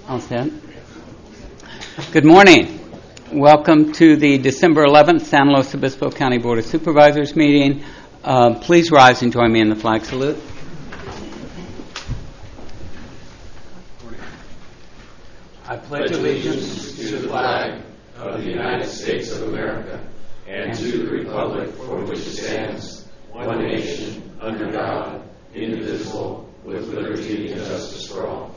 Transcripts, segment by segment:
All set. Good morning. Welcome to the December 11th San Luis Obispo County Board of Supervisors meeting. Please rise and join me in the flag salute. I pledge allegiance to the flag of the United States of America and to the republic for which it stands, one nation, under God, indivisible, with liberty and justice for all.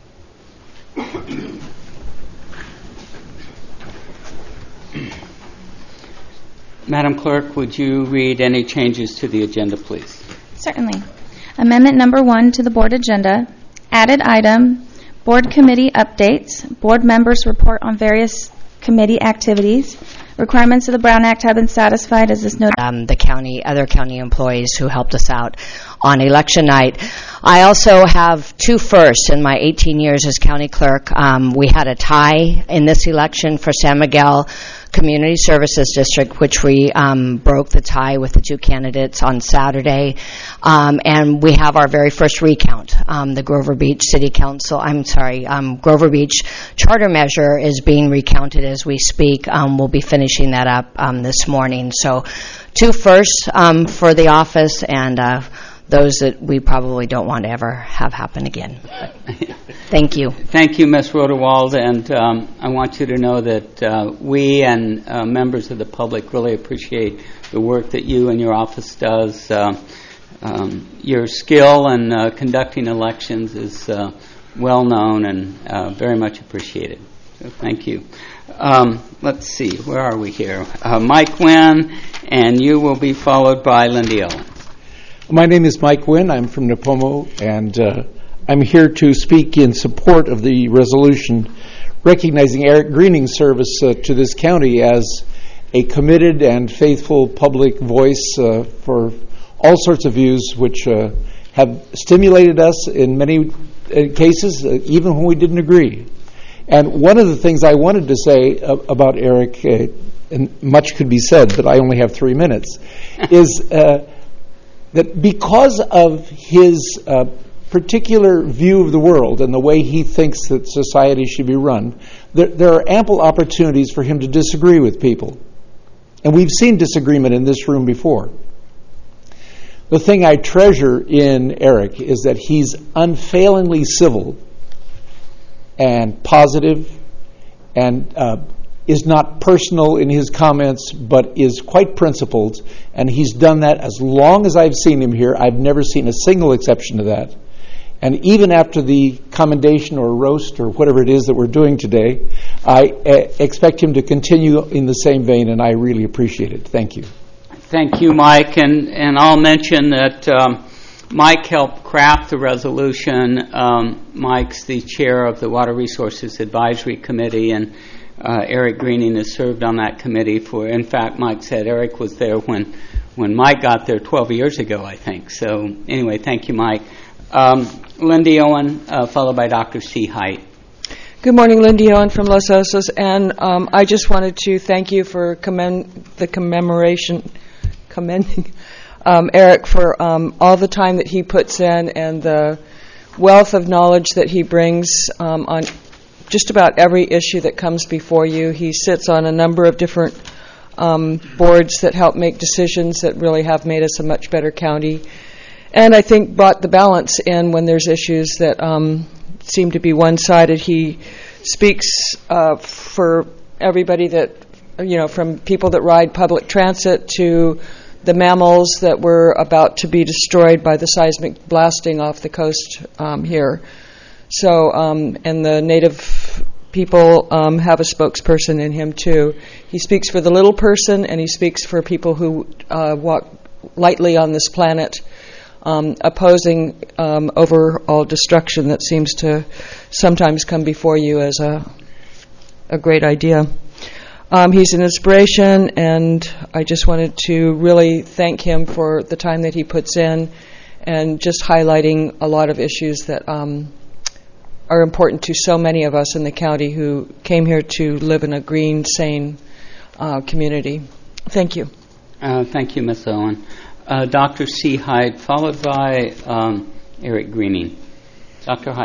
Madam Clerk, would you read any changes to the agenda, please? Certainly. Amendment number 1 to the board agenda. Added item, board committee updates. Board members report on various committee activities. Requirements of the Brown Act have been satisfied, as is noted. Other county employees who helped us out on election night. I also have two firsts in my 18 years as county clerk. We had a tie in this election for San Miguel Community Services District, which we broke the tie with the two candidates on Saturday. And we have our very first recount. The Grover Beach Grover Beach Charter Measure is being recounted as we speak. We'll be finishing that up this morning. So two firsts for the office, and those that we probably don't want to ever have happen again. Thank you. Thank you, Ms. Rodewald, and I want you to know that we and members of the public really appreciate the work that you and your office does. Your skill in conducting elections is well known and very much appreciated. So thank you. Let's see, where are we here? Mike Wynn, and you will be followed by Lindy Owen. My name is Mike Wynn. I'm from Nipomo, and I'm here to speak in support of the resolution recognizing Eric Greening's service to this county as a committed and faithful public voice for all sorts of views which have stimulated us in many cases, even when we didn't agree. And one of the things I wanted to say about Eric, and much could be said, but I only have 3 minutes, is that because of his particular view of the world and the way he thinks that society should be run, there are ample opportunities for him to disagree with people. And we've seen disagreement in this room before. The thing I treasure in Eric is that he's unfailingly civil and positive and is not personal in his comments, but is quite principled, and he's done that as long as I've seen him here. I've never seen a single exception to that. And even after the commendation or roast or whatever it is that we're doing today, I expect him to continue in the same vein, and I really appreciate it. Thank you. Thank you, Mike, and I'll mention that Mike helped craft the resolution. Mike's the chair of the Water Resources Advisory Committee, and Eric Greening has served on that committee for, in fact, Mike said Eric was there when Mike got there 12 years ago, I think. So anyway, thank you, Mike. Lindy Owen, followed by Dr. C. Height. Good morning, Lindy Owen from Los Osos, and I just wanted to thank you for commending Eric for all the time that he puts in and the wealth of knowledge that he brings on just about every issue that comes before you. He sits on a number of different boards that help make decisions that really have made us a much better county, and I think brought the balance in when there's issues that seem to be one-sided. He speaks for everybody that, from people that ride public transit to the mammals that were about to be destroyed by the seismic blasting off the coast here. So, and the native people have a spokesperson in him too. He speaks for the little person, and he speaks for people who walk lightly on this planet, opposing overall destruction that seems to sometimes come before you as a great idea. He's an inspiration, and I just wanted to really thank him for the time that he puts in and just highlighting a lot of issues that are important to so many of us in the county who came here to live in a green, sane community. Thank you. Thank you, Ms. Owen. Dr. C. Hyde, followed by Eric Greening. Dr. Hyde.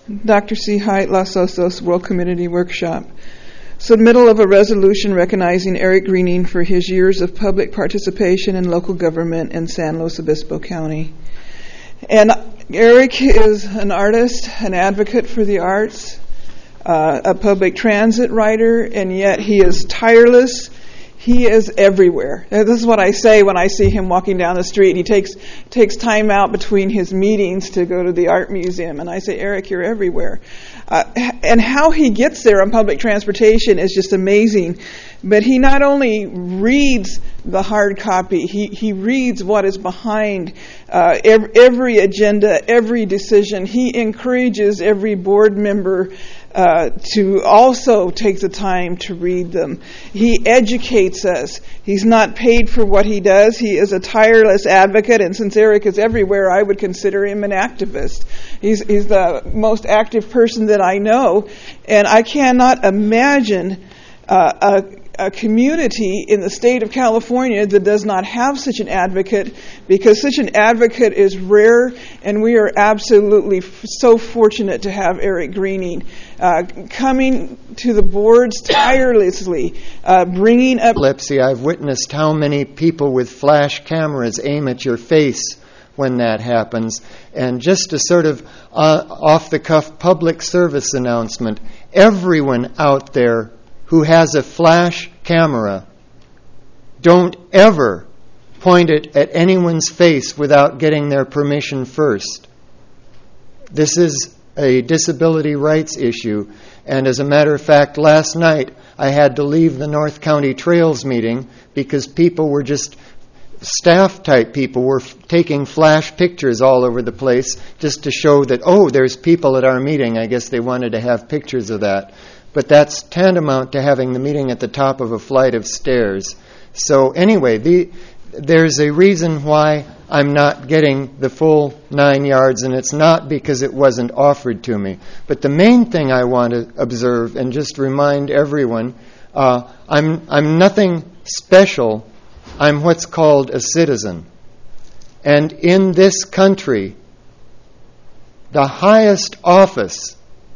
Dr. C. Height, Los Osos World Community Workshop. Submittal of a resolution recognizing Eric Greening for his years of public participation in local government in San Luis Obispo County. And Eric is an artist, an advocate for the arts, a public transit rider, and yet he is tireless. He is everywhere. This is what I say when I see him walking down the street. He takes time out between his meetings to go to the art museum, and I say, Eric, you're everywhere. And how he gets there on public transportation is just amazing. But he not only reads the hard copy, he reads what is behind every agenda, every decision. He encourages every board member to also take the time to read them. He educates us. He's not paid for what he does. He is a tireless advocate, and since Eric is everywhere, I would consider him an activist. He's the most active person that I know, and I cannot imagine a community in the state of California that does not have such an advocate, because such an advocate is rare, and we are absolutely so fortunate to have Eric Greening coming to the boards tirelessly, bringing up epilepsy. I've witnessed how many people with flash cameras aim at your face when that happens. And just a sort of off-the-cuff public service announcement, everyone out there who has a flash camera, don't ever point it at anyone's face without getting their permission first. This is a disability rights issue, and as a matter of fact, last night I had to leave the North County Trails meeting because people were just, staff-type people were taking flash pictures all over the place just to show that, oh, there's people at our meeting. I guess they wanted to have pictures of that. But that's tantamount to having the meeting at the top of a flight of stairs. So anyway, there's a reason why I'm not getting the full 9 yards, and it's not because it wasn't offered to me. But the main thing I want to observe and just remind everyone, I'm nothing special. I'm what's called a citizen. And in this country, the highest office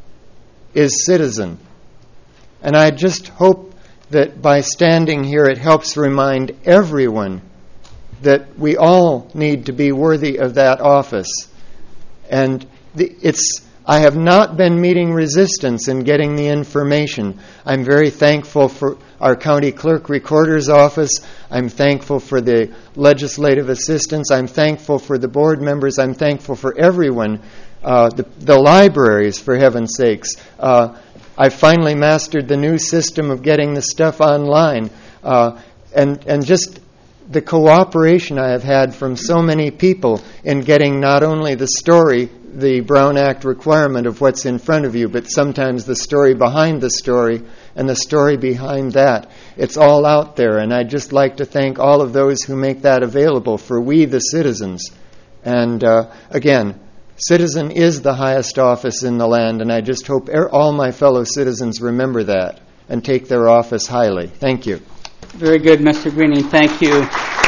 is citizen. And I just hope that by standing here it helps remind everyone that we all need to be worthy of that office. And I have not been meeting resistance in getting the information. I'm very thankful for our county clerk recorder's office. I'm thankful for the legislative assistants. I'm thankful for the board members. I'm thankful for everyone, the libraries, for heaven's sakes. I finally mastered the new system of getting the stuff online, and just the cooperation I have had from so many people in getting not only the story, the Brown Act requirement of what's in front of you, but sometimes the story behind the story and the story behind that. It's all out there, and I'd just like to thank all of those who make that available for we the citizens. And again, citizen is the highest office in the land, and I just hope all my fellow citizens remember that and take their office highly. Thank you. Very good, Mr. Greening. Thank you.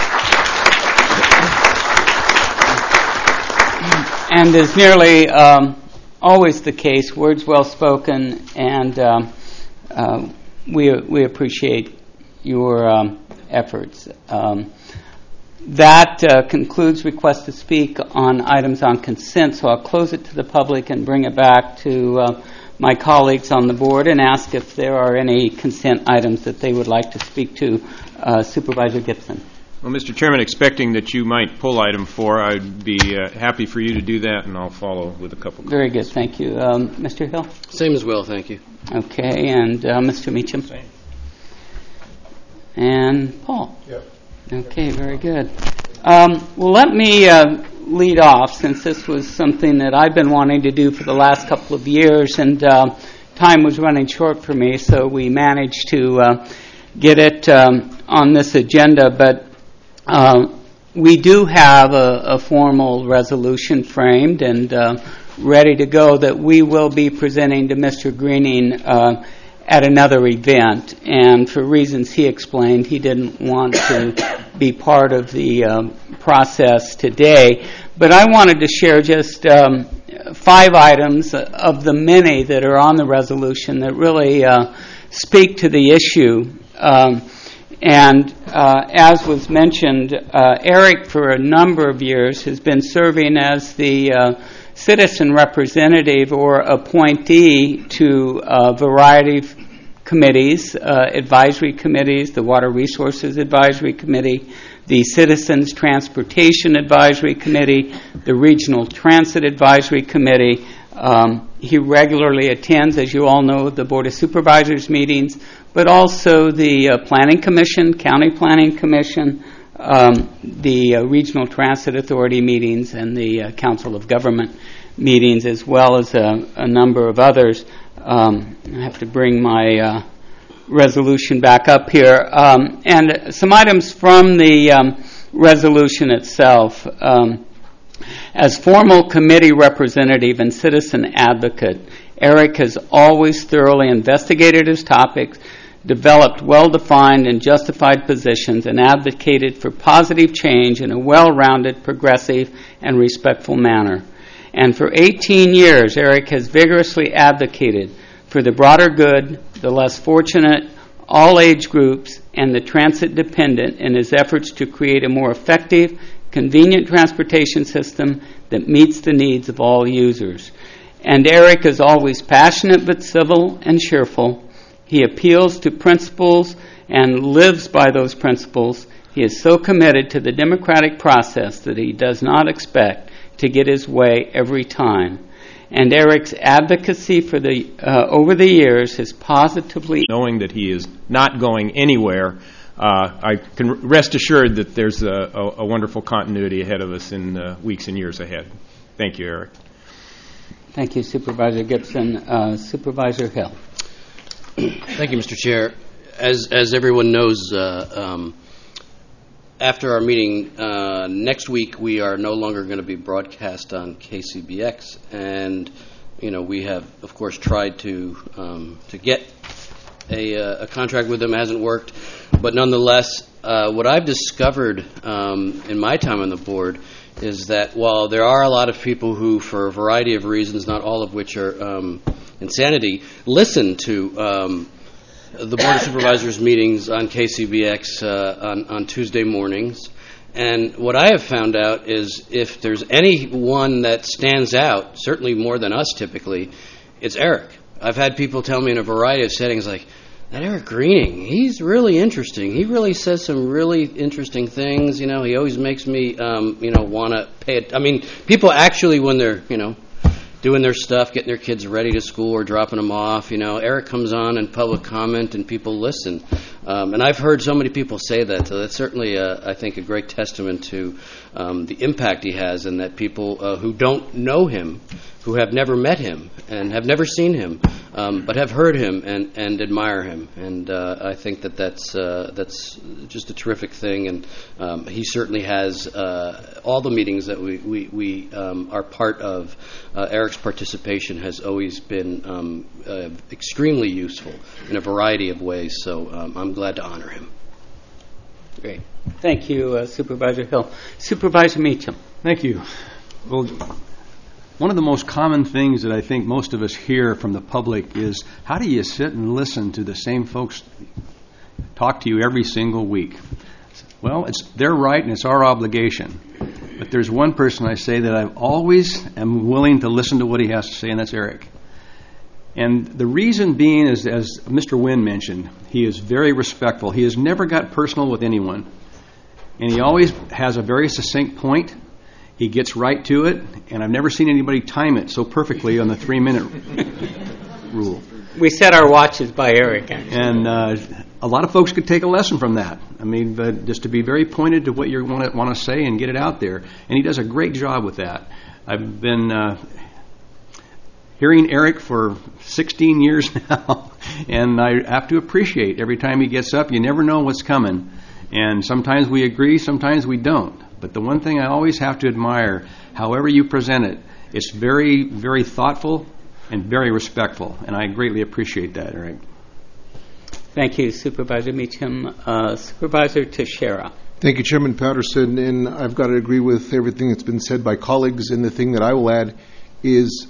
And as nearly always the case, words well spoken, and we appreciate your efforts. That concludes requests to speak on items on consent, so I'll close it to the public and bring it back to my colleagues on the board and ask if there are any consent items that they would like to speak to. Supervisor Gibson. Well, Mr. Chairman, expecting that you might pull item 4, I'd be happy for you to do that, and I'll follow with a couple. Very good, thank you. Mr. Hill? Same as well, thank you. Okay, and Mr. Meacham? Same. And Paul? Yep. Okay, very good. Well, let me lead off, since this was something that I've been wanting to do for the last couple of years, and time was running short for me, so we managed to get it on this agenda. But we do have a formal resolution framed and ready to go that we will be presenting to Mr. Greening at another event, and for reasons he explained, he didn't want to be part of the process today. But I wanted to share just 5 items of the many that are on the resolution that really speak to the issue. As was mentioned, Eric, for a number of years, has been serving as the citizen representative or appointee to a variety of committees, advisory committees, the Water Resources Advisory Committee, the Citizens Transportation Advisory Committee, the Regional Transit Advisory Committee. He regularly attends, as you all know, the Board of Supervisors meetings, but also the Planning Commission, County Planning Commission, the Regional Transit Authority meetings, and the Council of Government meetings, as well as a number of others. I have to bring my resolution back up here. And some items from the resolution itself. As formal committee representative and citizen advocate, Eric has always thoroughly investigated his topics, developed well-defined and justified positions, and advocated for positive change in a well-rounded, progressive, and respectful manner. And for 18 years, Eric has vigorously advocated for the broader good, the less fortunate, all age groups, and the transit-dependent in his efforts to create a more effective, convenient transportation system that meets the needs of all users. And Eric is always passionate but civil and cheerful. He appeals to principles and lives by those principles. He is so committed to the democratic process that he does not expect to get his way every time. And Eric's advocacy for the over the years has positively... Knowing that he is not going anywhere, I can rest assured that there's a wonderful continuity ahead of us in weeks and years ahead. Thank you, Eric. Thank you, Supervisor Gibson. Supervisor Hill. Thank you, Mr. Chair. As everyone knows, after our meeting next week, we are no longer going to be broadcast on KCBX, and we have, of course, tried to get a contract with them. It hasn't worked, but nonetheless, what I've discovered in my time on the board is that while there are a lot of people who, for a variety of reasons, not all of which are insanity, listen to the Board of Supervisors meetings on KCBX on Tuesday mornings. And what I have found out is if there's anyone that stands out, certainly more than us typically, it's Eric. I've had people tell me in a variety of settings, like, that Eric Greening, he's really interesting. He really says some really interesting things. He always makes me, want to pay it. I mean, people actually, when they're, doing their stuff, getting their kids ready to school or dropping them off. Eric comes on in public comment and people listen. And I've heard so many people say that, so that's certainly, I think, a great testament to the impact he has, and that people who don't know him, who have never met him and have never seen him, but have heard him and admire him. And I think that's just a terrific thing. And he certainly has all the meetings that we are part of. Eric's participation has always been extremely useful in a variety of ways. So I'm glad to honor him. Great. Thank you, Supervisor Hill. Supervisor Meacham. Thank you. Well, one of the most common things that I think most of us hear from the public is, how do you sit and listen to the same folks talk to you every single week? Well, they're right, and it's our obligation. But there's one person I say that I always am willing to listen to what he has to say, and that's Eric. And the reason being is, as Mr. Wynn mentioned, he is very respectful. He has never got personal with anyone. And he always has a very succinct point. He gets right to it, and I've never seen anybody time it so perfectly on the 3-minute rule. We set our watches by Eric, actually. And a lot of folks could take a lesson from that. I mean, but just to be very pointed to what you want to say and get it out there. And he does a great job with that. I've been hearing Eric for 16 years now, and I have to appreciate every time he gets up. You never know what's coming. And sometimes we agree, sometimes we don't. But the one thing I always have to admire, however you present it, it's very, very thoughtful and very respectful. And I greatly appreciate that, Eric. Thank you, Supervisor Meacham. Supervisor Teixeira. Thank you, Chairman Patterson, and I've got to agree with everything that's been said by colleagues, and the thing that I will add is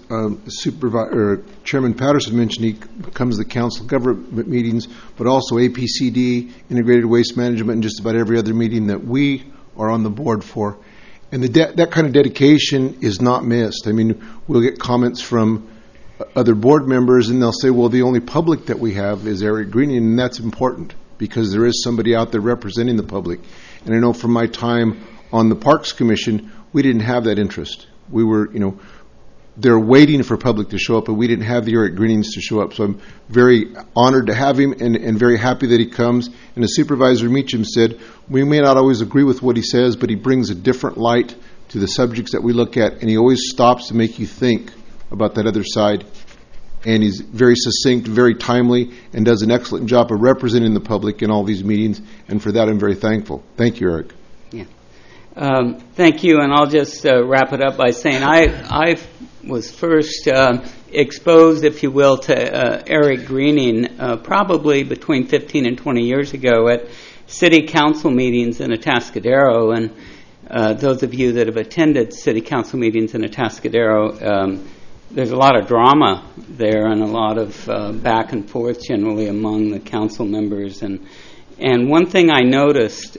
Chairman Patterson mentioned he comes to the council government meetings, but also APCD, Integrated Waste Management, and just about every other meeting that we are on the board for. And that kind of dedication is not missed. I mean, we'll get comments from other board members, and they'll say, well, the only public that we have is Eric Greening, and that's important because there is somebody out there representing the public. And I know from my time on the Parks Commission, we didn't have that interest. We were, they're waiting for public to show up, but we didn't have the Eric Greenings to show up. So I'm very honored to have him and very happy that he comes. And as Supervisor Meacham said, we may not always agree with what he says, but he brings a different light to the subjects that we look at, and he always stops to make you think about that other side. And he's very succinct, very timely, and does an excellent job of representing the public in all these meetings, and for that I'm very thankful. Thank you, Eric. Yeah. Thank you, and I'll just wrap it up by saying I was first exposed, if you will, to Eric Greening probably between 15 and 20 years ago at city council meetings in Atascadero, and those of you that have attended city council meetings in Atascadero, there's a lot of drama there and a lot of back and forth generally among the council members. And one thing I noticed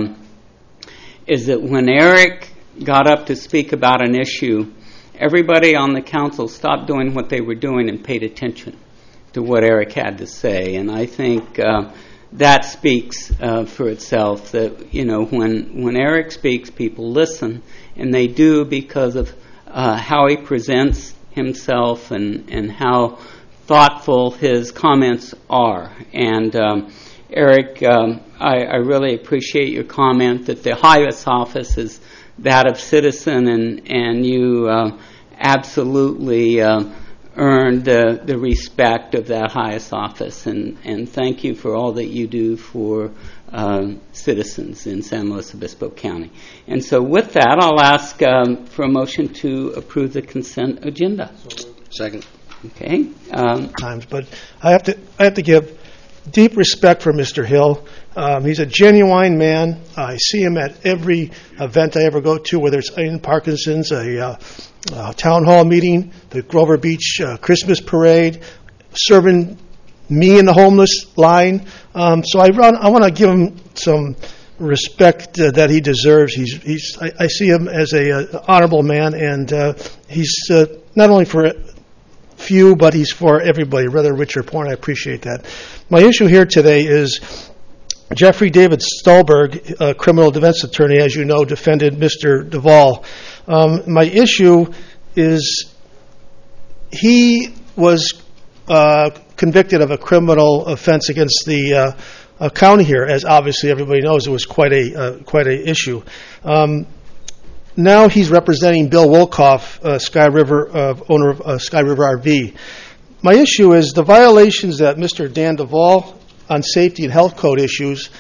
is that when Eric got up to speak about an issue, everybody on the council stopped doing what they were doing and paid attention to what Eric had to say. And I think that speaks for itself, that, when Eric speaks, people listen, and they do because of how he presents himself and how thoughtful his comments are. And Eric, I really appreciate your comment that the highest office is that of citizen, and you absolutely earned the respect of that highest office. And thank you for all that you do for citizens in San Luis Obispo County. And so with that, I'll ask for a motion to approve the consent agenda. Second. Okay. But I have to give deep respect for Mr. Hill. He's a genuine man. I see him at every event I ever go to, whether it's in Parkinson's, a town hall meeting, the Grover Beach Christmas parade, serving me in the homeless line. So I want to give him some respect that he deserves. I see him as a honorable man, and he's not only for few, but he's for everybody, whether rich or poor, and I appreciate that. My issue here today is Jeffrey David Stolberg, a criminal defense attorney, as you know, defended Mr. Duvall. My issue is he was convicted of a criminal offense against the county here, as obviously everybody knows. It was quite a issue. Now he's representing Bill Wolkoff, Sky River, owner of Sky River RV. My issue is the violations that Mr. Dan Duvall on safety and health code issues.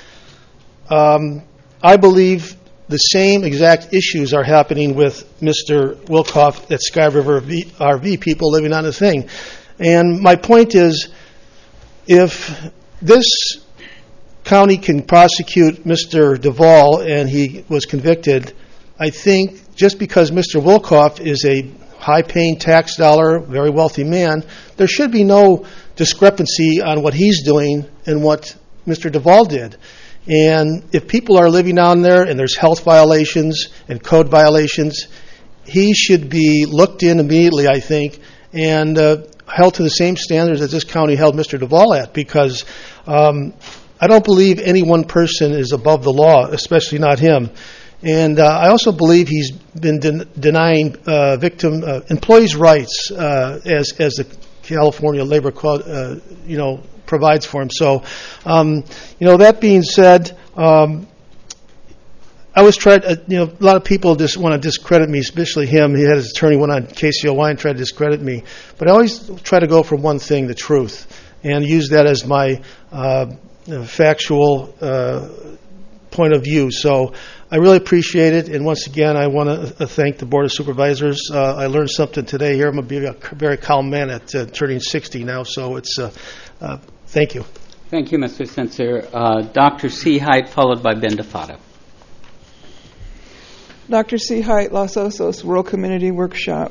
I believe the same exact issues are happening with Mr. Wolkoff at Sky River RV, people living on the thing. And my point is, if this county can prosecute Mr. Duvall and he was convicted, I think just because Mr. Wolkoff is a high-paying tax dollar, very wealthy man, there should be no discrepancy on what he's doing and what Mr. Duvall did. And if people are living down there and there's health violations and code violations, he should be looked in immediately, I think, and held to the same standards that this county held Mr. Duvall at, because I don't believe any one person is above the law, especially not him. And I also believe he's been denying employees' rights as the California Labor Code, provides for him. So, that being said, I was tried. A lot of people just want to discredit me, especially him. He had his attorney went on KCOY and tried to discredit me. But I always try to go for one thing, the truth, and use that as my factual point of view. So I really appreciate it. And once again, I want to thank the Board of Supervisors. I learned something today here. I'm going to be a very calm man at turning 60 now. So it's thank you. Thank you, Mr. Censor. Dr. Seahite, followed by Ben DeFato. Dr. C. Height, Los Osos Rural Community Workshop.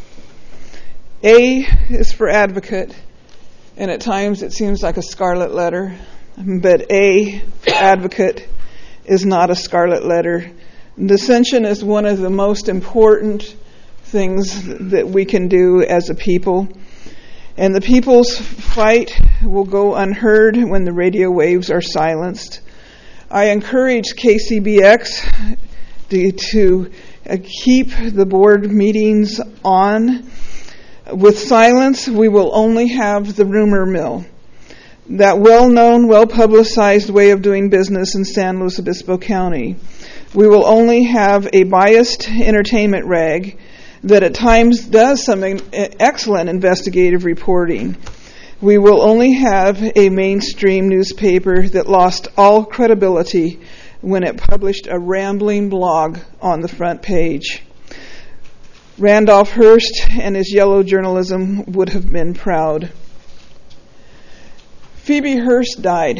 A is for advocate, and at times it seems like a scarlet letter, but A for advocate is not a scarlet letter. Dissension is one of the most important things that we can do as a people, and the people's fight will go unheard when the radio waves are silenced. I encourage KCBX to keep the board meetings on. With silence, we will only have the rumor mill, that well-known, well-publicized way of doing business in San Luis Obispo County. We will only have a biased entertainment rag that at times does some excellent investigative reporting. We will only have a mainstream newspaper that lost all credibility when it published a rambling blog on the front page. Randolph Hearst and his yellow journalism would have been proud. Phoebe Hearst died.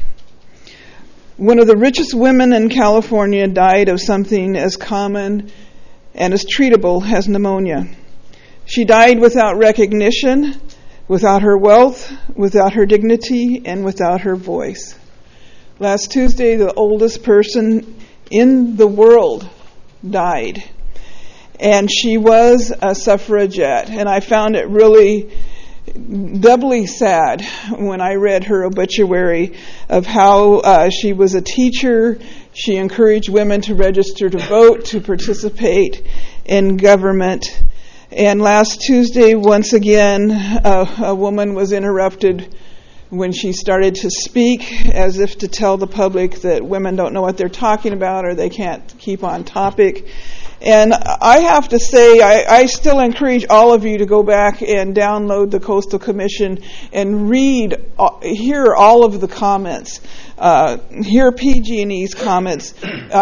One of the richest women in California died of something as common and as treatable as pneumonia. She died without recognition, without her wealth, without her dignity, and without her voice. Last Tuesday, the oldest person in the world died. And she was a suffragette. And I found it really doubly sad when I read her obituary of how she was a teacher. She encouraged women to register to vote, to participate in government. And last Tuesday, once again, a woman was interrupted when she started to speak as if to tell the public that women don't know what they're talking about or they can't keep on topic. And I have to say, I still encourage all of you to go back and download the Coastal Commission and hear all of the comments, hear PG&E's comments,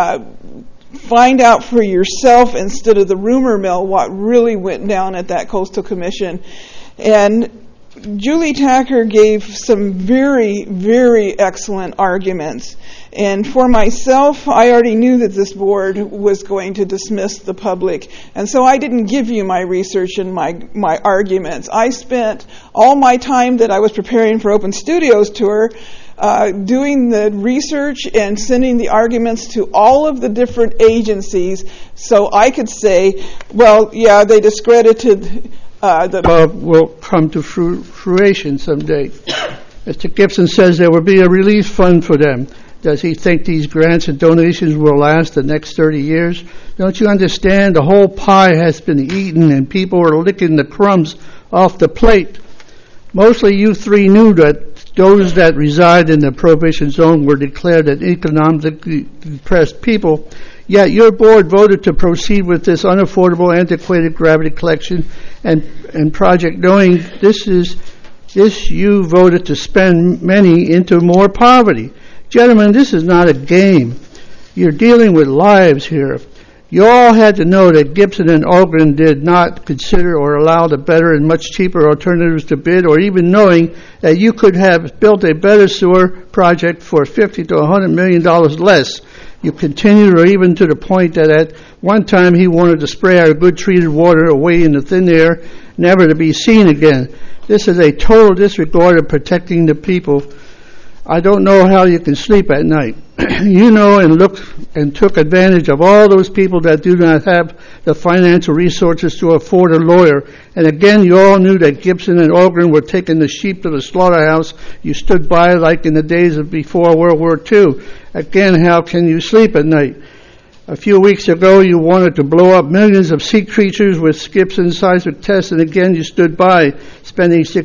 find out for yourself instead of the rumor mill what really went down at that Coastal Commission. And Julie Tacker gave some very, very excellent arguments. And for myself, I already knew that this board was going to dismiss the public. And so I didn't give you my research and my arguments. I spent all my time that I was preparing for Open Studios Tour doing the research and sending the arguments to all of the different agencies so I could say, well, yeah, they discredited will come to fruition someday. Mr. Gibson says there will be a relief fund for them. Does he think these grants and donations will last the next 30 years? Don't you understand? The whole pie has been eaten and people are licking the crumbs off the plate. Mostly you three knew that those that reside in the prohibition zone were declared an economically depressed people. Yet your board voted to proceed with this unaffordable, antiquated gravity collection and project, knowing this you voted to spend many into more poverty. Gentlemen, this is not a game. You're dealing with lives here. You all had to know that Gibson and Ogren did not consider or allow the better and much cheaper alternatives to bid, or even knowing that you could have built a better sewer project for $50 to $100 million less. You continued, or even to the point that at one time he wanted to spray our good treated water away in the thin air, never to be seen again. This is a total disregard of protecting the people. I don't know how you can sleep at night. You know and took advantage of all those people that do not have the financial resources to afford a lawyer. And again, you all knew that Gibson and Ogren were taking the sheep to the slaughterhouse. You stood by like in the days of before World War II. Again, how can you sleep at night? A few weeks ago, you wanted to blow up millions of sea creatures with Gibson seismic tests, and again, you stood by, wanting to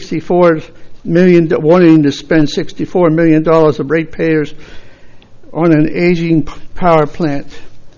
spend $64 million of ratepayers on an aging power plant.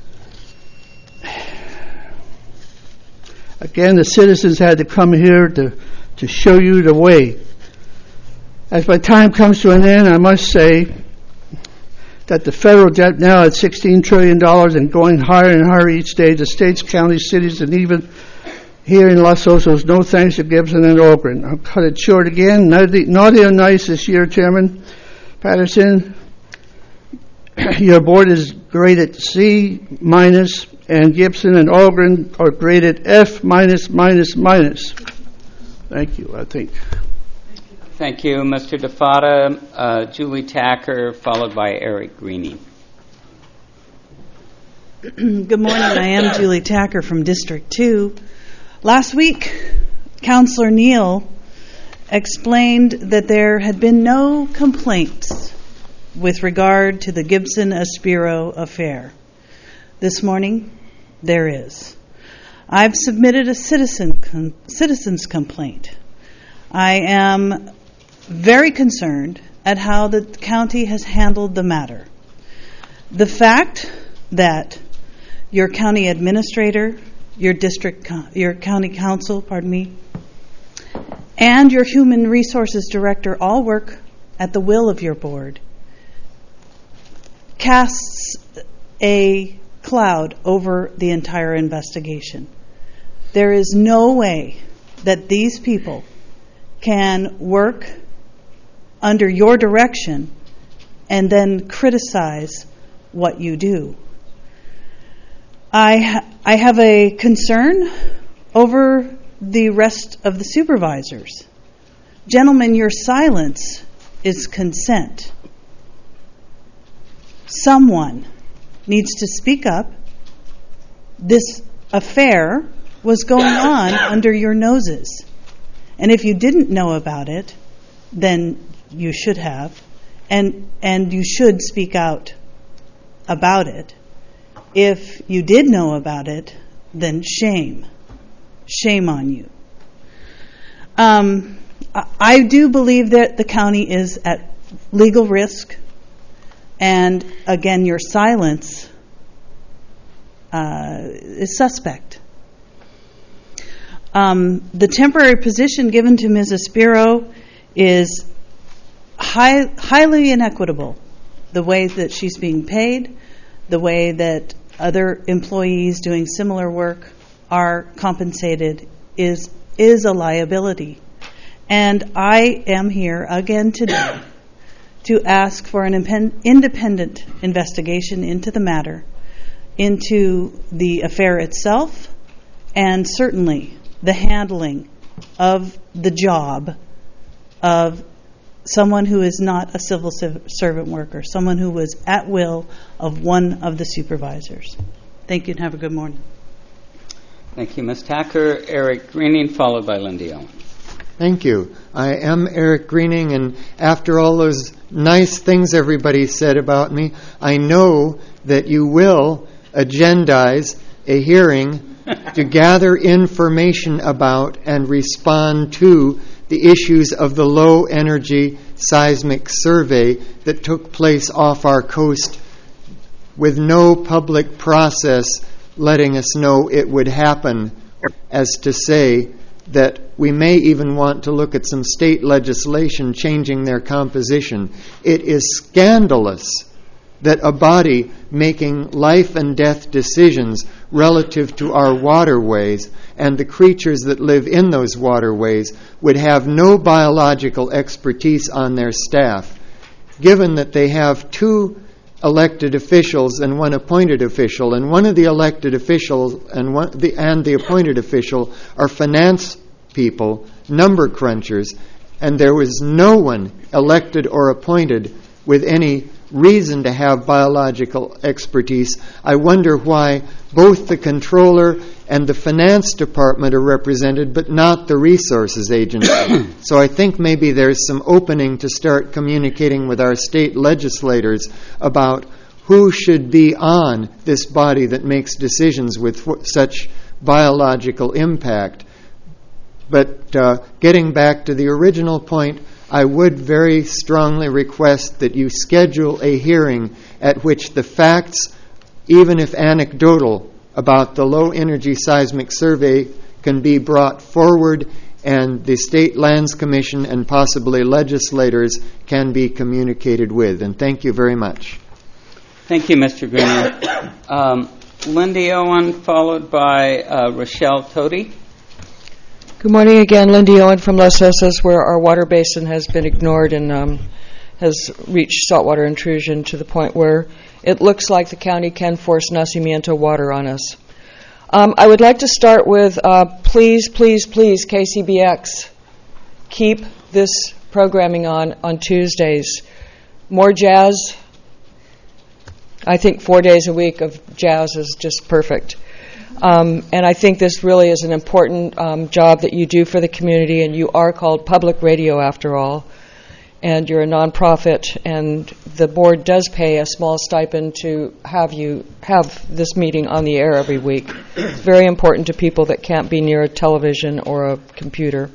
Again, the citizens had to come here to show you the way. As my time comes to an end, I must say that the federal debt now at $16 trillion and going higher and higher each day, the states, counties, cities, and even here in Los Osos, no thanks to Gibson and Ogren. I'll cut it short again. Naughty or nice this year, Chairman Patterson. Your board is graded C minus, and Gibson and Algren are graded F minus minus minus. Thank you, I think. Thank you, Mr. DeFata. Julie Tacker, followed by Eric Greening. Good morning. I am Julie Tacker from District 2. Last week, Councillor Neal explained that there had been no complaints with regard to the Gibson-Aspiro affair. This morning, there is. I've submitted a citizen's complaint. I am very concerned at how the county has handled the matter. The fact that your county administrator, your county council, and your human resources director all work at the will of your board casts a cloud over the entire investigation. There is no way that these people can work under your direction and then criticize what you do. I have a concern over the rest of the supervisors. Gentlemen, your silence is consent. Someone needs to speak up. This affair was going on under your noses. And if you didn't know about it, then you should have. And you should speak out about it. If you did know about it, then shame. Shame on you. I do believe that the county is at legal risk. And again, your silence is suspect. The temporary position given to Ms. Aspiro is highly inequitable. The way that she's being paid, the way that other employees doing similar work are compensated is a liability. And I am here again today to ask for an independent investigation into the matter, into the affair itself, and certainly the handling of the job of someone who is not a civil servant worker, someone who was at will of one of the supervisors. Thank you and have a good morning. Thank you, Ms. Tacker. Eric Greening, followed by Lindy Owen. Thank you. I am Eric Greening, and after all those nice things everybody said about me, I know that you will agendize a hearing to gather information about and respond to the issues of the low-energy seismic survey that took place off our coast with no public process letting us know it would happen, as to say that we may even want to look at some state legislation changing their composition. It is scandalous that a body making life and death decisions relative to our waterways and the creatures that live in those waterways would have no biological expertise on their staff, given that they have two elected officials and one appointed official, and one of the elected officials and the appointed official are finance people, number crunchers, and there was no one elected or appointed with any reason to have biological expertise. I wonder why both the controller and the finance department are represented, but not the resources agency. So I think maybe there's some opening to start communicating with our state legislators about who should be on this body that makes decisions with such biological impact. But getting back to the original point, I would very strongly request that you schedule a hearing at which the facts, even if anecdotal, about the low-energy seismic survey can be brought forward and the State Lands Commission and possibly legislators can be communicated with. And thank you very much. Thank you, Mr. Greening. Lindy Owen, followed by Rochelle Tody. Good morning again, Lindy Owen from Los Esos, where our water basin has been ignored and has reached saltwater intrusion to the point where it looks like the county can force nacimiento water on us. I would like to start with, please, please, please, KCBX, keep this programming on Tuesdays. More jazz. I think 4 days a week of jazz is just perfect. And I think this really is an important job that you do for the community, and you are called public radio after all. And you're a nonprofit, and the board does pay a small stipend to have you have this meeting on the air every week. It's very important to people that can't be near a television or a computer.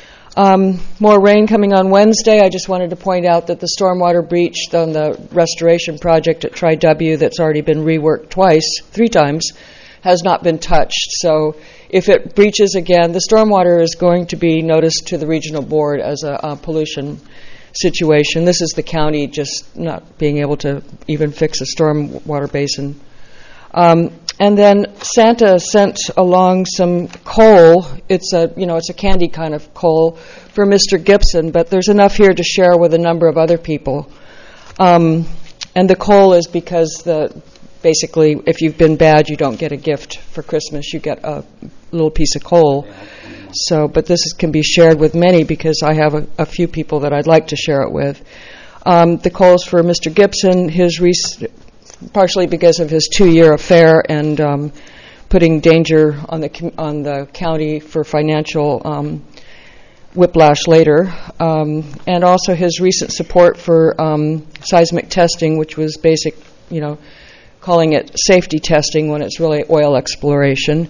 More rain coming on Wednesday. I just wanted to point out that the stormwater breach on the restoration project at Tri-W that's already been reworked three times, has not been touched. So if it breaches again, the stormwater is going to be noticed to the regional board as a pollution situation. This is the county just not being able to even fix a stormwater basin. And then Santa sent along some coal. It's a candy kind of coal for Mr. Gibson, but there's enough here to share with a number of other people. And the coal is because basically, if you've been bad, you don't get a gift for Christmas. You get a little piece of coal. So, but this can be shared with many because I have a few people that I'd like to share it with. The coal's for Mr. Gibson, partially because of his 2-year affair and putting danger on the county for financial whiplash later, and also his recent support for seismic testing, which was basic, calling it safety testing when it's really oil exploration.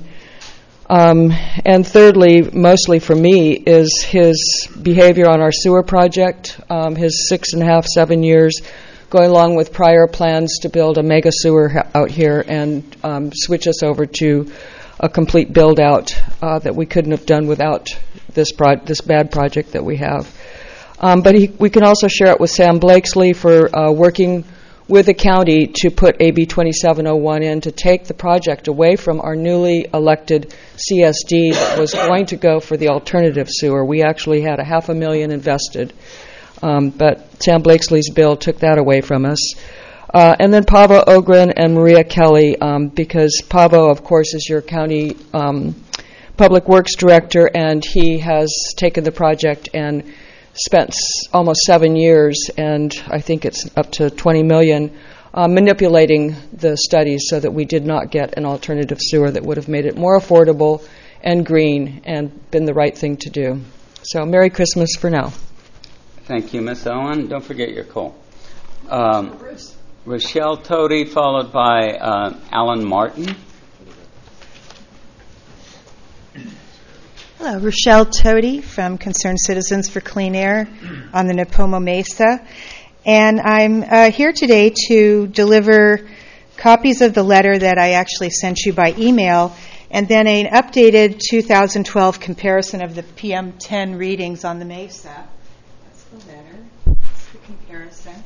And thirdly, mostly for me, is his behavior on our sewer project, his 7 years, going along with prior plans to build a mega sewer out here and switch us over to a complete build-out that we couldn't have done without this bad project that we have. But we can also share it with Sam Blakesley for working with the county to put AB 2701 in to take the project away from our newly elected CSD that was going to go for the alternative sewer. We actually had $500,000 invested, but Sam Blakesley's bill took that away from us. And then Pavo Ogren and Maria Kelly, because Pavo, of course, is your county public works director, and he has taken the project and spent almost 7 years, and I think it's up to $20 million, manipulating the studies so that we did not get an alternative sewer that would have made it more affordable and green and been the right thing to do. So Merry Christmas for now. Thank you, Ms. Owen. Don't forget your coal. Rochelle Tody, followed by Alan Martin. Hello, Rochelle Tody from Concerned Citizens for Clean Air on the Nipomo Mesa. And I'm here today to deliver copies of the letter that I actually sent you by email, and then an updated 2012 comparison of the PM10 readings on the Mesa. That's the letter. That's the comparison.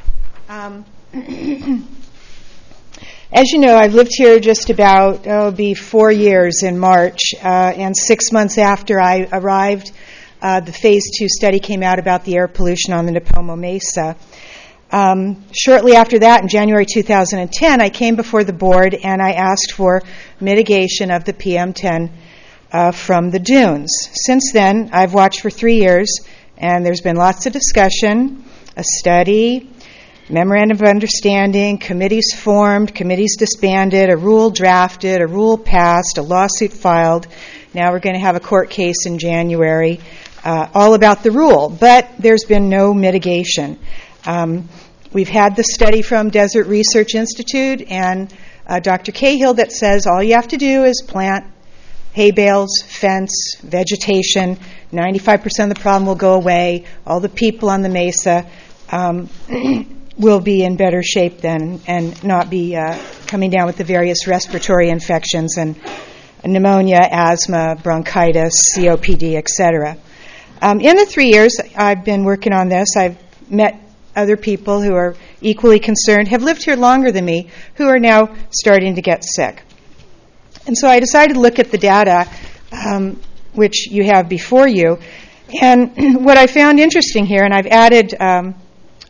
As you know, I've lived here just about, it'll be 4 years in March, and 6 months after I arrived, the Phase 2 study came out about the air pollution on the Nipomo Mesa. Shortly after that, in January 2010, I came before the board and I asked for mitigation of the PM10 from the dunes. Since then, I've watched for 3 years, and there's been lots of discussion, a study, memorandum of understanding, committees formed, committees disbanded, a rule drafted, a rule passed, a lawsuit filed. Now we're going to have a court case in January all about the rule, but there's been no mitigation. We've had the study from Desert Research Institute and Dr. Cahill that says all you have to do is plant hay bales, fence, vegetation. 95% of the problem will go away. All the people on the mesa will be in better shape then and not be coming down with the various respiratory infections and pneumonia, asthma, bronchitis, COPD, etc. In the 3 years I've been working on this, I've met other people who are equally concerned, have lived here longer than me, who are now starting to get sick. And so I decided to look at the data, which you have before you. And what I found interesting here, and I've added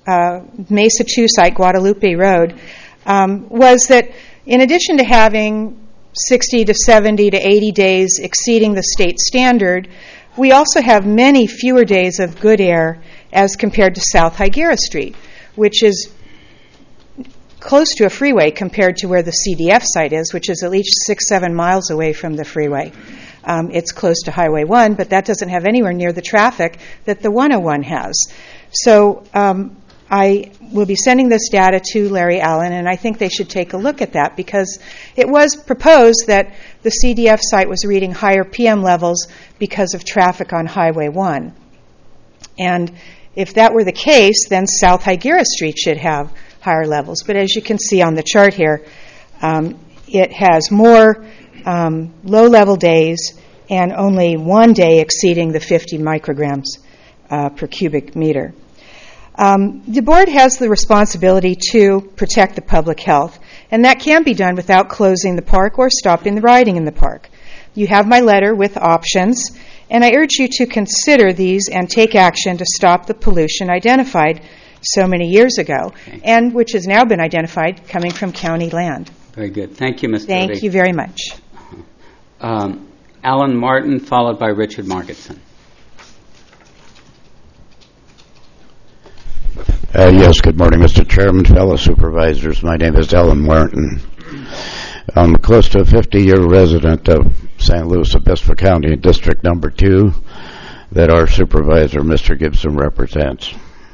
Mesa 2 site, Guadalupe Road, was that in addition to having 60 to 70 to 80 days exceeding the state standard, we also have many fewer days of good air as compared to South Higuera Street, which is close to a freeway compared to where the CDF site is, which is at least 6-7 miles away from the freeway. It's close to Highway 1, but that doesn't have anywhere near the traffic that the 101 has. So I will be sending this data to Larry Allen, and I think they should take a look at that because it was proposed that the CDF site was reading higher PM levels because of traffic on Highway 1. And if that were the case, then South Higuera Street should have higher levels. But as you can see on the chart here, it has more low-level days and only one day exceeding the 50 micrograms per cubic meter. The board has the responsibility to protect the public health, and that can be done without closing the park or stopping the riding in the park. You have my letter with options, and I urge you to consider these and take action to stop the pollution identified so many years ago, and which has now been identified coming from county land. Very good. Thank you, Ms. Thank you very much. Alan Martin, followed by Richard Margetson. Yes, good morning, Mr. Chairman, fellow supervisors. My name is Alan Martin. I'm close to a 50-year resident of San Luis Obispo County, District Number 2, that our supervisor, Mr. Gibson, represents.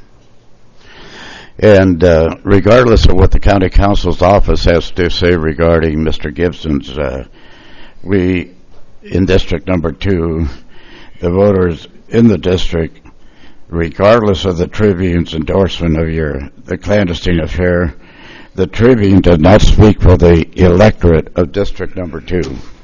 And regardless of what the county council's office has to say regarding Mr. Gibson's, we, in District Number 2, the voters in the district, regardless of the Tribune's endorsement of the clandestine affair, the Tribune did not speak for the electorate of District Number 2.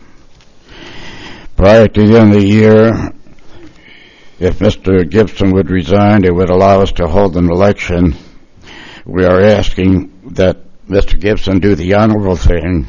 Prior to the end of the year, if Mr. Gibson would resign, it would allow us to hold an election. We are asking that Mr. Gibson do the honorable thing,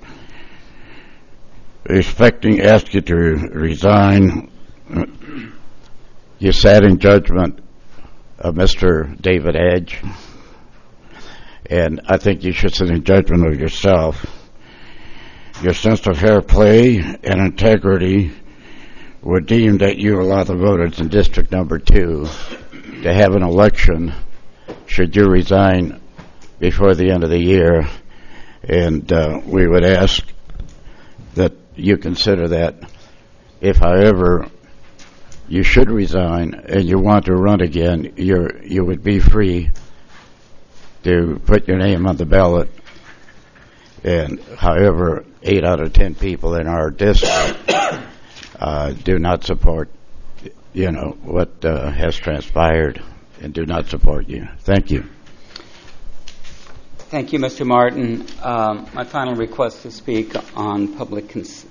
ask you to resign. You sat in judgment of Mr. David Edge, and I think you should sit in judgment of yourself. Your sense of fair play and integrity would deem that you allow the voters in District Number 2 to have an election should you resign before the end of the year, and we would ask that you consider that. If, however, you should resign and you want to run again, you would be free to put your name on the ballot. And however, 8 out of 10 people in our district do not support, what has transpired and do not support you. Thank you. Thank you, Mr. Martin. My final request to speak on public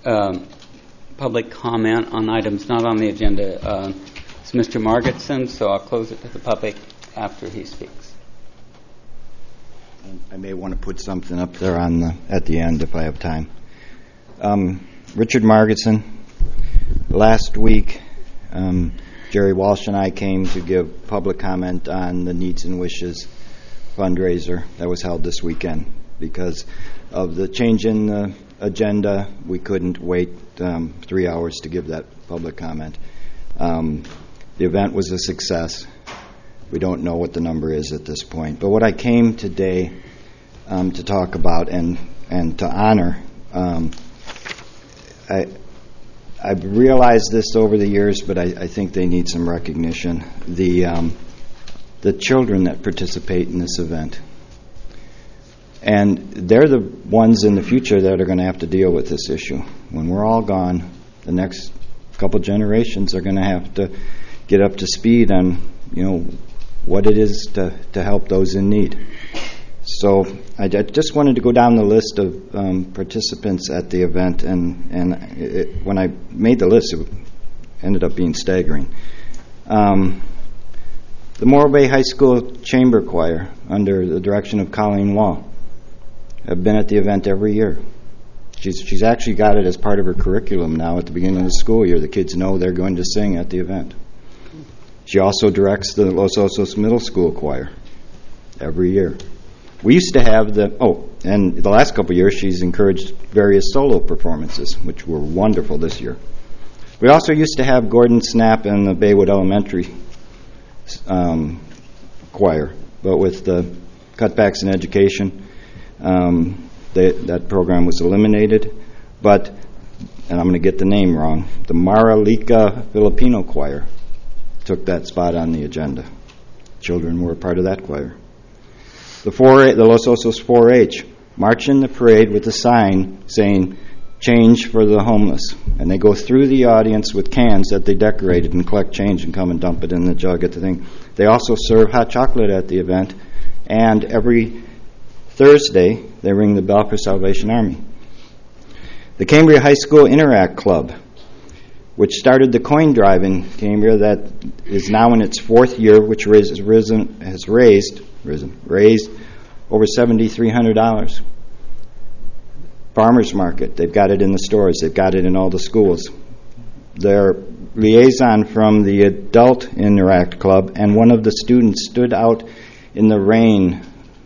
comment on items not on the agenda is Mr. Margetson, so I'll close it to the public after he speaks. I may want to put something up there at the end if I have time. Richard Margetson. Last week, Jerry Walsh and I came to give public comment on the Needs and Wishes fundraiser that was held this weekend. Because of the change in the agenda, we couldn't wait 3 hours to give that public comment. The event was a success. We don't know what the number is at this point. But what I came today to talk about and to honor, I've realized this over the years, but I think they need some recognition. The children that participate in this event. And they're the ones in the future that are going to have to deal with this issue. When we're all gone, the next couple generations are going to have to get up to speed on, what it is to help those in need. So I just wanted to go down the list of participants at the event, and when I made the list, it ended up being staggering. The Morro Bay High School Chamber Choir, under the direction of Colleen Wall, have been at the event every year. She's actually got it as part of her curriculum now at the beginning of the school year. The kids know they're going to sing at the event. She also directs the Los Osos Middle School Choir. every year. We used to have and the last couple of years she's encouraged various solo performances, which were wonderful this year. We also used to have Gordon Snap and the Baywood Elementary choir, but with the cutbacks in education, that program was eliminated. But, and I'm going to get the name wrong, the Maralika Filipino Choir took that spot on the agenda. Children were a part of that choir. The Los Osos 4-H march in the parade with a sign saying, "Change for the homeless." And they go through the audience with cans that they decorated and collect change and come and dump it in the jug at the thing. They also serve hot chocolate at the event. And every Thursday, they ring the bell for Salvation Army. The Cambria High School Interact Club, which started the coin drive in Cambria, that is now in its fourth year, which has raised over $7,300. Farmers Market, they've got it in the stores, they've got it in all the schools. Their liaison from the Adult Interact Club and one of the students stood out in the rain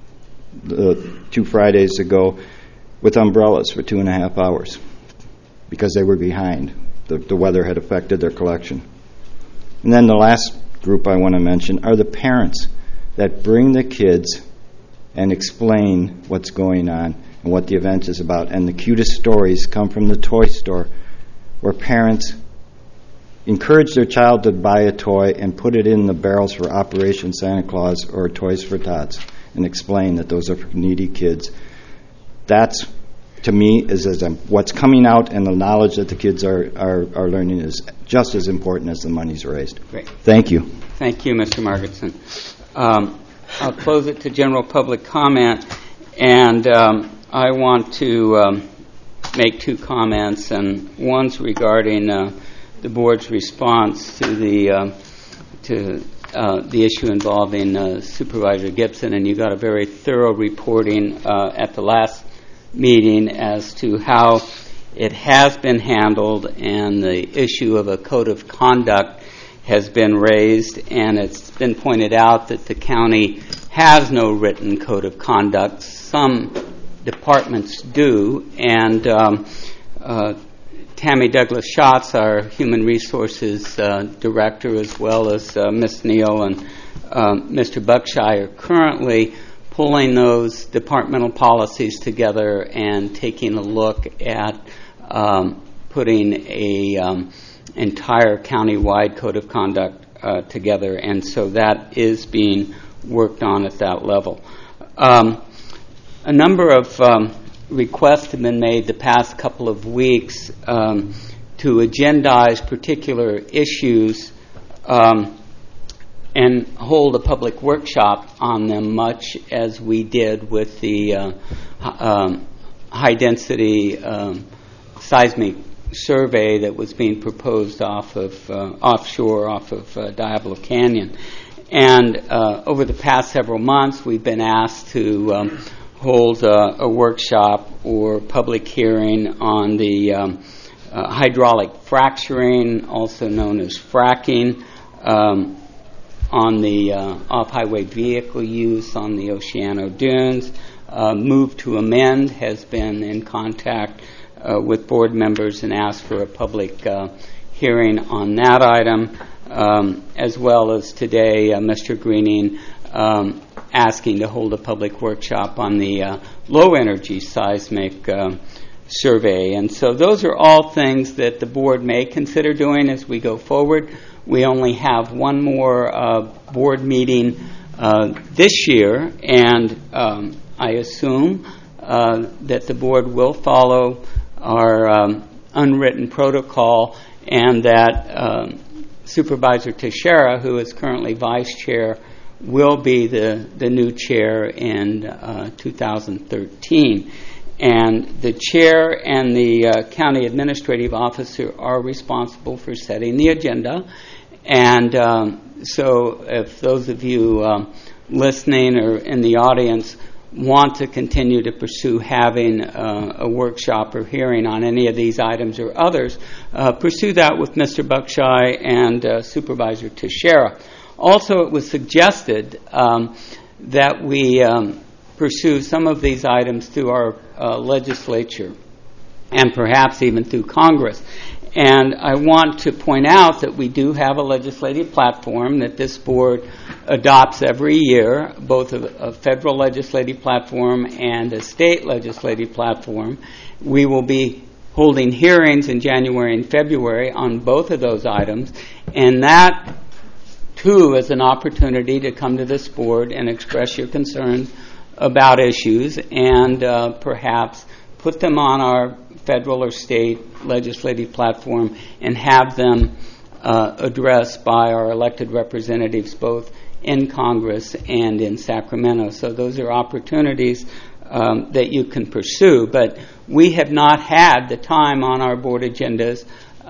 2 Fridays ago with umbrellas for 2.5 hours because they were behind. The weather had affected their collection. And then the last group I want to mention are the parents that bring the kids and explain what's going on and what the event is about. And the cutest stories come from the toy store where parents encourage their child to buy a toy and put it in the barrels for Operation Santa Claus or Toys for Tots and explain that those are for needy kids. That's, to me, is what's coming out, and the knowledge that the kids are learning is just as important as the money's raised. Great. Thank you. Thank you, Mr. Margetson. I'll close it to general public comment, and I want to make 2 comments, and one's regarding the board's response to the issue involving Supervisor Gibson, and you got a very thorough reporting at the last meeting as to how it has been handled, and the issue of a code of conduct has been raised, and it's been pointed out that the county has no written code of conduct. Some departments do, and Tammy Douglas Schatz, our Human Resources Director, as well as Ms. Neal and Mr. Buckshire, are currently pulling those departmental policies together and taking a look at putting a entire county-wide code of conduct together, and so that is being worked on at that level. A number of requests have been made the past couple of weeks to agendize particular issues and hold a public workshop on them, much as we did with the high-density seismic survey that was being proposed offshore off of Diablo Canyon. And over the past several months, we've been asked to hold a workshop or public hearing on the hydraulic fracturing, also known as fracking, on the off-highway vehicle use on the Oceano Dunes. Move to Amend has been in contact with board members and asked for a public hearing on that item, as well as today Mr. Greening asking to hold a public workshop on the low-energy seismic survey. And so those are all things that the board may consider doing as we go forward. We only have one more board meeting this year, and I assume that the board will follow our unwritten protocol, and that Supervisor Teixeira, who is currently vice chair, will be the new chair in 2013. And the chair and the county administrative officer are responsible for setting the agenda. And so if those of you listening or in the audience want to continue to pursue having a workshop or hearing on any of these items or others, pursue that with Mr. Buckshire and Supervisor Teixeira. Also, it was suggested that we pursue some of these items through our legislature and perhaps even through Congress. And I want to point out that we do have a legislative platform that this board adopts every year, both a federal legislative platform and a state legislative platform. We will be holding hearings in January and February on both of those items, and that too is an opportunity to come to this board and express your concerns about issues and perhaps put them on our federal or state legislative platform and have them addressed by our elected representatives both in Congress and in Sacramento. So those are opportunities that you can pursue. But we have not had the time on our board agendas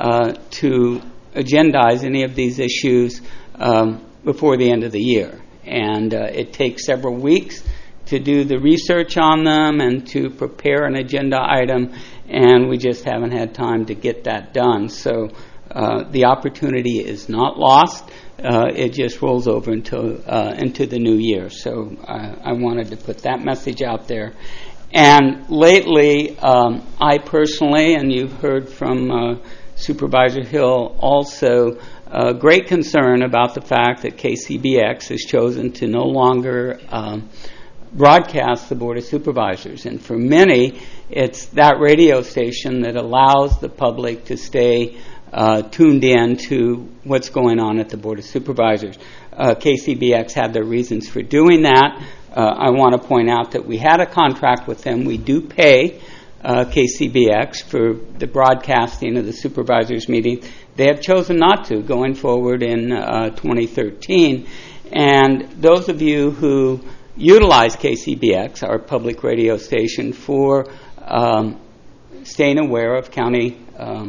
to agendize any of these issues before the end of the year. And it takes several weeks to do the research on them and to prepare an agenda item, and we just haven't had time to get that done. So the opportunity is not lost. It just rolls over into the new year. So I wanted to put that message out there. And lately, I personally, and you've heard from Supervisor Hill also, great concern about the fact that KCBX has chosen to no longer broadcast the Board of Supervisors. And for many, it's that radio station that allows the public to stay tuned in to what's going on at the Board of Supervisors. KCBX had their reasons for doing that. I want to point out that we had a contract with them. We do pay KCBX for the broadcasting of the supervisors' meeting. They have chosen not to going forward in 2013. And those of you who utilize KCBX, our public radio station, for staying aware of county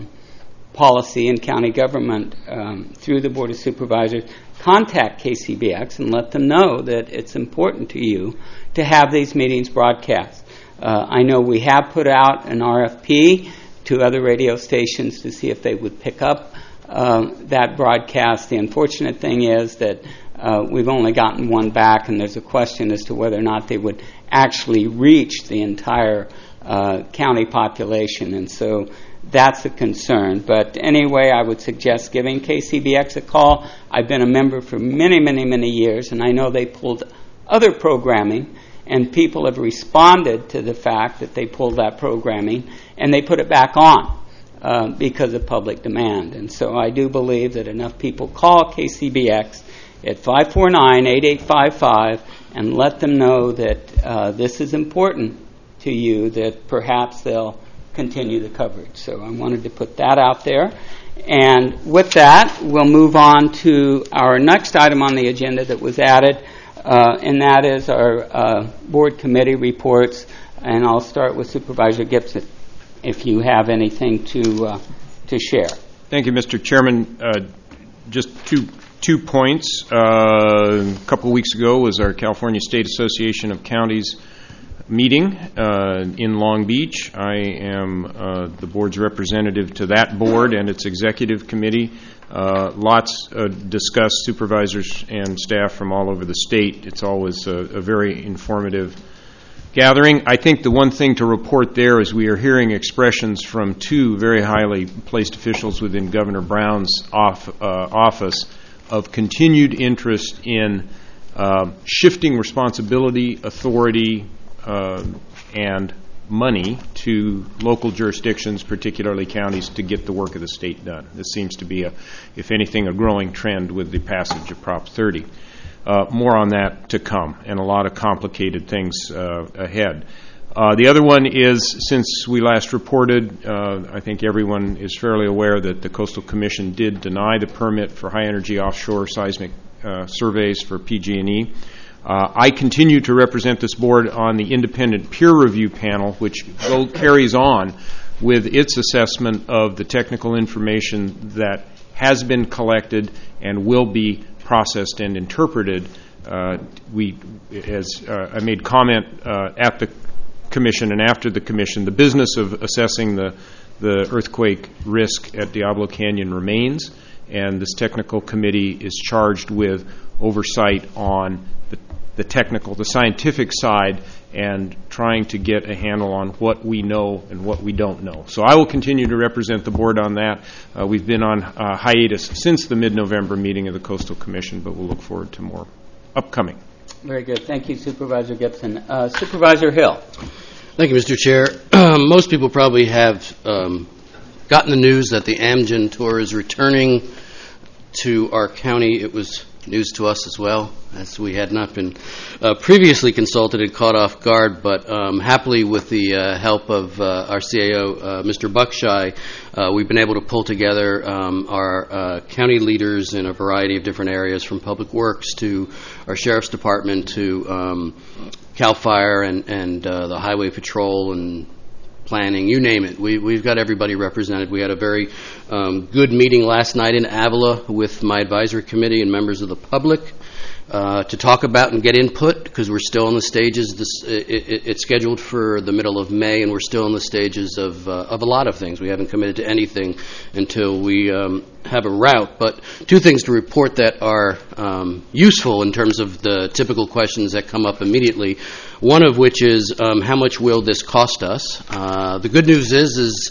policy and county government through the Board of Supervisors, contact KCBX and let them know that it's important to you to have these meetings broadcast. I know we have put out an RFP to other radio stations to see if they would pick up that broadcast. The unfortunate thing is that we've only gotten one back, and there's a question as to whether or not they would actually reach the entire county population, and so that's a concern. But anyway, I would suggest giving KCBX a call. I've been a member for many, many, many years, and I know they pulled other programming, and people have responded to the fact that they pulled that programming, and they put it back on because of public demand. And so I do believe that enough people call KCBX at 549-8855 and let them know that this is important to you, that perhaps they'll continue the coverage. So I wanted to put that out there. And with that, we'll move on to our next item on the agenda that was added, and that is our board committee reports. And I'll start with Supervisor Gibson, if you have anything to share. Thank you, Mr. Chairman. Just two points. A couple of weeks ago was our California State Association of Counties meeting in Long Beach. I am the board's representative to that board and its executive committee. Lots discussed, supervisors and staff from all over the state. It's always a very informative gathering. I think the one thing to report there is we are hearing expressions from two very highly placed officials within Governor Brown's office of continued interest in shifting responsibility, authority, and money to local jurisdictions, particularly counties, to get the work of the state done. This seems to be, if anything, a growing trend with the passage of Prop 30. More on that to come, and a lot of complicated things ahead. The other one is, since we last reported, I think everyone is fairly aware that the Coastal Commission did deny the permit for high-energy offshore seismic surveys for PG&E. I continue to represent this board on the independent peer review panel, which carries on with its assessment of the technical information that has been collected and will be processed and interpreted. I made comment at the Commission and after the Commission, the business of assessing the earthquake risk at Diablo Canyon remains, and this technical committee is charged with oversight on the the technical, the scientific side, and trying to get a handle on what we know and what we don't know. So I will continue to represent the board on that. We've been on hiatus since the mid-November meeting of the Coastal Commission, but we'll look forward to more upcoming. Very good. Thank you, Supervisor Gibson. Supervisor Hill. Thank you, Mr. Chair. Most people probably have gotten the news that the Amgen tour is returning to our county. It was news to us as well, as we had not been previously consulted and caught off guard, but happily with the help of our CAO, Mr. Buckshire, we've been able to pull together our county leaders in a variety of different areas, from Public Works to our Sheriff's Department to CAL FIRE and the Highway Patrol and planning, you name it. We've got everybody represented. We had a very good meeting last night in Avila with my advisory committee and members of the public to talk about and get input, because we're still in the stages. It's scheduled for the middle of May, and we're still in the stages of a lot of things. We haven't committed to anything until we have a route. But two things to report that are useful in terms of the typical questions that come up immediately. One of which is, how much will this cost us? The good news is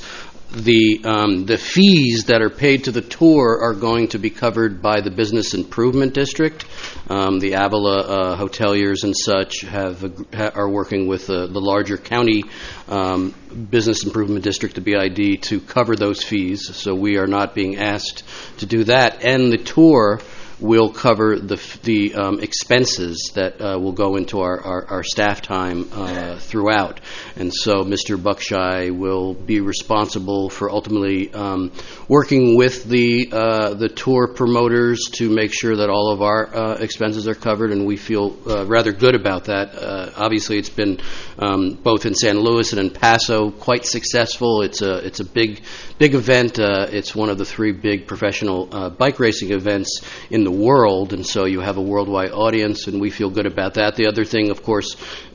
the fees that are paid to the tour are going to be covered by the Business Improvement District. The Avila hoteliers and such are working with the larger county Business Improvement District, the BID, to cover those fees. So we are not being asked to do that. And the tour will cover the expenses that will go into our staff time throughout. And so Mr. Buckshire will be responsible for ultimately working with the tour promoters to make sure that all of our expenses are covered, and we feel rather good about that. Obviously, it's been both in San Luis and in Paso quite successful. It's a big event. It's one of the three big professional bike racing events in the world, and so you have a worldwide audience, and we feel good about that. The other thing, of course,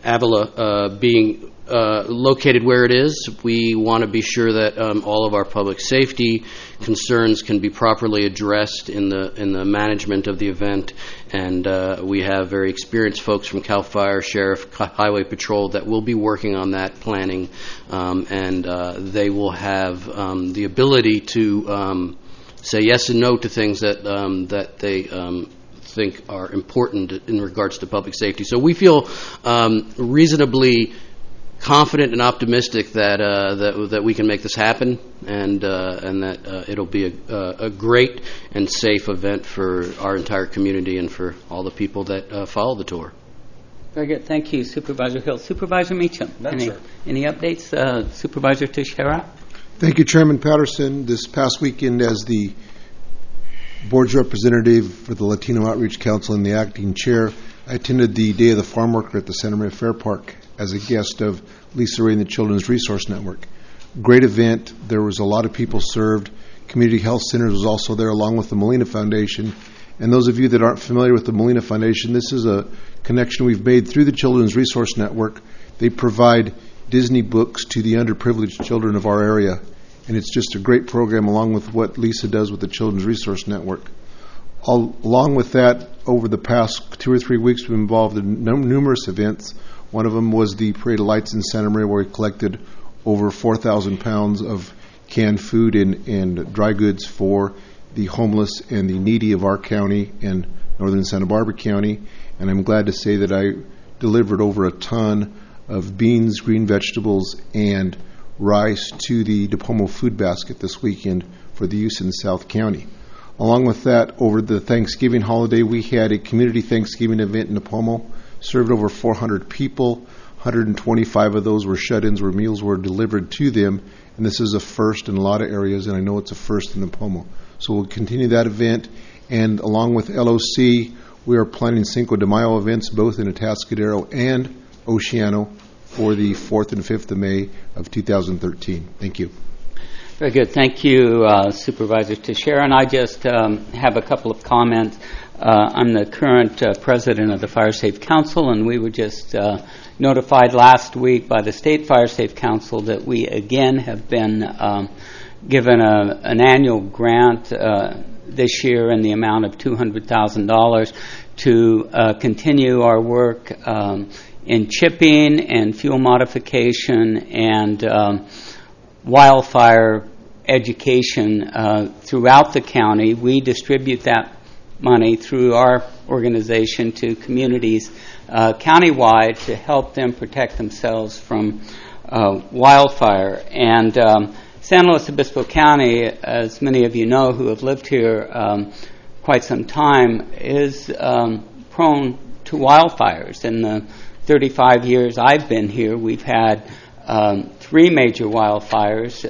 Avila being located where it is, we want to be sure that all of our public safety concerns can be properly addressed in the management of the event, and we have very experienced folks from CAL FIRE, Sheriff, Highway Patrol that will be working on that planning, and they will have the ability to say yes and no to things that they think are important in regards to public safety. So we feel reasonably confident and optimistic that we can make this happen, and that it'll be a great and safe event for our entire community and for all the people that follow the tour. Very good. Thank you, Supervisor Hill. Supervisor Meacham. Any updates? Supervisor Teixeira? Thank you, Chairman Patterson. This past weekend, as the board's representative for the Latino Outreach Council and the acting chair, I attended the Day of the Farm Worker at the Santa Maria Fair Park as a guest of Lisa Ray and the Children's Resource Network. Great event. There was a lot of people served. Community Health Centers was also there, along with the Molina Foundation. And those of you that aren't familiar with the Molina Foundation, this is a connection we've made through the Children's Resource Network. They provide Disney books to the underprivileged children of our area. And it's just a great program, along with what Lisa does with the Children's Resource Network. Along with that, over the past 2 or 3 weeks, we've been involved in numerous events. One of them was the Parade of Lights in Santa Maria, where we collected over 4,000 pounds of canned food and dry goods for the homeless and the needy of our county and northern Santa Barbara County. And I'm glad to say that I delivered over a ton of beans, green vegetables, and rice to the DePomo Food Basket this weekend for the use in South County. Along with that, over the Thanksgiving holiday, we had a community Thanksgiving event in DePomo, served over 400 people. 125 of those were shut-ins where meals were delivered to them, and this is a first in a lot of areas, and I know it's a first in DePomo. So we'll continue that event, and along with LOC, we are planning Cinco de Mayo events both in Atascadero and Oceano for the 4th and 5th of May of 2013. Thank you. Very good. Thank you, Supervisor Teixeira. And I just have a couple of comments. I'm the current president of the Fire Safe Council, and we were just notified last week by the State Fire Safe Council that we again have been given an annual grant this year in the amount of $200,000 to continue our work in chipping and fuel modification and wildfire education throughout the county. We distribute that money through our organization to communities countywide to help them protect themselves from wildfire. And San Luis Obispo County, as many of you know who have lived here quite some time, is prone to wildfires. In the 35 years I've been here, we've had 3 major wildfires,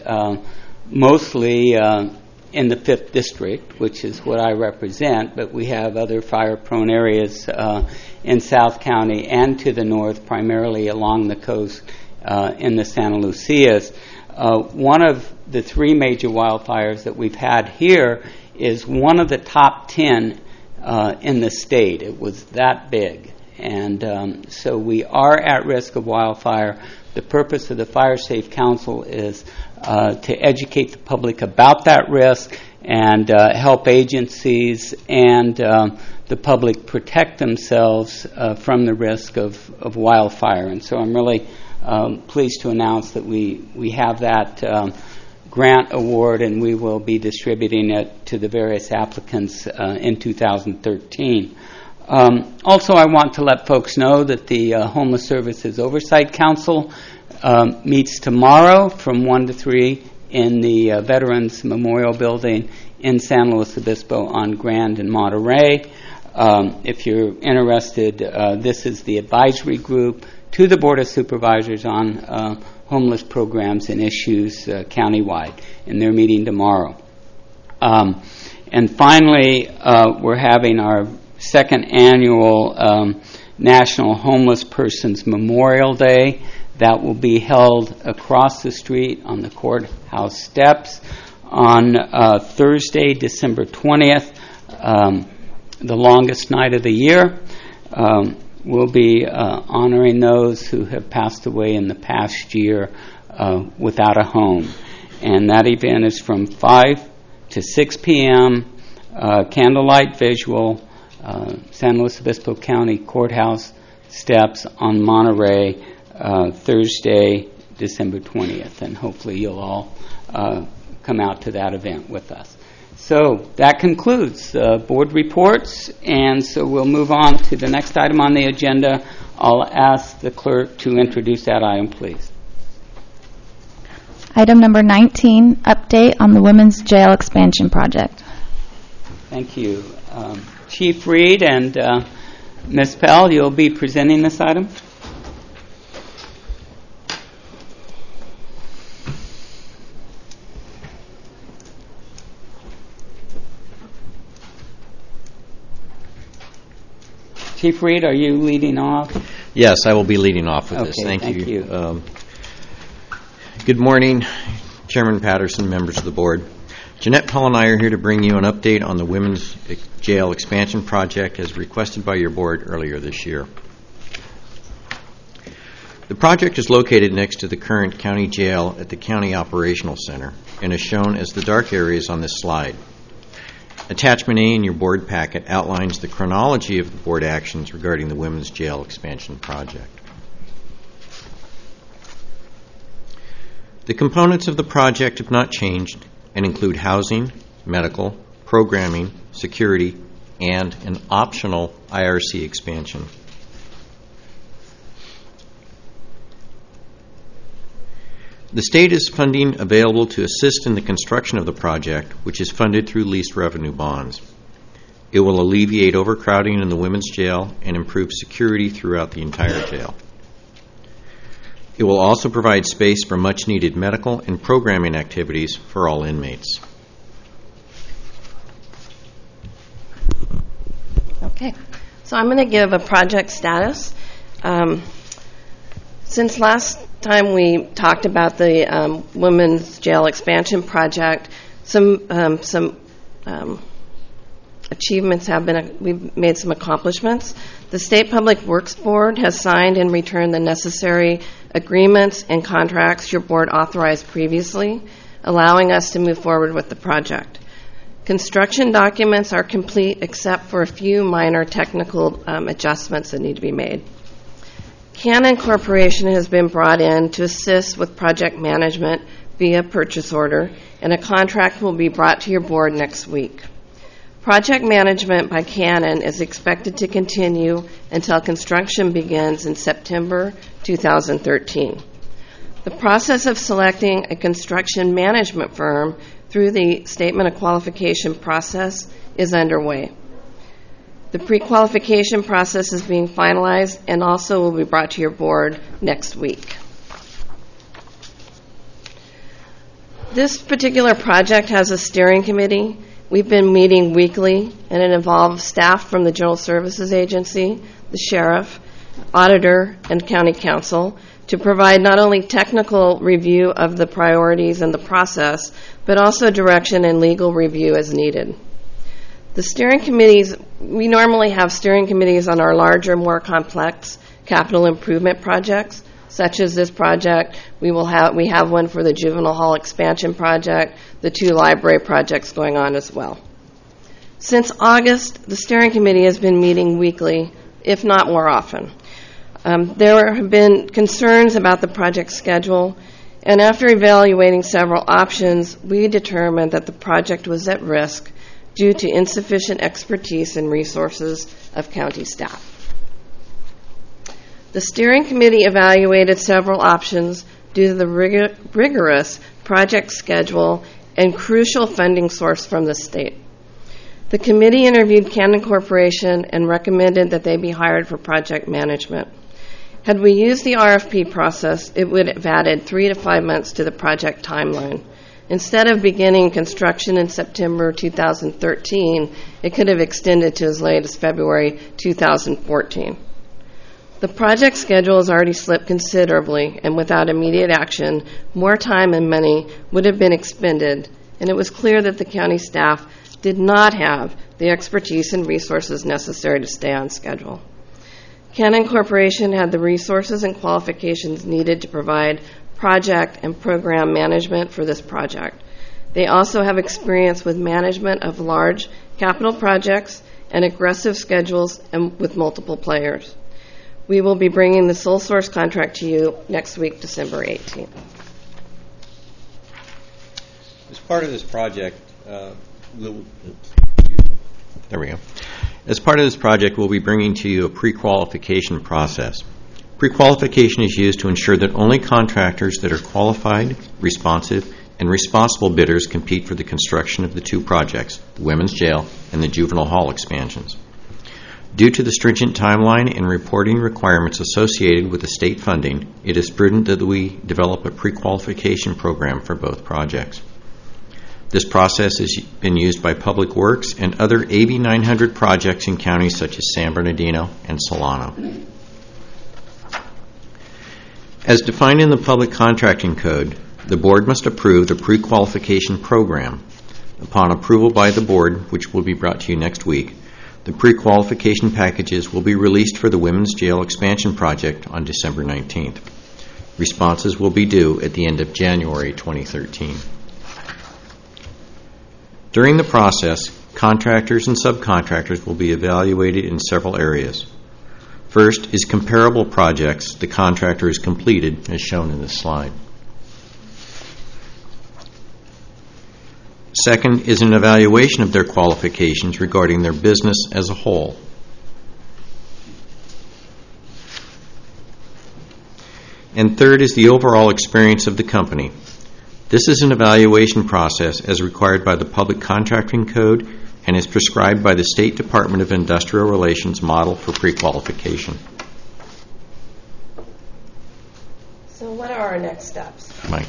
mostly in the 5th District, which is what I represent, but we have other fire-prone areas in South County and to the north, primarily along the coast in the Santa Lucias. One of the 3 major wildfires that we've had here is one of the top 10 in the state. It was that big. And so we are at risk of wildfire. The purpose of the Fire Safe Council is to educate the public about that risk and help agencies and the public protect themselves from the risk of wildfire. And so I'm really pleased to announce that we have that grant award, and we will be distributing it to the various applicants in 2013. Also, I want to let folks know that the Homeless Services Oversight Council meets tomorrow from 1 to 3 in the Veterans Memorial Building in San Luis Obispo on Grand and Monterey. If you're interested, this is the advisory group to the Board of Supervisors on homeless programs and issues countywide, and they're meeting tomorrow. And finally, we're having our 2nd annual National Homeless Persons Memorial Day. That will be held across the street on the courthouse steps on Thursday, December 20th, the longest night of the year. We'll be honoring those who have passed away in the past year without a home. And that event is from 5 to 6 p.m., candlelight visual, San Luis Obispo County Courthouse steps on Monterey, Thursday, December 20th. And hopefully you'll all come out to that event with us. So that concludes board reports, and so we'll move on to the next item on the agenda. I'll ask the clerk to introduce that item, please. Item number 19, update on the Women's Jail Expansion Project. Thank you. Chief Reed and Ms. Pell, you'll be presenting this item. Chief Reed, are you leading off? Yes, I will be leading off with this. Okay, Thank you. Good morning, Chairman Patterson, members of the board. Jeanette Pell and I are here to bring you an update on the Women's Jail Expansion Project as requested by your board earlier this year. The project is located next to the current county jail at the County Operational Center and is shown as the dark areas on this slide. Attachment A in your board packet outlines the chronology of the board actions regarding the Women's Jail Expansion Project. The components of the project have not changed and include housing, medical, programming, security, and an optional IRC expansion. The state is funding available to assist in the construction of the project, which is funded through leased revenue bonds. It will alleviate overcrowding in the women's jail and improve security throughout the entire jail. It will also provide space for much-needed medical and programming activities for all inmates. Okay, so I'm going to give a project status. Since last time we talked about the Women's Jail Expansion Project, some achievements have been, we've made some accomplishments. The State Public Works Board has signed and returned the necessary agreements and contracts your board authorized previously, allowing us to move forward with the project. Construction documents are complete except for a few minor technical adjustments that need to be made. Canon Corporation has been brought in to assist with project management via purchase order, and a contract will be brought to your board next week. Project management by Canon is expected to continue until construction begins in September 2013. The process of selecting a construction management firm through the Statement of Qualification process is underway. The pre-qualification process is being finalized and also will be brought to your board next week. This particular project has a steering committee. We've been meeting weekly, and it involves staff from the General Services Agency, the sheriff, auditor, and county council to provide not only technical review of the priorities and the process, but also direction and legal review as needed. The steering committees, we normally have steering committees on our larger, more complex capital improvement projects, such as this project. We have one for the juvenile hall expansion project, the 2 library projects going on as well. Since August, the steering committee has been meeting weekly, if not more often. There have been concerns about the project schedule, and after evaluating several options, we determined that the project was at risk due to insufficient expertise and resources of county staff. The steering committee evaluated several options due to the rigorous project schedule and crucial funding source from the state. The committee interviewed Canon Corporation and recommended that they be hired for project management. Had we used the RFP process, it would have added 3 to 5 months to the project timeline. Instead of beginning construction in September 2013, it could have extended to as late as February 2014. The project schedule has already slipped considerably, and without immediate action, more time and money would have been expended, and it was clear that the county staff did not have the expertise and resources necessary to stay on schedule. Canon Corporation had the resources and qualifications needed to provide project and program management for this project. They also have experience with management of large capital projects and aggressive schedules and with multiple players. We will be bringing the sole source contract to you next week, December 18th. As part of this project, As part of this project, we'll be bringing to you a pre-qualification process. Pre-qualification is used to ensure that only contractors that are qualified, responsive, and responsible bidders compete for the construction of the 2 projects, the Women's Jail and the Juvenile Hall expansions. Due to the stringent timeline and reporting requirements associated with the state funding, it is prudent that we develop a pre-qualification program for both projects. This process has been used by Public Works and other AB 900 projects in counties such as San Bernardino and Solano. As defined in the Public Contracting Code, the board must approve the pre-qualification program. Upon approval by the board, which will be brought to you next week, the pre-qualification packages will be released for the Women's Jail expansion project on December 19th. Responses will be due at the end of January 2013. During the process, contractors and subcontractors will be evaluated in several areas. First is comparable projects the contractor has completed, as shown in this slide. Second is an evaluation of their qualifications regarding their business as a whole. And third is the overall experience of the company. This is an evaluation process as required by the Public Contracting Code and is prescribed by the State Department of Industrial Relations model for pre-qualification. So what are our next steps? Mike.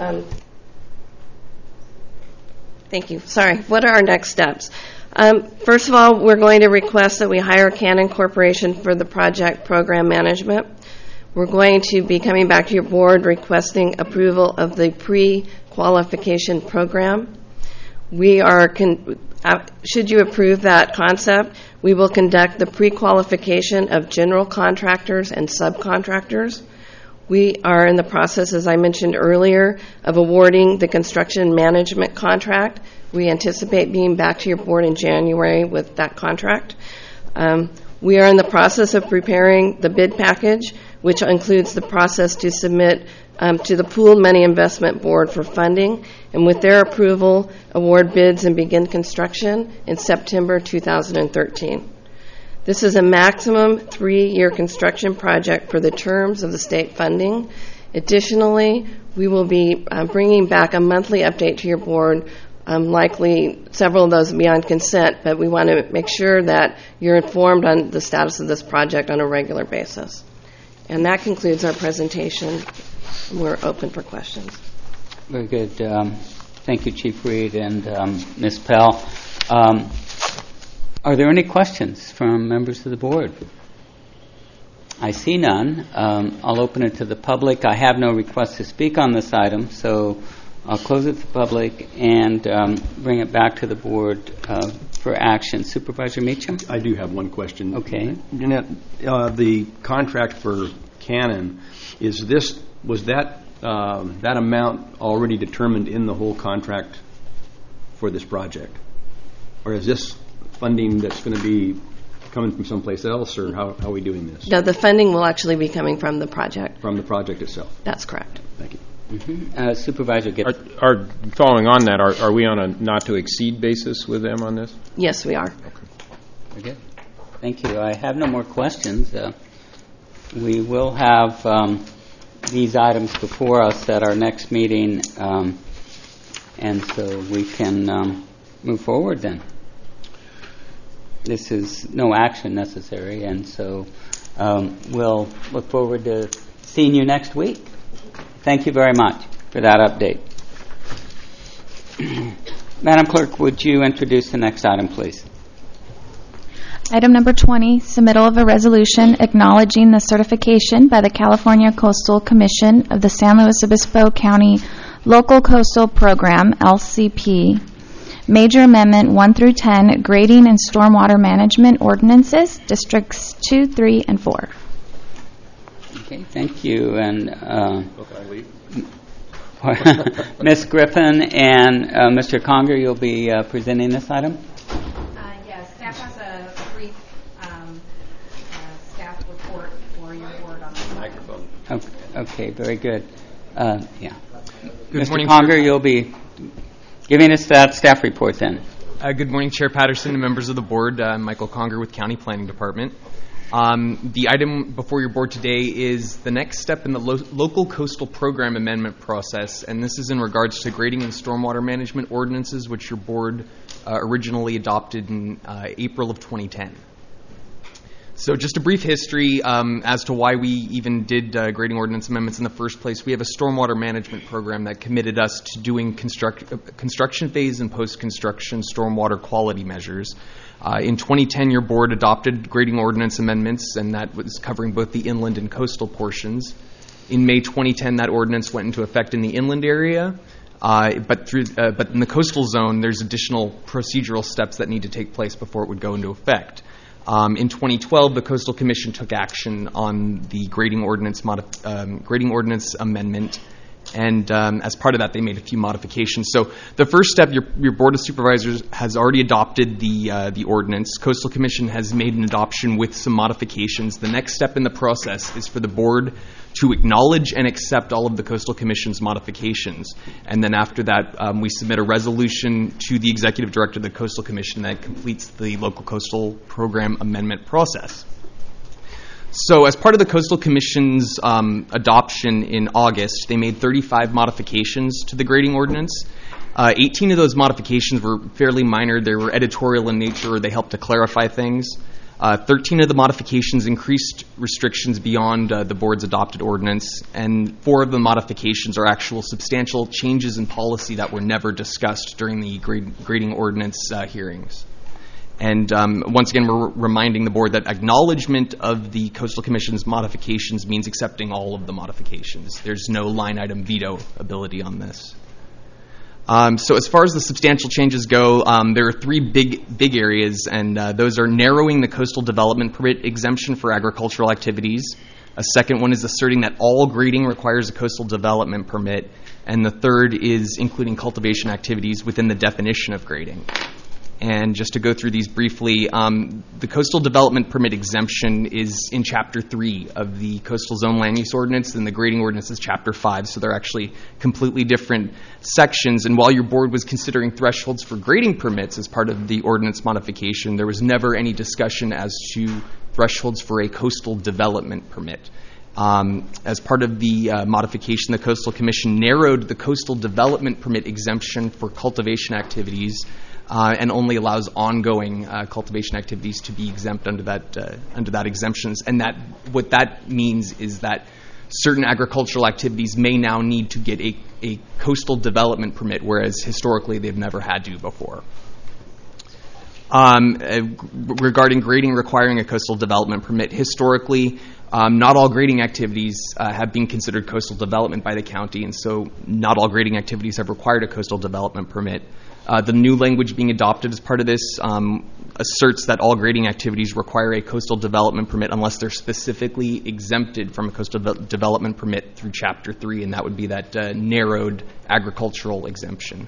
Thank you. Sorry. What are our next steps? First of all, we're going to request that we hire Canon Corporation for the project program management. We're going to be coming back to your board requesting approval of the pre-qualification program. We are, should you approve that concept, we will conduct the pre-qualification of general contractors and subcontractors. We are in the process, as I mentioned earlier, of awarding the construction management contract. We anticipate being back to your board in January with that contract. We are in the process of preparing the bid package, which includes the process to submit to the Pooled Money Investment Board for funding, and with their approval, award bids and begin construction in September 2013. This is a maximum 3-year construction project for the terms of the state funding. Additionally, we will be bringing back a monthly update to your board. Likely several of those will be on consent, but we want to make sure that you're informed on the status of this project on a regular basis. And that concludes our presentation. We're open for questions. Very good. Thank you, Chief Reed and Ms. Pell. Are there any questions from members of the board? I see none. I'll open it to the public. I have no request to speak on this item, so I'll close it to the public and bring it back to the board for action. Supervisor Meacham? I do have one question. Okay. Jeanette, the contract for Cannon, was that amount already determined in the whole contract for this project? Or is this funding that's going to be coming from someplace else, or how are we doing this? No, the funding will actually be coming from the project. From the project itself? That's correct. Thank you. Mm-hmm. Supervisor Gibbs. Following on that, are we on a not-to-exceed basis with them on this? Yes, we are. Okay. Very good. Thank you. I have no more questions. We will have these items before us at our next meeting, and so we can move forward then. This is no action necessary, and so we'll look forward to seeing you next week. Thank you very much for that update. Madam Clerk, would you introduce the next item, please? Item number 20, submittal of a resolution acknowledging the certification by the California Coastal Commission of the San Luis Obispo County Local Coastal Program, LCP, Major Amendment 1 through 10, Grading and Stormwater Management Ordinances, Districts 2, 3, and 4. Okay, thank you. And Ms. Griffin and Mr. Conger, you'll be presenting this item? Yes, staff has a brief staff report for your board on the microphone. Okay, very good. Yeah. Good Mr. morning, Conger, Chair. you'll be giving us that staff report then. Good morning, Chair Patterson and members of the board. I'm Michael Conger with County Planning Department. The item before your board today is the next step in the local coastal program amendment process, and this is in regards to grading and stormwater management ordinances, which your board originally adopted in April of 2010. So just a brief history as to why we even did grading ordinance amendments in the first place. We have a stormwater management program that committed us to doing construction phase and post-construction stormwater quality measures. In 2010, your board adopted grading ordinance amendments, and that was covering both the inland and coastal portions. In May 2010, that ordinance went into effect in the inland area, but in the coastal zone, there's additional procedural steps that need to take place before it would go into effect. In 2012, the Coastal Commission took action on the grading ordinance amendment, and as part of that, they made a few modifications. So the first step, your Board of Supervisors has already adopted the ordinance. Coastal Commission has made an adoption with some modifications. The next step in the process is for the board to acknowledge and accept all of the Coastal Commission's modifications. And then after that, we submit a resolution to the Executive Director of the Coastal Commission that completes the local coastal program amendment process. So as part of the Coastal Commission's adoption in August, they made 35 modifications to the grading ordinance. 18 of those modifications were fairly minor. They were editorial in nature, or they helped to clarify things. 13 of the modifications increased restrictions beyond the board's adopted ordinance, and 4 of the modifications are actual substantial changes in policy that were never discussed during the grading ordinance hearings. And once again, we're reminding the board that acknowledgement of the Coastal Commission's modifications means accepting all of the modifications. There's no line item veto ability on this. So as far as the substantial changes go, there are three big areas, and those are narrowing the coastal development permit exemption for agricultural activities. A second one is asserting that all grading requires a coastal development permit. And the third is including cultivation activities within the definition of grading. And just to go through these briefly, the coastal development permit exemption is in Chapter 3 of the Coastal Zone Land Use Ordinance, and the grading ordinance is Chapter 5, so they're actually completely different sections. And while your board was considering thresholds for grading permits as part of the ordinance modification, there was never any discussion as to thresholds for a coastal development permit. As part of the modification, the Coastal Commission narrowed the coastal development permit exemption for cultivation activities and only allows ongoing cultivation activities to be exempt under that exemptions. And what that means is that certain agricultural activities may now need to get a coastal development permit, whereas historically they've never had to before. Regarding grading requiring a coastal development permit, historically, not all grading activities have been considered coastal development by the county, and so not all grading activities have required a coastal development permit. The new language being adopted as part of this asserts that all grading activities require a coastal development permit unless they're specifically exempted from a coastal development permit through Chapter 3, and that would be that narrowed agricultural exemption.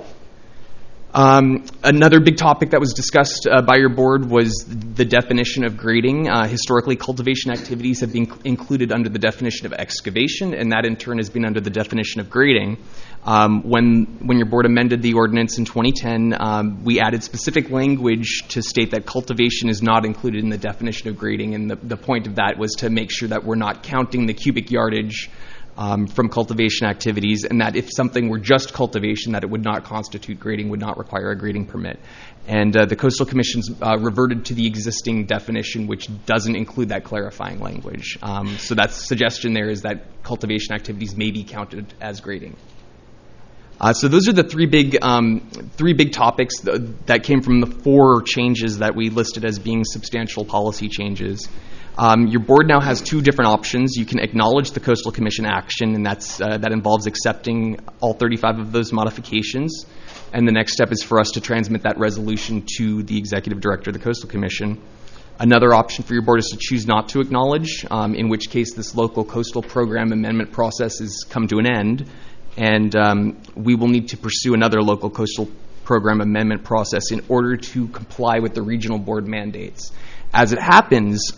Another big topic that was discussed by your board was the definition of grading. Historically, cultivation activities have been included under the definition of excavation, and that in turn has been under the definition of grading. When your board amended the ordinance in 2010, we added specific language to state that cultivation is not included in the definition of grading, and the point of that was to make sure that we're not counting the cubic yardage from cultivation activities, and that if something were just cultivation, that it would not constitute grading, would not require a grading permit. And the Coastal Commission's reverted to the existing definition, which doesn't include that clarifying language. So that suggestion there is that cultivation activities may be counted as grading. So those are the three big topics that came from the four changes that we listed as being substantial policy changes. Your board now has two different options. You can acknowledge the Coastal Commission action, and that involves accepting all 35 of those modifications. And the next step is for us to transmit that resolution to the Executive Director of the Coastal Commission. Another option for your board is to choose not to acknowledge, in which case this local coastal program amendment process has come to an end, and we will need to pursue another local coastal program amendment process in order to comply with the regional board mandates. As it happens,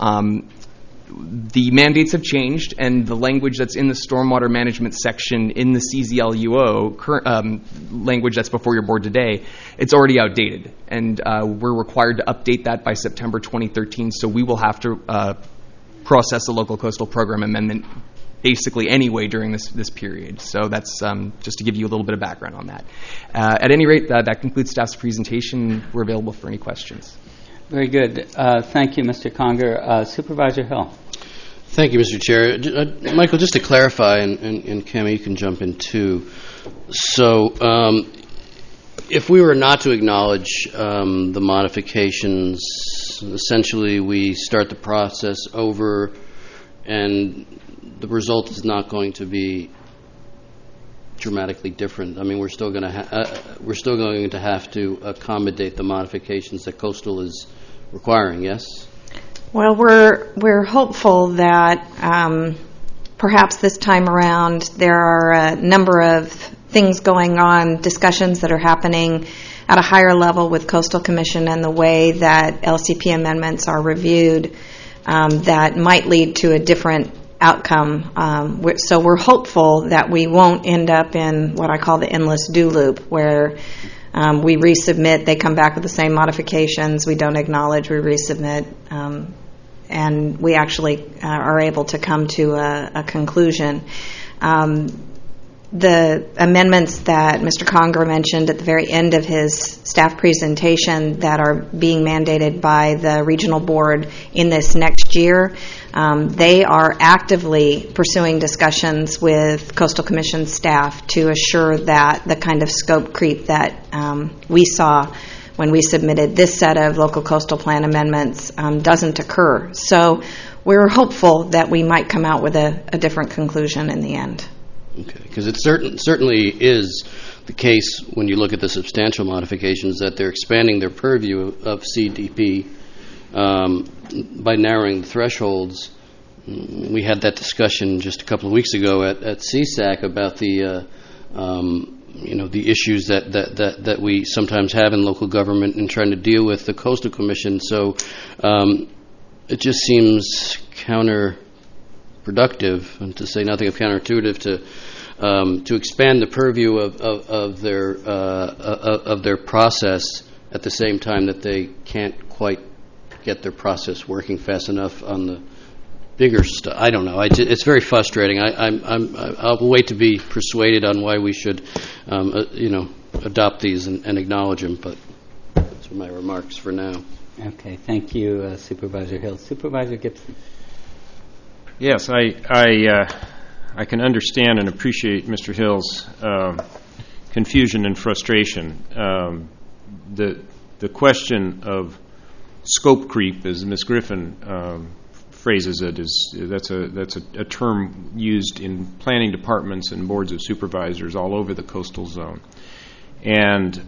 the mandates have changed, and the language that's in the stormwater management section in the CZLUO, language that's before your board today, it's already outdated. And we're required to update that by September 2013, so we will have to process a local coastal program amendment basically anyway during this period. So that's just to give you a little bit of background on that. At any rate, that concludes staff's presentation. We're available for any questions. Very good. Thank you, Mr. Conger. Supervisor Hill. Thank you, Mr. Chair. Michael, just to clarify, and Cami, you can jump in too. So if we were not to acknowledge the modifications, essentially we start the process over and the result is not going to be dramatically different. I mean, we're still going to have to accommodate the modifications that Coastal is requiring. Yes. Well, we're hopeful that perhaps this time around there are a number of things going on, discussions that are happening at a higher level with Coastal Commission and the way that LCP amendments are reviewed that might lead to a different outcome. So we're hopeful that we won't end up in what I call the endless do loop, where we resubmit, they come back with the same modifications, we don't acknowledge, we resubmit, and we actually are able to come to a conclusion. The amendments that Mr. Conger mentioned at the very end of his staff presentation that are being mandated by the regional board in this next year, they are actively pursuing discussions with Coastal Commission staff to assure that the kind of scope creep that we saw when we submitted this set of local coastal plan amendments doesn't occur. So we're hopeful that we might come out with a different conclusion in the end. Okay, because it certainly is the case when you look at the substantial modifications that they're expanding their purview of CDP by narrowing the thresholds. We had that discussion just a couple of weeks ago at CSAC about the the issues that we sometimes have in local government in trying to deal with the Coastal Commission. So it just seems counterproductive, and to say nothing of counterintuitive, to expand the purview of their process at the same time that they can't quite get their process working fast enough on the bigger stuff. I don't know. It's very frustrating. I'll wait to be persuaded on why we should, adopt these and acknowledge them. But those are my remarks for now. Okay. Thank you, Supervisor Hill. Supervisor Gibson. Yes, I can understand and appreciate Mr. Hill's confusion and frustration. The question of scope creep, as Ms. Griffin phrases it, that's a term used in planning departments and boards of supervisors all over the coastal zone. And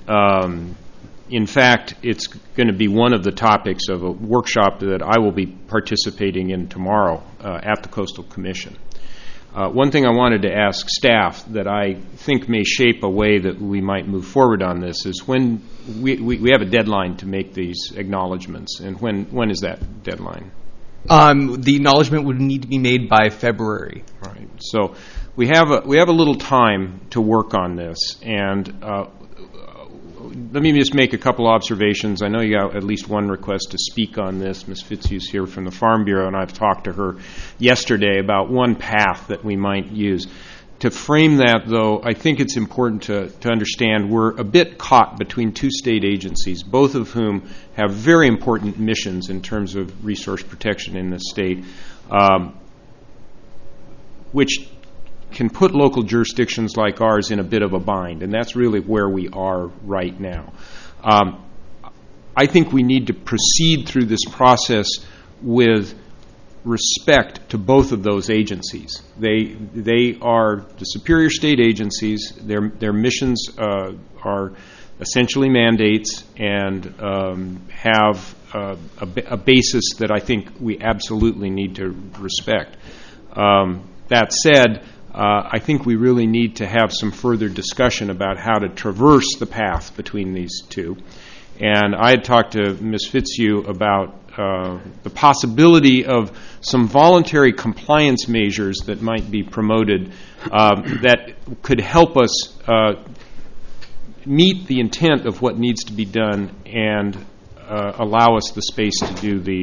in fact, it's going to be one of the topics of a workshop that I will be participating in tomorrow at the Coastal Commission. One thing I wanted to ask staff that I think may shape a way that we might move forward on this is when we have a deadline to make these acknowledgments, and when is that deadline? The acknowledgement would need to be made by February. Right. So we have a little time to work on this, and let me just make a couple observations. I know you got at least one request to speak on this. Ms. Fitzhugh's here from the Farm Bureau, and I've talked to her yesterday about one path that we might use. To frame that, though, I think it's important to understand we're a bit caught between two state agencies, both of whom have very important missions in terms of resource protection in this state, which can put local jurisdictions like ours in a bit of a bind, and that's really where we are right now. I think we need to proceed through this process with respect to both of those agencies. They are the superior state agencies. Their missions are essentially mandates and have a basis that I think we absolutely need to respect. That said, I think we really need to have some further discussion about how to traverse the path between these two. And I had talked to Ms. Fitzhugh about the possibility of some voluntary compliance measures that might be promoted that could help us meet the intent of what needs to be done and allow us the space to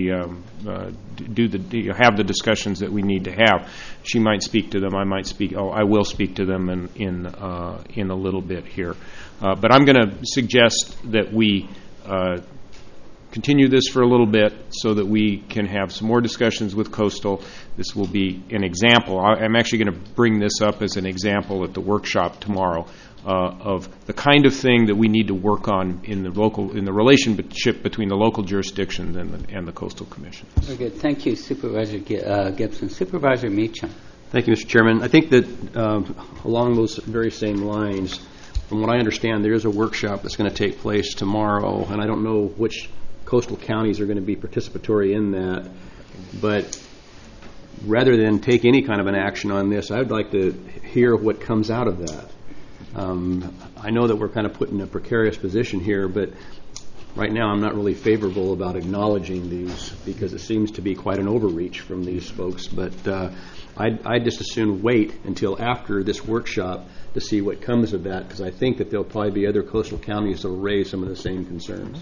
have the discussions that we need to have. She might speak to them. I might speak. I will speak to them in a little bit here. But I'm going to suggest that we continue this for a little bit so that we can have some more discussions with Coastal. This will be an example. I'm actually going to bring this up as an example at the workshop tomorrow of the kind of thing that we need to work on in the relationship between the local jurisdictions and the Coastal Commission. Very good. Thank you, Supervisor Gibson. Supervisor Meacham. Thank you, Mr. Chairman. I think that along those very same lines, from what I understand, there is a workshop that's going to take place tomorrow, and I don't know which coastal counties are going to be participatory in that, but rather than take any kind of an action on this, I would like to hear what comes out of that. I know that we're kind of put in a precarious position here, but right now I'm not really favorable about acknowledging these because it seems to be quite an overreach from these folks, but I'd just as soon wait until after this workshop to see what comes of that, because I think that there'll probably be other coastal counties that will raise some of the same concerns.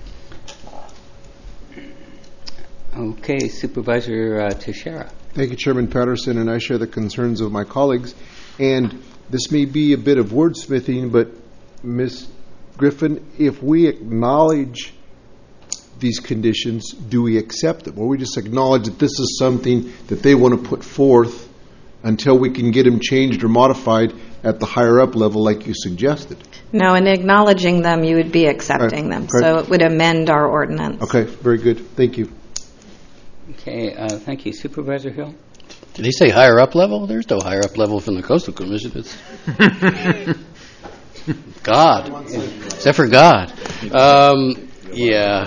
Okay, Supervisor Teixeira. Thank you, Chairman Patterson, and I share the concerns of my colleagues. And this may be a bit of wordsmithing, but Ms. Griffin, if we acknowledge these conditions, do we accept them? Or we just acknowledge that this is something that they want to put forth until we can get them changed or modified at the higher up level like you suggested? No, in acknowledging them, you would be accepting them. Right. So it would amend our ordinance. Okay, very good. Thank you. Okay, thank you. Supervisor Hill? Did he say higher up level? There's no higher up level from the Coastal Commission. It's God, except for God. Yeah.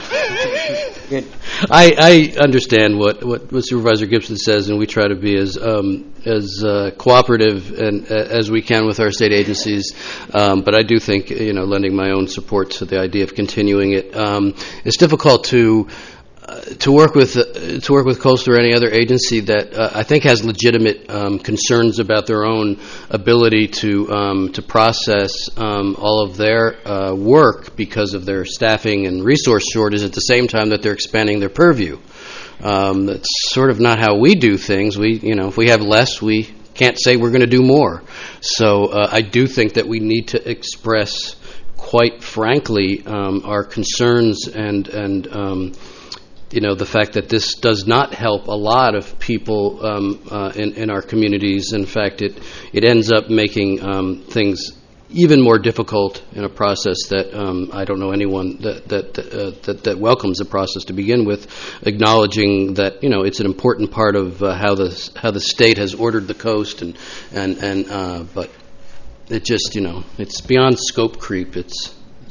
I understand what Supervisor Gibson says, and we try to be as cooperative and as we can with our state agencies. But I do think, lending my own support to the idea of continuing it. It's difficult to work with Coastal or any other agency that I think has legitimate concerns about their own ability to process all of their work because of their staffing and resource shortage at the same time that they're expanding their purview. That's sort of not how we do things. If we have less, we can't say we're going to do more. So I do think that we need to express, quite frankly, our concerns and the fact that this does not help a lot of people in our communities. In fact, it ends up making things even more difficult in a process that I don't know anyone that welcomes the process to begin with, acknowledging that it's an important part of how the state has ordered the coast but it just it's beyond scope creep. It's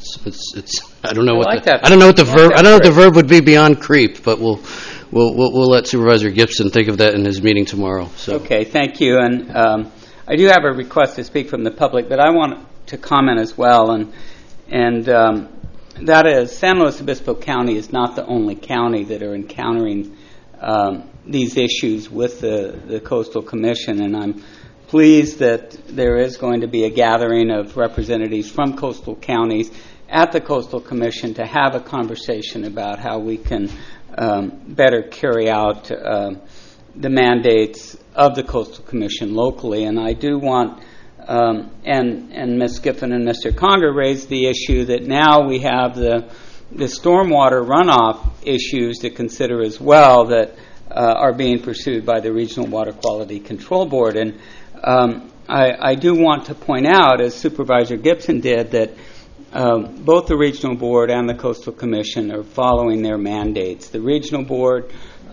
I don't know what the verb would be beyond creep, but we'll let Supervisor Gibson think of that in his meeting tomorrow. So. Okay, thank you. And I do have a request to speak from the public, but I want to comment as well, and that is San Luis Obispo County is not the only county that are encountering these issues with the Coastal Commission, and I'm pleased that there is going to be a gathering of representatives from coastal counties at the Coastal Commission to have a conversation about how we can better carry out the mandates of the Coastal Commission locally. And I do want, and Ms. Giffen and Mr. Conger raised the issue that now we have the stormwater runoff issues to consider as well that are being pursued by the Regional Water Quality Control Board. And I do want to point out, as Supervisor Gibson did, that both the Regional Board and the Coastal Commission are following their mandates. The Regional Board,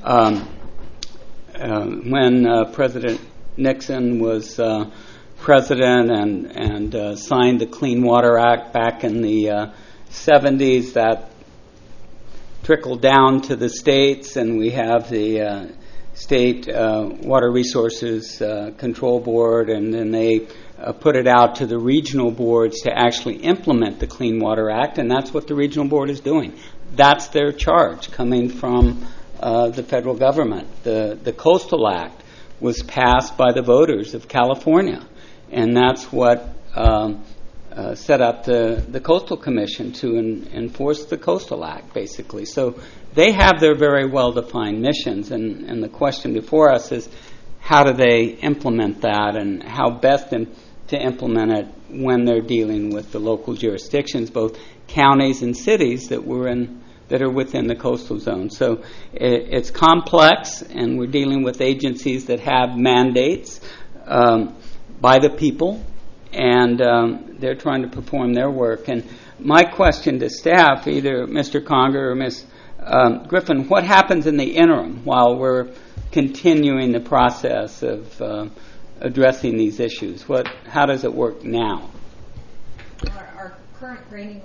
when President Nixon was president and signed the Clean Water Act back in the 70s, that trickled down to the states, and we have the State Water Resources Control Board, and then they put it out to the regional boards to actually implement the Clean Water Act, and that's what the Regional Board is doing. That's their charge coming from the federal government. The Coastal Act was passed by the voters of California, and that's what set up the Coastal Commission to enforce the Coastal Act, basically. So they have their very well-defined missions, and the question before us is how do they implement that and how best to implement it when they're dealing with the local jurisdictions, both counties and cities that are within the coastal zone. So it's complex, and we're dealing with agencies that have mandates by the people, and they're trying to perform their work. And my question to staff, either Mr. Conger or Ms. Griffin, what happens in the interim while we're continuing the process of addressing these issues? How does it work now? Our current grading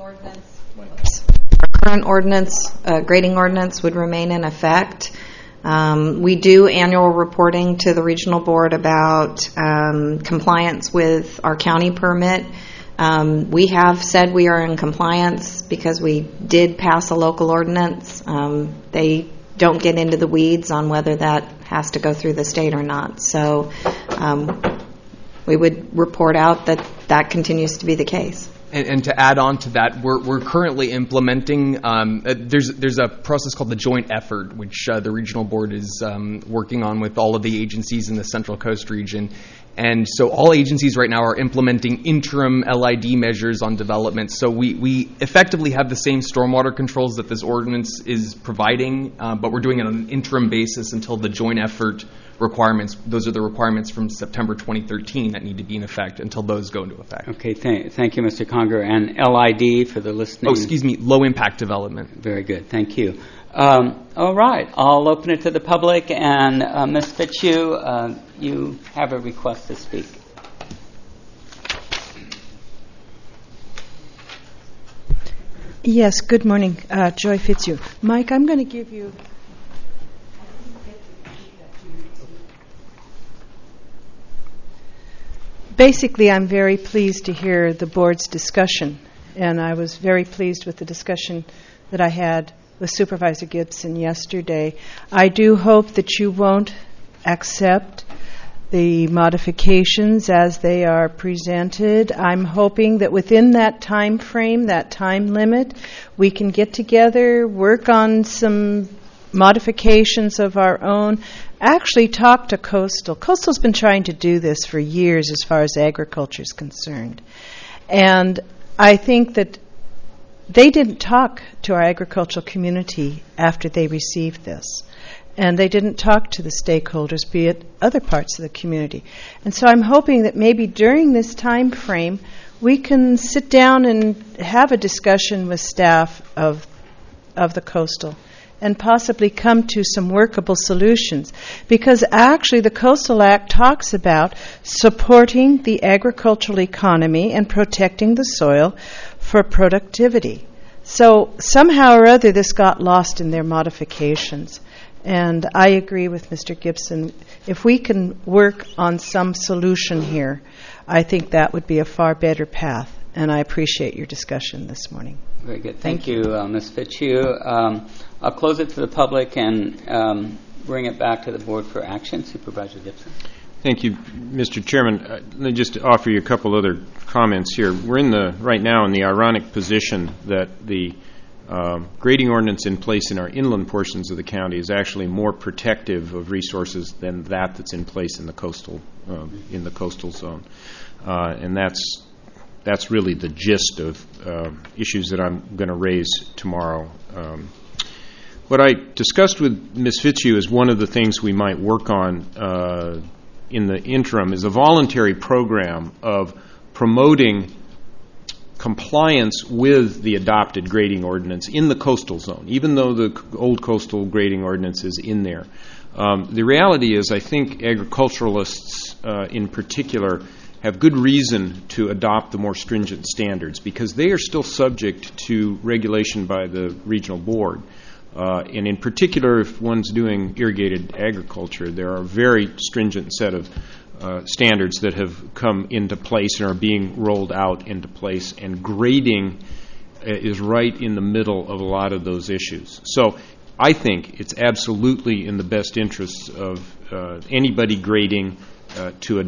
ordinance would remain in effect. We do annual reporting to the Regional Board about compliance with our county permit. We have said we are in compliance because we did pass a local ordinance. They don't get into the weeds on whether that has to go through the state or not. So we would report out that continues to be the case. And to add on to that, we're currently implementing. There's a process called the Joint Effort, which the Regional Board is working on with all of the agencies in the Central Coast region. And so all agencies right now are implementing interim LID measures on development. So we effectively have the same stormwater controls that this ordinance is providing, but we're doing it on an interim basis until the Joint Effort requirements. Those are the requirements from September 2013 that need to be in effect until those go into effect. Okay, thank you, Mr. Conger. And LID for the listening? Low impact development. Very good, thank you. All right, I'll open it to the public, and Ms. Fitzhugh, you have a request to speak. Yes, good morning, Joy Fitzhugh. Mike, I'm going to give you... Basically, I'm very pleased to hear the board's discussion, and I was very pleased with the discussion that I had with Supervisor Gibson yesterday. I do hope that you won't accept the modifications as they are presented. I'm hoping that within that time frame, that time limit, we can get together, work on some modifications of our own, actually talk to Coastal. Coastal's been trying to do this for years as far as agriculture is concerned. And I think that they didn't talk to our agricultural community after they received this. And they didn't talk to the stakeholders, be it other parts of the community. And so I'm hoping that maybe during this time frame, we can sit down and have a discussion with staff of the Coastal and possibly come to some workable solutions. Because actually the Coastal Act talks about supporting the agricultural economy and protecting the soil for productivity. So somehow or other this got lost in their modifications. And I agree with Mr. Gibson. If we can work on some solution here, I think that would be a far better path. And I appreciate your discussion this morning. Very good. Thank you, Ms. Fitzhugh. I'll close it to the public and bring it back to the board for action. Supervisor Gibson. Thank you, Mr. Chairman. Let me just offer you a couple other comments here. We're right now in the ironic position that the grading ordinance in place in our inland portions of the county is actually more protective of resources than that's in place in the coastal zone, and that's really the gist of issues that I'm going to raise tomorrow. What I discussed with Ms. Fitzhugh is one of the things we might work on in the interim is a voluntary program of promoting compliance with the adopted grading ordinance in the coastal zone, even though the old coastal grading ordinance is in there. The reality is I think agriculturalists in particular have good reason to adopt the more stringent standards because they are still subject to regulation by the regional board. And in particular, if one's doing irrigated agriculture, there are a very stringent set of standards that have come into place and are being rolled out into place, and grading is right in the middle of a lot of those issues. So I think it's absolutely in the best interests of anybody grading to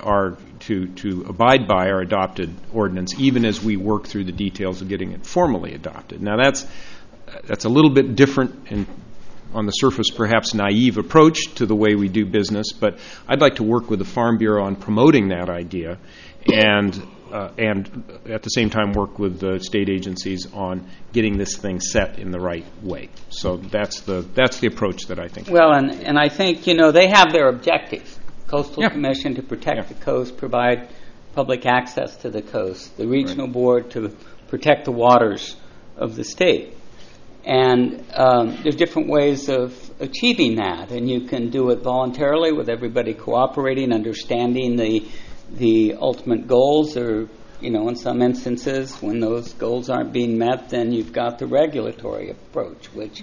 abide by our adopted ordinance, even as we work through the details of getting it formally adopted. Now that's a little bit different and on the surface perhaps naive approach to the way we do business, but I'd like to work with the Farm Bureau on promoting that idea and at the same time work with the state agencies on getting this thing set in the right way. So that's the approach that I think. Well, and I think, they have their objectives. Coastal Commission to protect the coast, provide public access to the coast. The Regional Board to protect the waters of the state. And there's different ways of achieving that, and you can do it voluntarily with everybody cooperating, understanding the ultimate goals, or in some instances when those goals aren't being met, then you've got the regulatory approach, which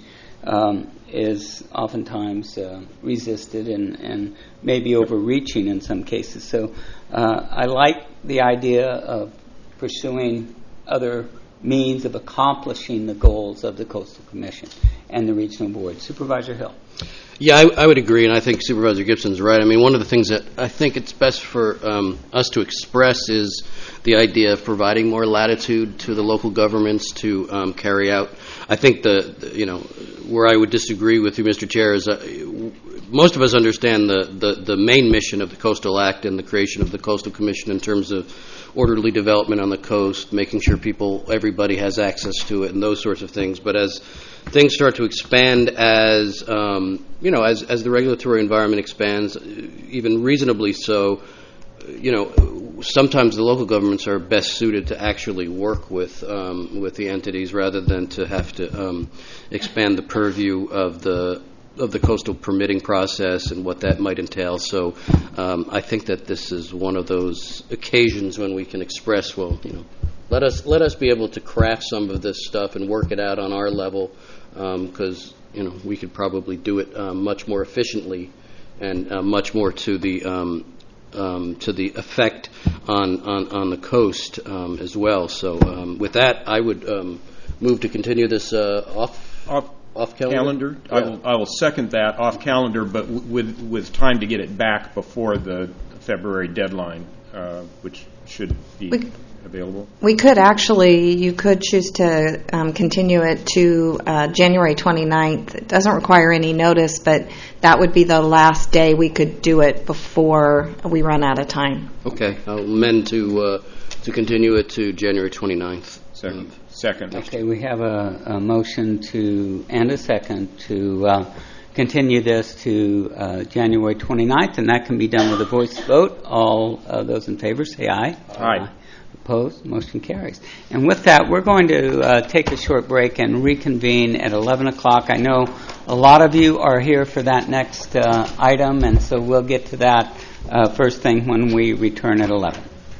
is oftentimes resisted and maybe overreaching in some cases. So I like the idea of pursuing other means of accomplishing the goals of the Coastal Commission and the Regional Board. Supervisor Hill. Yeah, I would agree, and I think Supervisor Gibson's right. I mean, one of the things that I think it's best for us to express is the idea of providing more latitude to the local governments to carry out. I think where I would disagree with you, Mr. Chair, is most of us understand the main mission of the Coastal Act and the creation of the Coastal Commission in terms of orderly development on the coast, making sure everybody has access to it, and those sorts of things. But as things start to expand, as the regulatory environment expands, even reasonably so, sometimes the local governments are best suited to actually work with the entities rather than to have to expand the purview of the coastal permitting process and what that might entail. So I think that this is one of those occasions when we can express, well, let us be able to craft some of this stuff and work it out on our level, because we could probably do it much more efficiently and much more to the effect on the coast as well. So with that, I would move to continue this off calendar. I will second that off calendar, but with time to get it back before the February deadline, which should be available. We could you could choose to continue it to January 29th. It doesn't require any notice, but that would be the last day we could do it before we run out of time. Okay, I'll amend to continue it to January 29th. Second. Okay, we have a motion and a second to continue this to January 29th, and that can be done with a voice vote. All those in favor say aye. Aye. Opposed? Motion carries. And with that, we're going to take a short break and reconvene at 11 o'clock. I know a lot of you are here for that next item, and so we'll get to that first thing when we return at 11.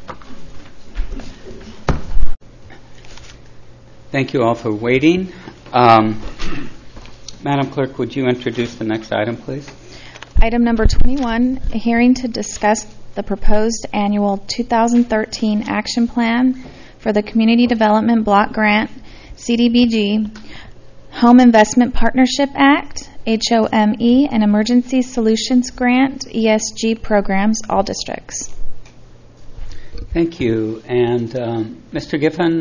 Thank you all for waiting. Madam Clerk, would you introduce the next item, please? Item number 21, a hearing to discuss the proposed annual 2013 action plan for the Community Development Block Grant, CDBG, Home Investment Partnership Act, HOME, and Emergency Solutions Grant, ESG programs, all districts. Thank you. And Mr. Giffen,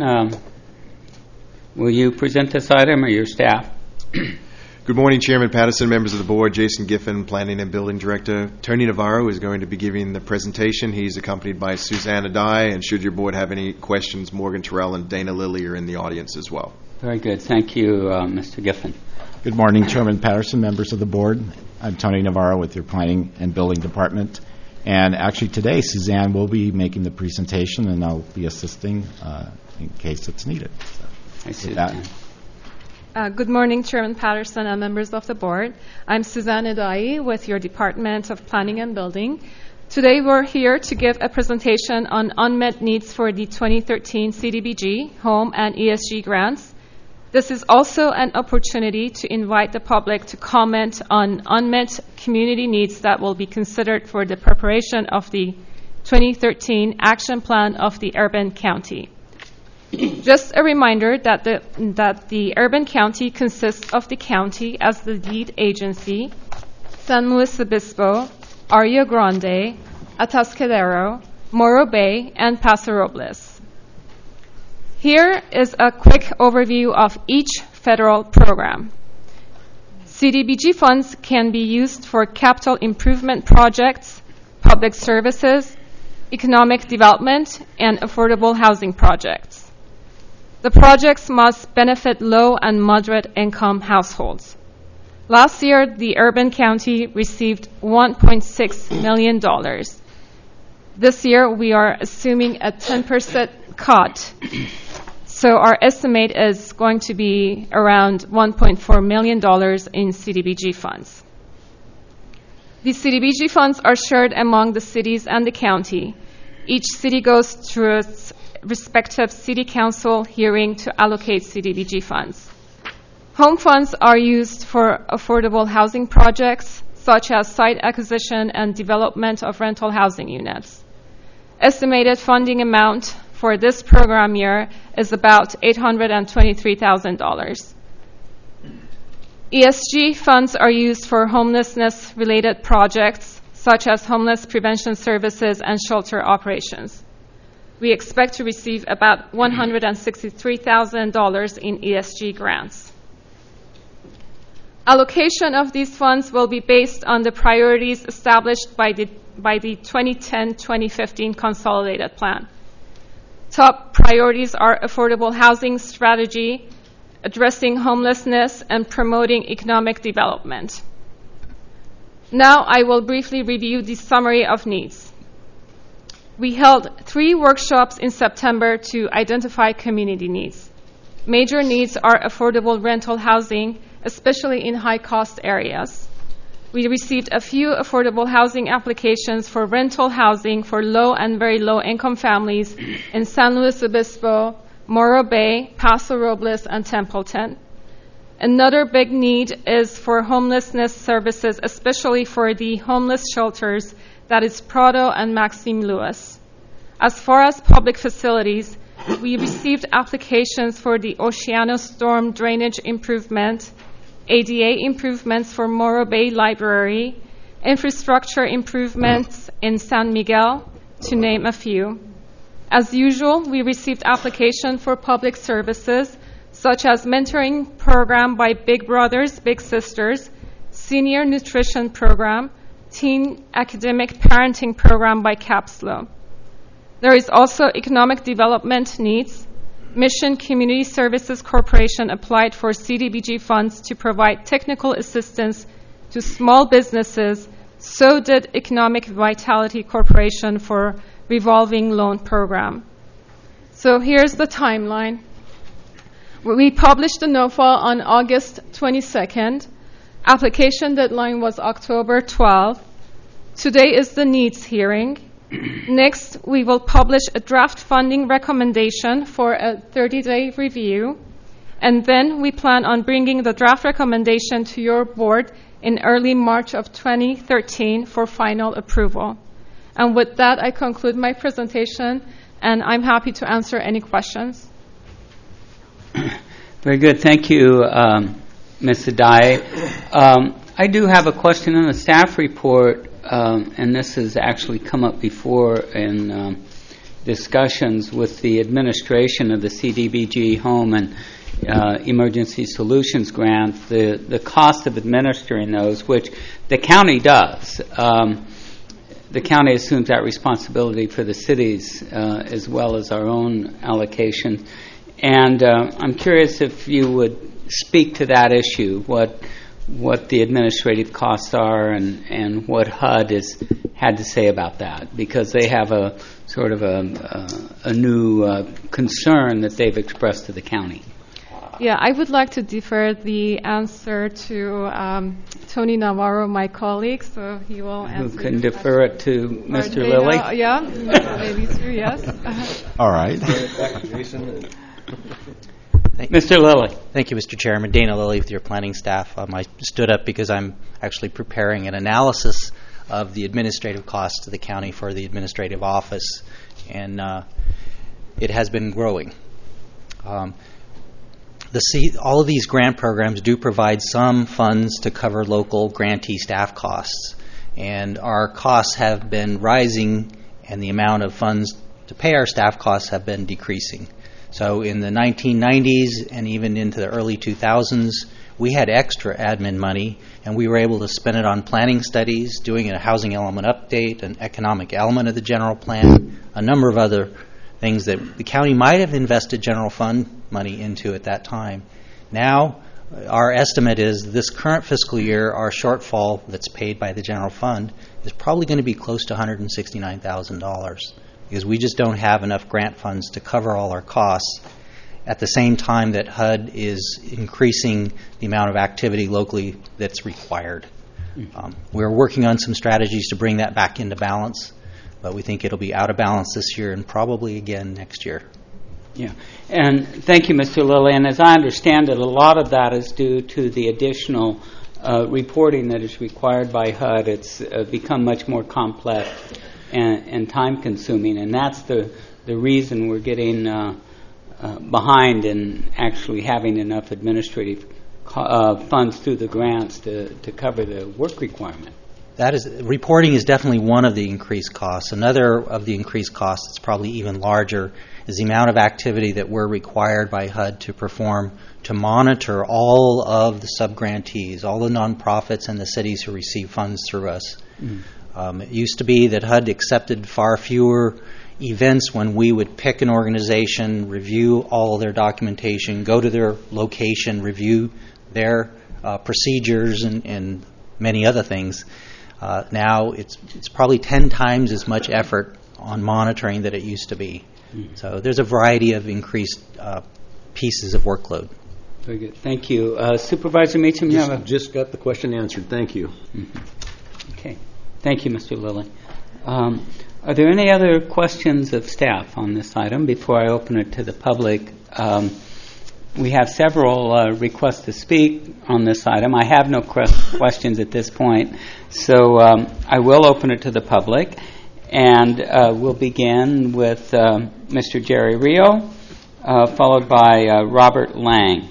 will you present this item or your staff? Good morning, Chairman Patterson, members of the board. Jason Giffen, Planning and Building Director. Tony Navarro is going to be giving the presentation. He's accompanied by Susanna Dye, and should your board have any questions, Morgan Terrell and Dana Lilly are in the audience as well. Very good. Thank you, Mr. Giffen. Good morning, Chairman Patterson, members of the board. I'm Tony Navarro with your Planning and Building Department. And actually today, Suzanne will be making the presentation, and I'll be assisting in case it's needed. I see that. Good morning, Chairman Patterson and members of the board. I'm Suzanne Edai with your Department of Planning and Building. Today we're here to give a presentation on unmet needs for the 2013 CDBG, Home and ESG grants. This is also an opportunity to invite the public to comment on unmet community needs that will be considered for the preparation of the 2013 action plan of the urban county. Just a reminder that the urban county consists of the county as the lead agency, San Luis Obispo, Arroyo Grande, Atascadero, Morro Bay, and Paso Robles. Here is a quick overview of each federal program. CDBG funds can be used for capital improvement projects, public services, economic development, and affordable housing projects. The projects must benefit low and moderate income households. Last year, the urban county received $1.6 million. This year, we are assuming a 10% cut. So our estimate is going to be around $1.4 million in CDBG funds. The CDBG funds are shared among the cities and the county. Each city goes through its respective city council hearing to allocate CDBG funds. Home funds are used for affordable housing projects, such as site acquisition and development of rental housing units. Estimated funding amount for this program year is about $823,000. ESG funds are used for homelessness-related projects, such as homeless prevention services and shelter operations. We expect to receive about $163,000 in ESG grants. Allocation of these funds will be based on the priorities established by the 2010-2015 Consolidated Plan. Top priorities are affordable housing strategy, addressing homelessness, and promoting economic development. Now I will briefly review the summary of needs. We held 3 workshops in September to identify community needs. Major needs are affordable rental housing, especially in high-cost areas. We received a few affordable housing applications for rental housing for low and very low-income families in San Luis Obispo, Morro Bay, Paso Robles, and Templeton. Another big need is for homelessness services, especially for the homeless shelters, that is Prado and Maxime Lewis. As far as public facilities, we received applications for the Oceano Storm drainage improvement, ADA improvements for Morro Bay Library, infrastructure improvements in San Miguel, to name a few. As usual, we received applications for public services, such as mentoring program by Big Brothers Big Sisters, senior nutrition program, teen academic parenting program by CAPSLO. There is also economic development needs. Mission Community Services Corporation applied for CDBG funds to provide technical assistance to small businesses. So did Economic Vitality Corporation for revolving loan program. So here's the timeline. We published the NOFA on August 22nd. Application deadline was October 12th. Today is the needs hearing. Next, we will publish a draft funding recommendation for a 30-day review. And then we plan on bringing the draft recommendation to your board in early March of 2013 for final approval. And with that, I conclude my presentation, and I'm happy to answer any questions. Very good. Thank you, Ms. Adai. I do have a question on the staff report, and this has actually come up before in discussions with the administration of the CDBG Home and Emergency Solutions Grant, the cost of administering those, which the county does. The county assumes that responsibility for the cities as well as our own allocation. And I'm curious if you would speak to that issue, what the administrative costs are and what HUD has had to say about that, because they have a sort of a new concern that they've expressed to the county. Yeah, I would like to defer the answer to Tony Navarro, my colleague, so he will answer. Who can defer it to Mr. Lilly? Yeah, maybe too, yes. All right. Mr. Lilly. Thank you, Mr. Chairman. Dana Lilly with your planning staff. I stood up because I'm actually preparing an analysis of the administrative costs to the county for the administrative office, and it has been growing. All of these grant programs do provide some funds to cover local grantee staff costs, and our costs have been rising, and the amount of funds to pay our staff costs have been decreasing. So in the 1990s and even into the early 2000s, we had extra admin money, and we were able to spend it on planning studies, doing a housing element update, an economic element of the general plan, a number of other things that the county might have invested general fund money into at that time. Now, our estimate is this current fiscal year, our shortfall that's paid by the general fund is probably going to be close to $169,000. Because we just don't have enough grant funds to cover all our costs at the same time that HUD is increasing the amount of activity locally that's required. We're working on some strategies to bring that back into balance, but we think it'll be out of balance this year and probably again next year. Yeah, and thank you, Mr. Lilly. And as I understand it, a lot of that is due to the additional reporting that is required by HUD. It's become much more complex and time-consuming, and that's the reason we're getting behind in actually having enough administrative funds through the grants to cover the work requirement. Reporting is definitely one of the increased costs. Another of the increased costs that's probably even larger is the amount of activity that we're required by HUD to perform to monitor all of the subgrantees, all the nonprofits and the cities who receive funds through us. It used to be that HUD accepted far fewer events when we would pick an organization, review all of their documentation, go to their location, review their procedures and many other things. Now it's probably 10 times as much effort on monitoring that it used to be. So there's a variety of increased pieces of workload. Very good. Thank you. Supervisor Meacham, you have a... Just got the question answered. Thank you. Okay. Thank you, Mr. Lilly. Are there any other questions of staff on this item before I open it to the public? We have several requests to speak on this item. I have no questions at this point, so I will open it to the public. And we'll begin with Mr. Jerry Rio, followed by Robert Lang.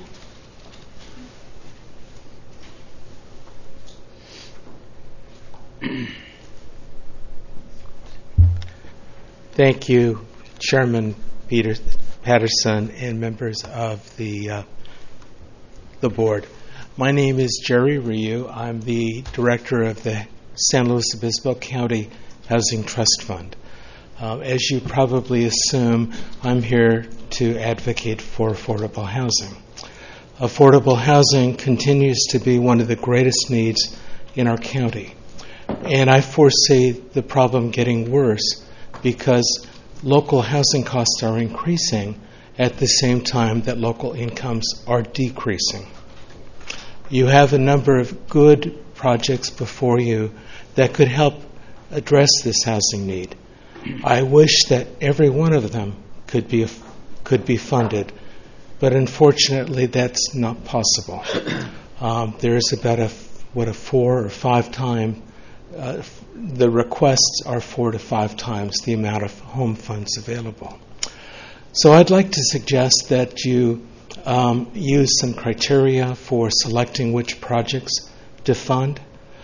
Thank you, Chairman Patterson and members of the board. My name is Jerry Ryu. I'm the director of the San Luis Obispo County Housing Trust Fund. As you probably assume, I'm here to advocate for affordable housing. Affordable housing continues to be one of the greatest needs in our county. And I foresee the problem getting worse because local housing costs are increasing at the same time that local incomes are decreasing. You have a number of good projects before you that could help address this housing need. I wish that every one of them could be funded, but unfortunately that's not possible. There is about a 4 or 5 time. The requests are 4 to 5 times the amount of home funds available. So I'd like to suggest that you use some criteria for selecting which projects to fund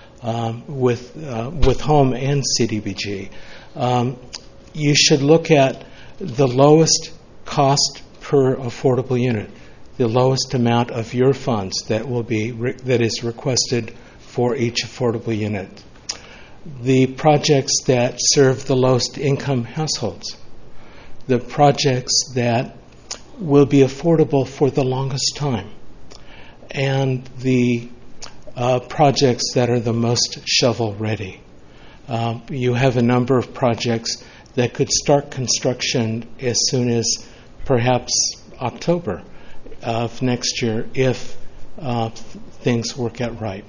with home and CDBG. You should look at the lowest cost per affordable unit, the lowest amount of your funds that is requested for each affordable unit. The projects that serve the lowest income households, the projects that will be affordable for the longest time, and the projects that are the most shovel-ready. You have a number of projects that could start construction as soon as perhaps October of next year if things work out right.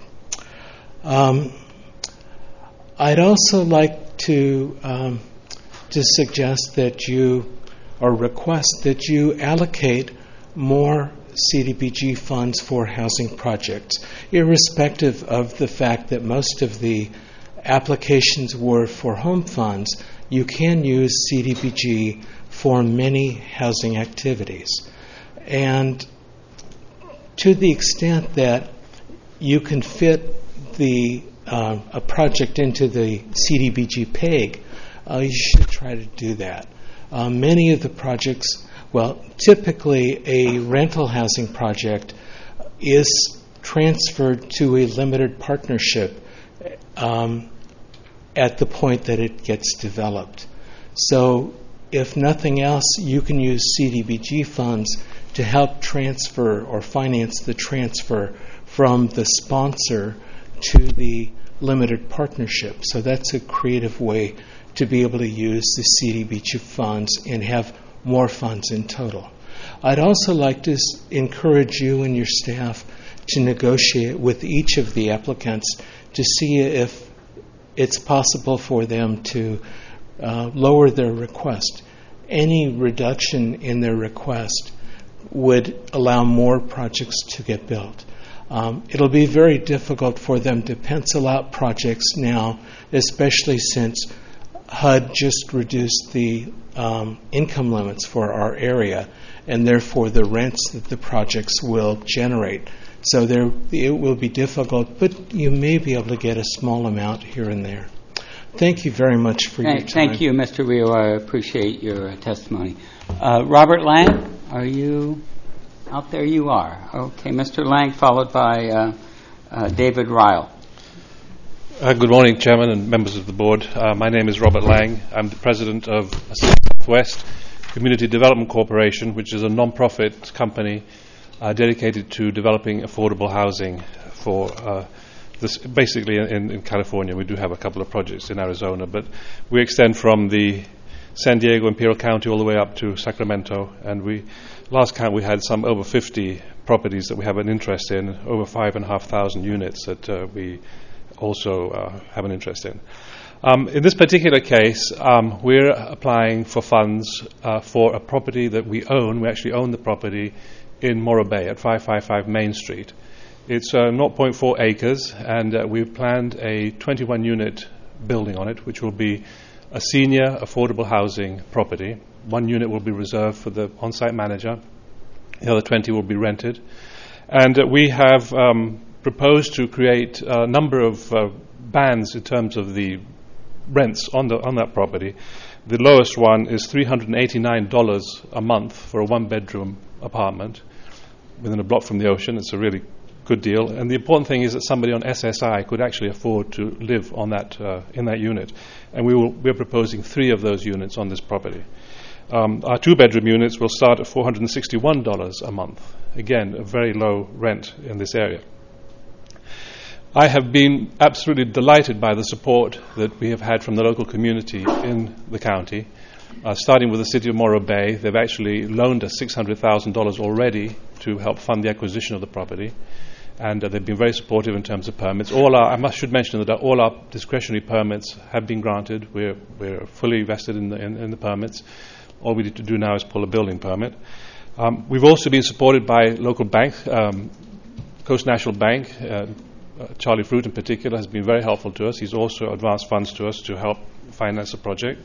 I'd also like to suggest that you, or request that you allocate more CDBG funds for housing projects, irrespective of the fact that most of the applications were for home funds. You can use CDBG for many housing activities. And to the extent that you can fit a project into the CDBG PEG, you should try to do that. Many of the projects, typically a rental housing project is transferred to a limited partnership at the point that it gets developed. So if nothing else, you can use CDBG funds to help transfer or finance the transfer from the sponsor to the limited partnership. So that's a creative way to be able to use the CDBG funds and have more funds in total. I'd also like to encourage you and your staff to negotiate with each of the applicants to see if it's possible for them to lower their request. Any reduction in their request would allow more projects to get built. It'll be very difficult for them to pencil out projects now, especially since HUD just reduced the income limits for our area, and therefore the rents that the projects will generate. So it will be difficult, but you may be able to get a small amount here and there. Thank you very much for your time. Thank you, Mr. Rio. I appreciate your testimony. Robert Lang, are you out there? You are. Okay, Mr. Lang, followed by David Ryle. Good morning, Chairman and members of the board. My name is Robert Lang. I'm the president of Southwest Community Development Corporation, which is a non-profit company dedicated to developing affordable housing for this, basically in California. We do have a couple of projects in Arizona, but we extend from the San Diego, Imperial County, all the way up to Sacramento. And last count we had some over 50 properties that we have an interest in, over 5,500 units that we also have an interest in. In this particular case, we're applying for funds for a property that we own. We actually own the property in Morro Bay at 555 Main Street. It's 0.4 acres, and we've planned a 21-unit building on it, which will be a senior affordable housing property. One unit will be reserved for the on-site manager. The other 20 will be rented. And we have proposed to create a number of bands in terms of the rents on that property. The lowest one is $389 a month for a one-bedroom apartment within a block from the ocean. It's a really good deal. And the important thing is that somebody on SSI could actually afford to live on that in that unit. And we're proposing 3 of those units on this property. Our 2-bedroom units will start at $461 a month. Again, a very low rent in this area. I have been absolutely delighted by the support that we have had from the local community in the county. Starting with the city of Morro Bay, they've actually loaned us $600,000 already to help fund the acquisition of the property. And they've been very supportive in terms of permits. I should mention that all our discretionary permits have been granted. We're fully vested in the permits. All we need to do now is pull a building permit. We've also been supported by local banks, Coast National Bank. Charlie Fruit in particular has been very helpful to us. He's also advanced funds to us to help finance the project.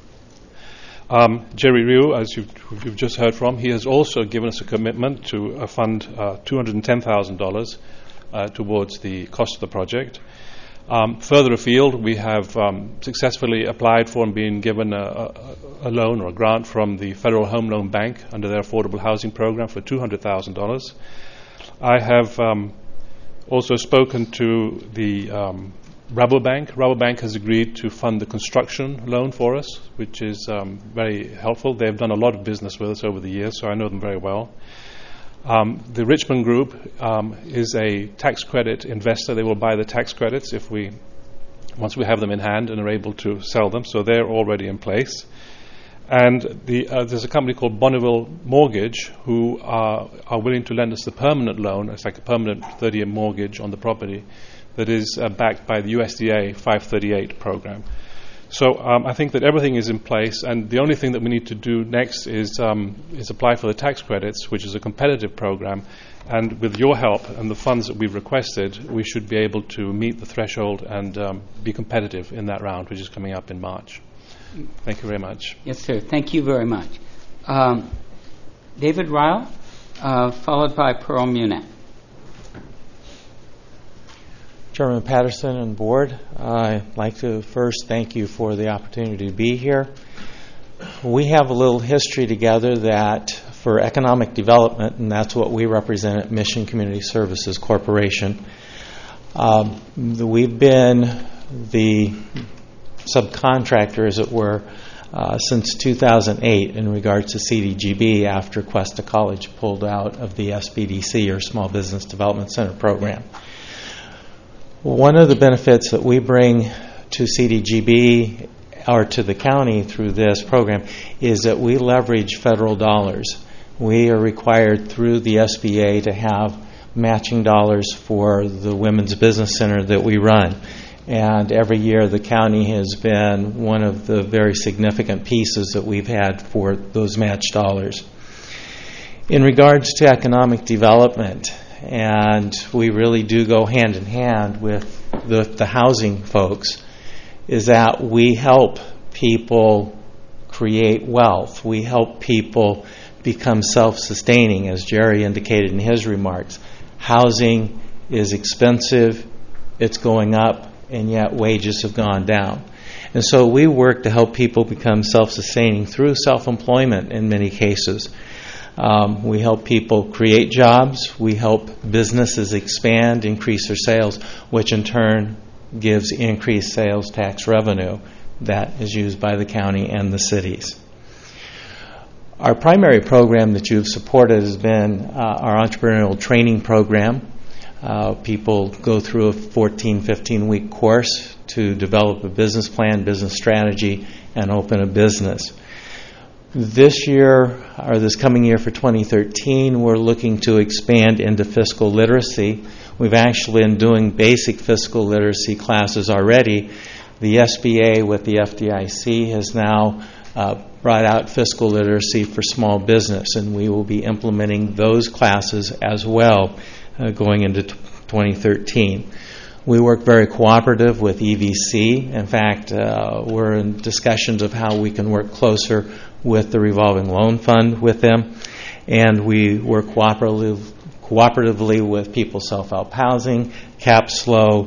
Jerry Ryu, as you've just heard from, he has also given us a commitment to fund $210,000 towards the cost of the project. Further afield, we have successfully applied for and been given a loan or a grant from the Federal Home Loan Bank under their affordable housing program for $200,000. I have also spoken to the Rabobank. Rabobank has agreed to fund the construction loan for us, which is very helpful. They've done a lot of business with us over the years, so I know them very well. The Richmond Group is a tax credit investor. They will buy the tax credits once we have them in hand and are able to sell them, so they're already in place. And there's a company called Bonneville Mortgage who are willing to lend us the permanent loan. It's like a permanent 30-year mortgage on the property that is backed by the USDA 538 program. So I think that everything is in place, and the only thing that we need to do next is apply for the tax credits, which is a competitive program. And with your help and the funds that we've requested, we should be able to meet the threshold and be competitive in that round, which is coming up in March. Thank you very much. Yes, sir. Thank you very much. David Ryle, followed by Pearl Munat. Chairman Patterson and Board, I'd like to first thank you for the opportunity to be here. We have a little history together that for economic development, and that's what we represent at Mission Community Services Corporation. We've been the subcontractor, as it were, since 2008 in regards to CDGB after Cuesta College pulled out of the SBDC, or Small Business Development Center program. One of the benefits that we bring to CDGB or to the county through this program is that we leverage federal dollars. We are required through the SBA to have matching dollars for the Women's Business Center that we run. And every year the county has been one of the very significant pieces that we've had for those match dollars. In regards to economic development, and we really do go hand in hand with the housing folks, is that we help people create wealth. We help people become self-sustaining, as Jerry indicated in his remarks. Housing is expensive, it's going up, and yet wages have gone down. And so we work to help people become self-sustaining through self-employment in many cases. We help people create jobs. We help businesses expand, increase their sales, which in turn gives increased sales tax revenue that is used by the county and the cities. Our primary program that you've supported has been our entrepreneurial training program. People go through a 14, 15-week course to develop a business plan, business strategy, and open a business. This year, or this coming year for 2013, we're looking to expand into fiscal literacy. We've actually been doing basic fiscal literacy classes already. The SBA with the FDIC has now brought out fiscal literacy for small business, and we will be implementing those classes as well going into 2013. We work very cooperative with EVC. In fact, we're in discussions of how we can work closer with the revolving loan fund with them, and we work cooperatively with People's Self-Help Housing, CapSlow,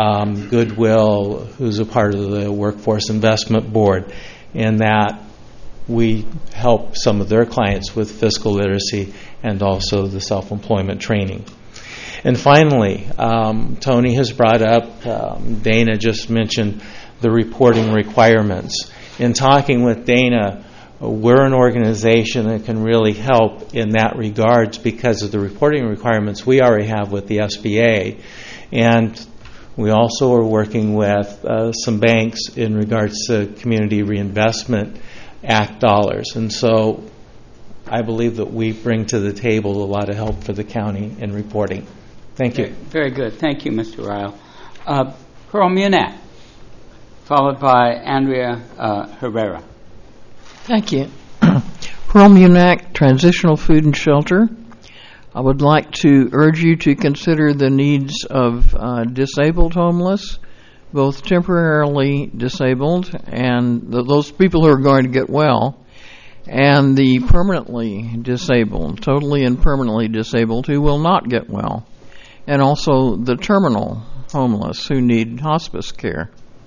Goodwill, who's a part of the Workforce Investment Board, in that we help some of their clients with fiscal literacy and also the self-employment training. And finally, Tony has brought up, Dana just mentioned the reporting requirements. In talking with Dana, we're an organization that can really help in that regards because of the reporting requirements we already have with the SBA. And we also are working with some banks in regards to Community Reinvestment Act dollars. And so I believe that we bring to the table a lot of help for the county in reporting. Thank you. Very good. Thank you, Mr. Ryle. Pearl Munak, followed by Andrea Herrera. Thank you. Pearl Munak, Transitional Food and Shelter. I would like to urge you to consider the needs of disabled homeless, both temporarily disabled and those people who are going to get well, and the permanently disabled, totally and permanently disabled who will not get well, and also the terminal homeless who need hospice care.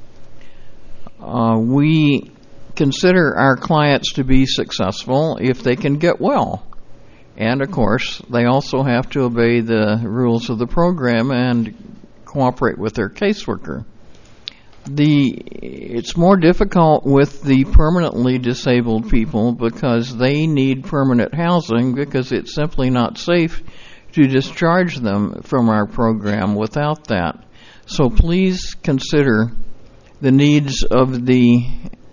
We consider our clients to be successful if they can get well. And, of course, they also have to obey the rules of the program and cooperate with their caseworker. It's more difficult with the permanently disabled people because they need permanent housing because it's simply not safe to discharge them from our program without that. So please consider the needs of the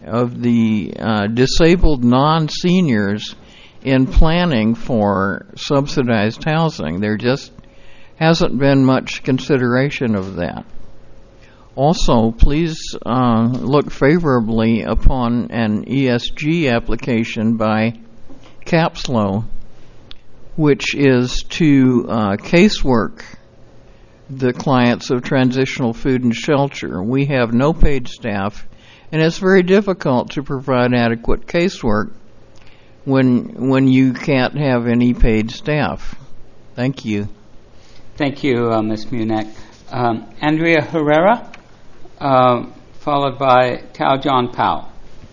disabled non-seniors in planning for subsidized housing. There just hasn't been much consideration of that. Also, please look favorably upon an ESG application by CapSlow, which is to casework the clients of Transitional Food and Shelter. We have no paid staff, and it's very difficult to provide adequate casework when you can't have any paid staff. Thank you. Thank you, Ms. Munak. Andrea Herrera, followed by Tao John Powell.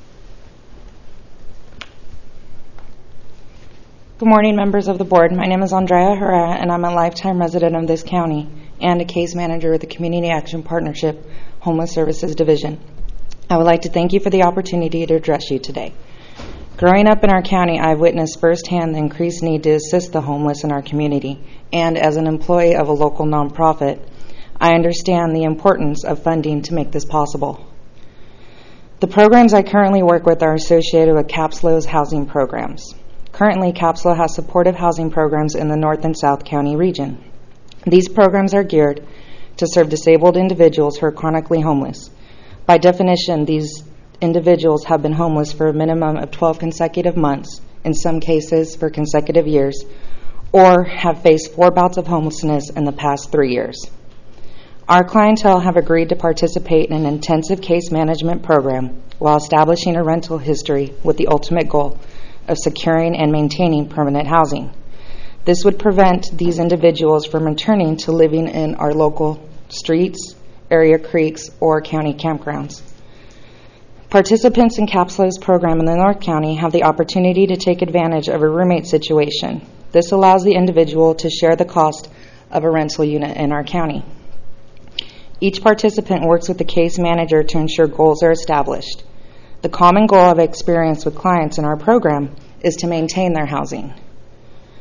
Good morning, members of the board. My name is Andrea Herrera, and I'm a lifetime resident of this county and a case manager with the Community Action Partnership Homeless Services Division. I would like to thank you for the opportunity to address you today. Growing up in our county, I've witnessed firsthand the increased need to assist the homeless in our community, and as an employee of a local nonprofit, I understand the importance of funding to make this possible. The programs I currently work with are associated with CapSlow's housing programs. Currently, CapSlow has supportive housing programs in the North and South County region. These programs are geared to serve disabled individuals who are chronically homeless. By definition, these individuals have been homeless for a minimum of 12 consecutive months, in some cases for consecutive years, or have faced 4 bouts of homelessness in the past 3 years. Our clientele have agreed to participate in an intensive case management program while establishing a rental history with the ultimate goal of securing and maintaining permanent housing. This would prevent these individuals from returning to living in our local streets, area creeks, or county campgrounds. Participants in CapSlow's program in the North County have the opportunity to take advantage of a roommate situation. This allows the individual to share the cost of a rental unit in our county. Each participant works with the case manager to ensure goals are established. The common goal I've experienced with clients in our program is to maintain their housing.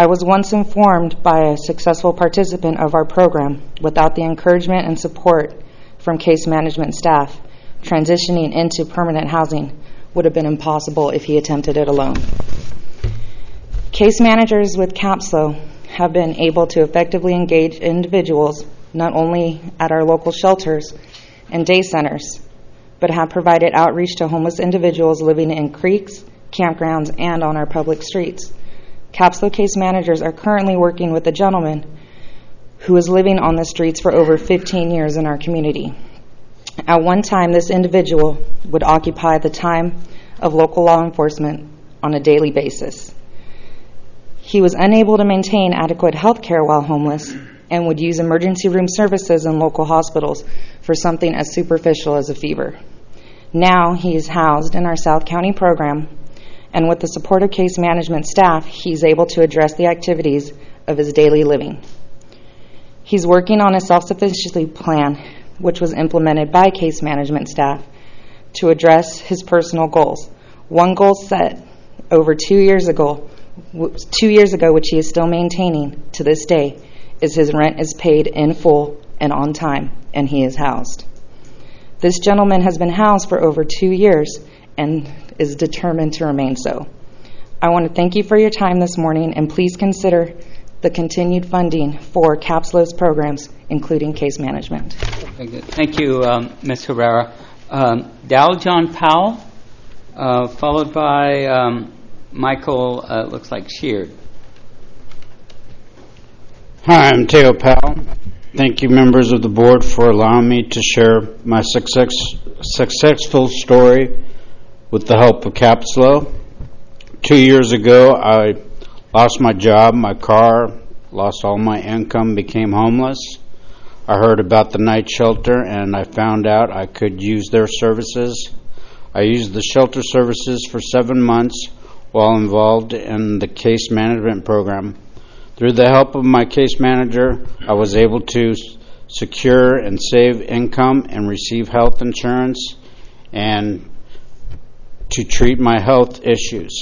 I was once informed by a successful participant of our program, without the encouragement and support from case management staff, transitioning into permanent housing would have been impossible if he attempted it alone. Case managers with CAPSLO have been able to effectively engage individuals not only at our local shelters and day centers, but have provided outreach to homeless individuals living in creeks, campgrounds, and on our public streets. CAPSLO case managers are currently working with a gentleman who is living on the streets for over 15 years in our community. At one time, this individual would occupy the time of local law enforcement on a daily basis. He was unable to maintain adequate health care while homeless and would use emergency room services in local hospitals for something as superficial as a fever. Now he is housed in our South County program, and with the support of case management staff, he's able to address the activities of his daily living. He's working on a self-sufficiency plan, which was implemented by case management staff to address his personal goals. One goal set over 2 years ago, which he is still maintaining to this day, is his rent is paid in full and on time, and he is housed. This gentleman has been housed for over 2 years and is determined to remain so. I want to thank you for your time this morning, and please consider the continued funding for CAPSLO's programs, including case management. Thank you, Ms. Herrera. Dal John Powell, followed by Michael, looks like Sheard. Hi, I'm Teo Powell. Thank you, members of the board, for allowing me to share my successful story with the help of CAPSLO. 2 years ago, I lost my job, my car, lost all my income, became homeless. I heard about the night shelter, and I found out I could use their services. I used the shelter services for 7 months while involved in the case management program. Through the help of my case manager, I was able to secure and save income and receive health insurance and to treat my health issues.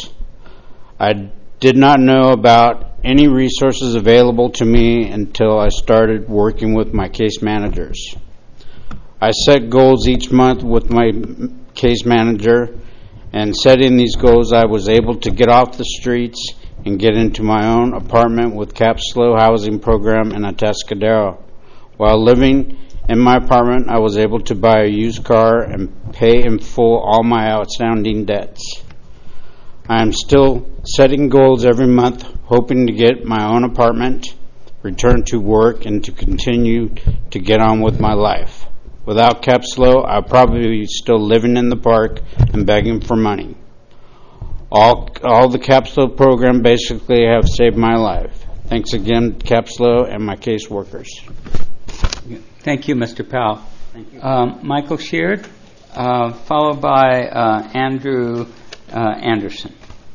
I did not know about any resources available to me until I started working with my case managers. I set goals each month with my case manager, and setting these goals, I was able to get off the streets and get into my own apartment with CAPSLO housing program in Atascadero. While living in my apartment, I was able to buy a used car and pay in full all my outstanding debts. I am still setting goals every month, hoping to get my own apartment, return to work, and to continue to get on with my life. Without CAPSLO, I'd probably be still living in the park and begging for money. All the CAPSLO program basically have saved my life. Thanks again, CAPSLO and my case workers. Thank you, Mr. Powell. Thank you. Michael Sheard, followed by Andrew Anderson.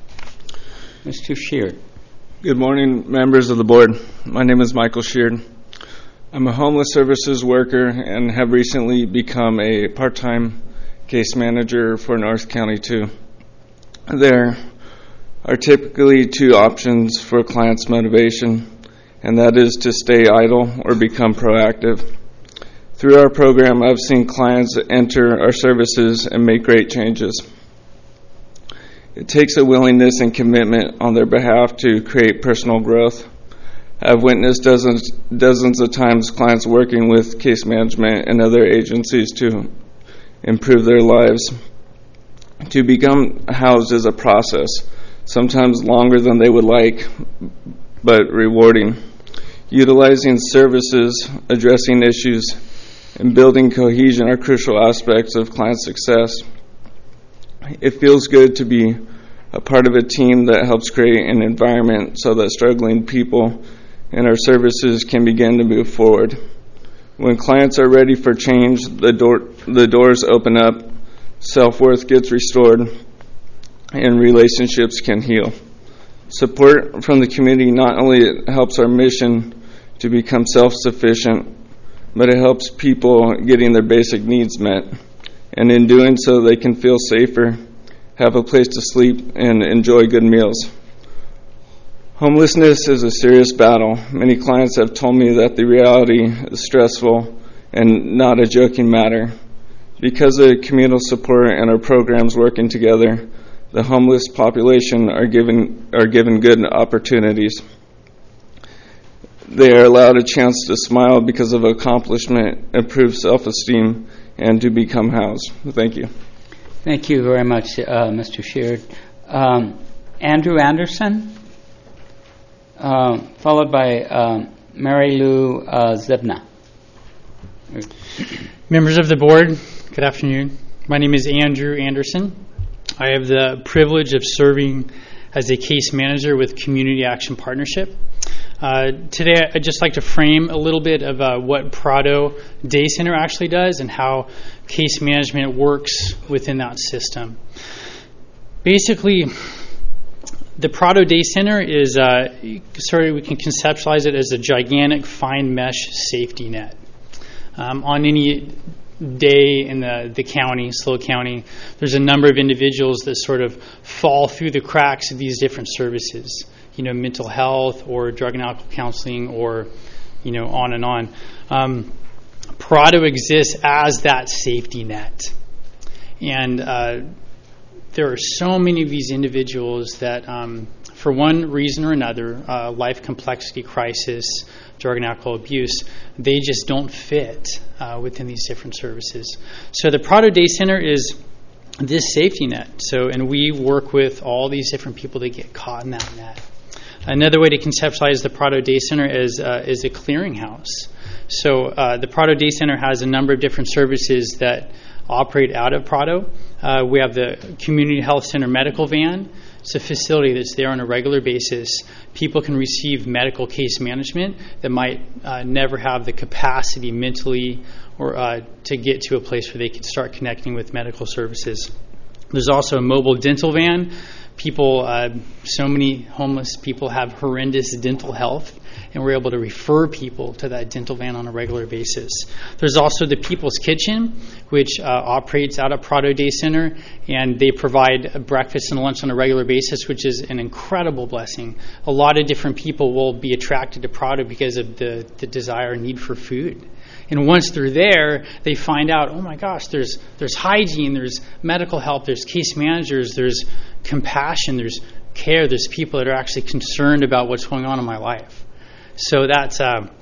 Mr. Sheard. Good morning, members of the board. My name is Michael Sheard. I'm a homeless services worker and have recently become a part-time case manager for North County 2. There are typically two options for clients' motivation, and that is to stay idle or become proactive. Through our program, I've seen clients enter our services and make great changes. It takes a willingness and commitment on their behalf to create personal growth. I've witnessed dozens of times clients working with case management and other agencies to improve their lives. To become housed is a process, sometimes longer than they would like, but rewarding. Utilizing services, addressing issues, and building cohesion are crucial aspects of client success. It feels good to be a part of a team that helps create an environment so that struggling people in our services can begin to move forward. When clients are ready for change, the doors open up, self-worth gets restored, and relationships can heal. Support from the community not only helps our mission to become self-sufficient, but it helps people getting their basic needs met. And in doing so, they can feel safer, have a place to sleep, and enjoy good meals. Homelessness is a serious battle. Many clients have told me that the reality is stressful and not a joking matter. Because of communal support and our programs working together, the homeless population are given good opportunities. They are allowed a chance to smile because of accomplishment, improved self-esteem, and to become housed. Thank you. Thank you very much, Mr. Sheard. Andrew Anderson, followed by Mary Lou Zibna. Members of the board, good afternoon. My name is Andrew Anderson. I have the privilege of serving as a case manager with Community Action Partnership. Today, I'd just like to frame a little bit of what Prado Day Center actually does and how case management works within that system. Basically, the Prado Day Center is, we can conceptualize it as a gigantic fine mesh safety net. On any day in the county, SLO County, there's a number of individuals that sort of fall through the cracks of these different services. Mental health or drug and alcohol counseling or, on and on. Prado exists as that safety net. And there are so many of these individuals that, for one reason or another, life complexity crisis, drug and alcohol abuse, they just don't fit within these different services. So the Prado Day Center is this safety net. And we work with all these different people that get caught in that net. Another way to conceptualize the Prado Day Center is a clearinghouse. So the Prado Day Center has a number of different services that operate out of Prado. We have the Community Health Center medical van. It's a facility that's there on a regular basis. People can receive medical case management that might never have the capacity mentally or to get to a place where they could start connecting with medical services. There's also a mobile dental van. People, so many homeless people have horrendous dental health, and we're able to refer people to that dental van on a regular basis. There's also the People's Kitchen, which operates out of Prado Day Center, and they provide breakfast and lunch on a regular basis, which is an incredible blessing. A lot of different people will be attracted to Prado because of the desire and need for food. And once they're there, they find out, oh my gosh, there's hygiene, there's medical help, there's case managers, there's compassion, there's care, there's people that are actually concerned about what's going on in my life. So that's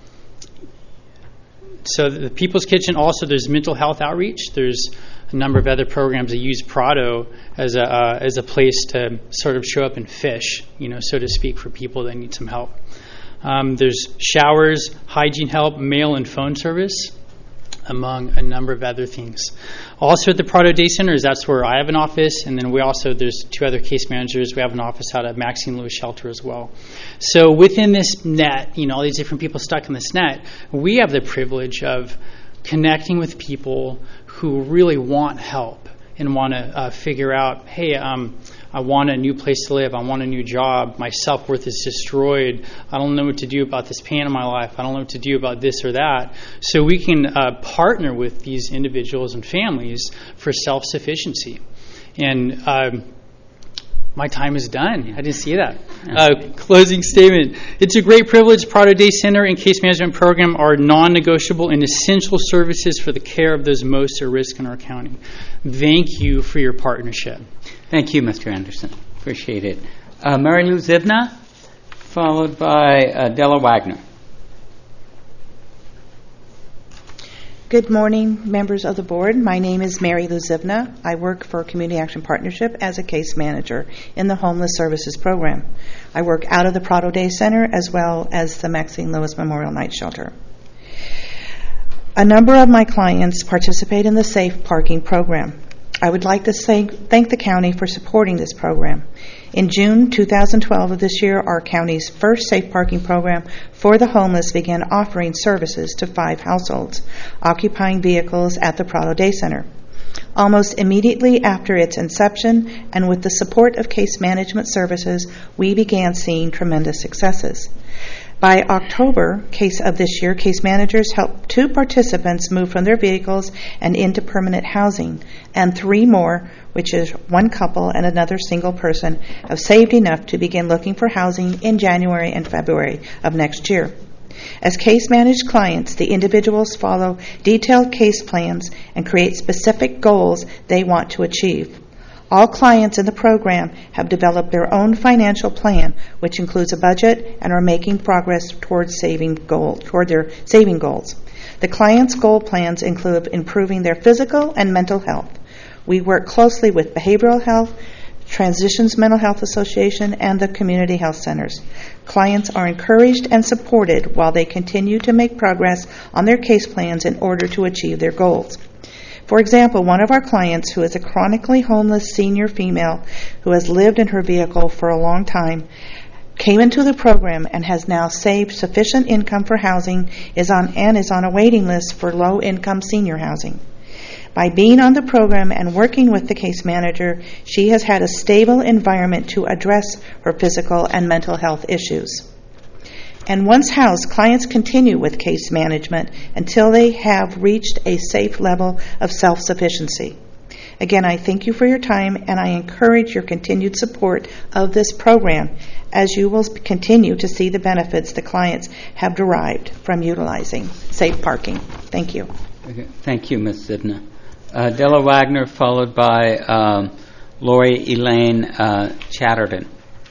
so the People's Kitchen. Also, there's mental health outreach. There's a number of other programs that use Prado as a place to sort of show up and fish, so to speak, for people that need some help. There's showers, hygiene help, mail and phone service, among a number of other things. Also at the Prado Day Center, that's where I have an office, and then there's two other case managers. We have an office out at Maxine Lewis Shelter as well. So within this net, all these different people stuck in this net, we have the privilege of connecting with people who really want help and want to figure out, hey, I want a new place to live. I want a new job. My self-worth is destroyed. I don't know what to do about this pain in my life. I don't know what to do about this or that. So we can partner with these individuals and families for self-sufficiency. And my time is done. I didn't see that. Closing statement. It's a great privilege. Prado Day Center and Case Management Program are non-negotiable and essential services for the care of those most at risk in our county. Thank you for your partnership. Thank you, Mr. Anderson. Appreciate it. Mary Lou Zibna, followed by Della Wagner. Good morning, members of the board. My name is Mary Lou Zibna. I work for Community Action Partnership as a case manager in the Homeless Services Program. I work out of the Prado Day Center as well as the Maxine Lewis Memorial Night Shelter. A number of my clients participate in the Safe Parking Program. I would like to thank the county for supporting this program. In June 2012 of this year, our county's first safe parking program for the homeless began offering services to 5 households, occupying vehicles at the Prado Day Center. Almost immediately after its inception, and with the support of case management services, we began seeing tremendous successes. By October of this year, case managers helped 2 participants move from their vehicles and into permanent housing, and 3 more, which is 1 couple and another single person, have saved enough to begin looking for housing in January and February of next year. As case-managed clients, the individuals follow detailed case plans and create specific goals they want to achieve. All clients in the program have developed their own financial plan, which includes a budget, and are making progress toward their saving goals. The clients' goal plans include improving their physical and mental health. We work closely with Behavioral Health, Transitions Mental Health Association, and the community health centers. Clients are encouraged and supported while they continue to make progress on their case plans in order to achieve their goals. For example, one of our clients, who is a chronically homeless senior female who has lived in her vehicle for a long time, came into the program and has now saved sufficient income for housing, is on a waiting list for low-income senior housing. By being on the program and working with the case manager, she has had a stable environment to address her physical and mental health issues. And once housed, clients continue with case management until they have reached a safe level of self-sufficiency. Again, I thank you for your time, and I encourage your continued support of this program, as you will continue to see the benefits the clients have derived from utilizing safe parking. Thank you. Okay. Thank you, Ms. Zibna. Della Wagner, followed by Lori Elaine Chatterton.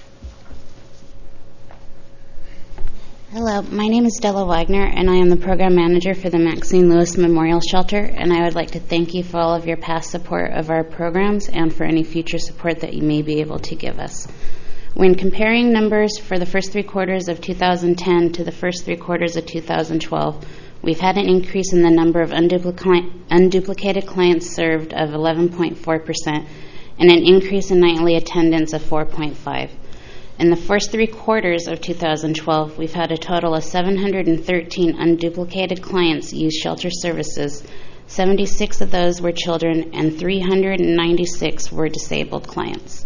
Hello, my name is Della Wagner, and I am the program manager for the Maxine Lewis Memorial Shelter, and I would like to thank you for all of your past support of our programs and for any future support that you may be able to give us. When comparing numbers for the first 3 quarters of 2010 to the first 3 quarters of 2012, we've had an increase in the number of unduplicated clients served of 11.4% and an increase in nightly attendance of 4.5%. In the first 3 quarters of 2012, we've had a total of 713 unduplicated clients use shelter services. 76 of those were children, and 396 were disabled clients.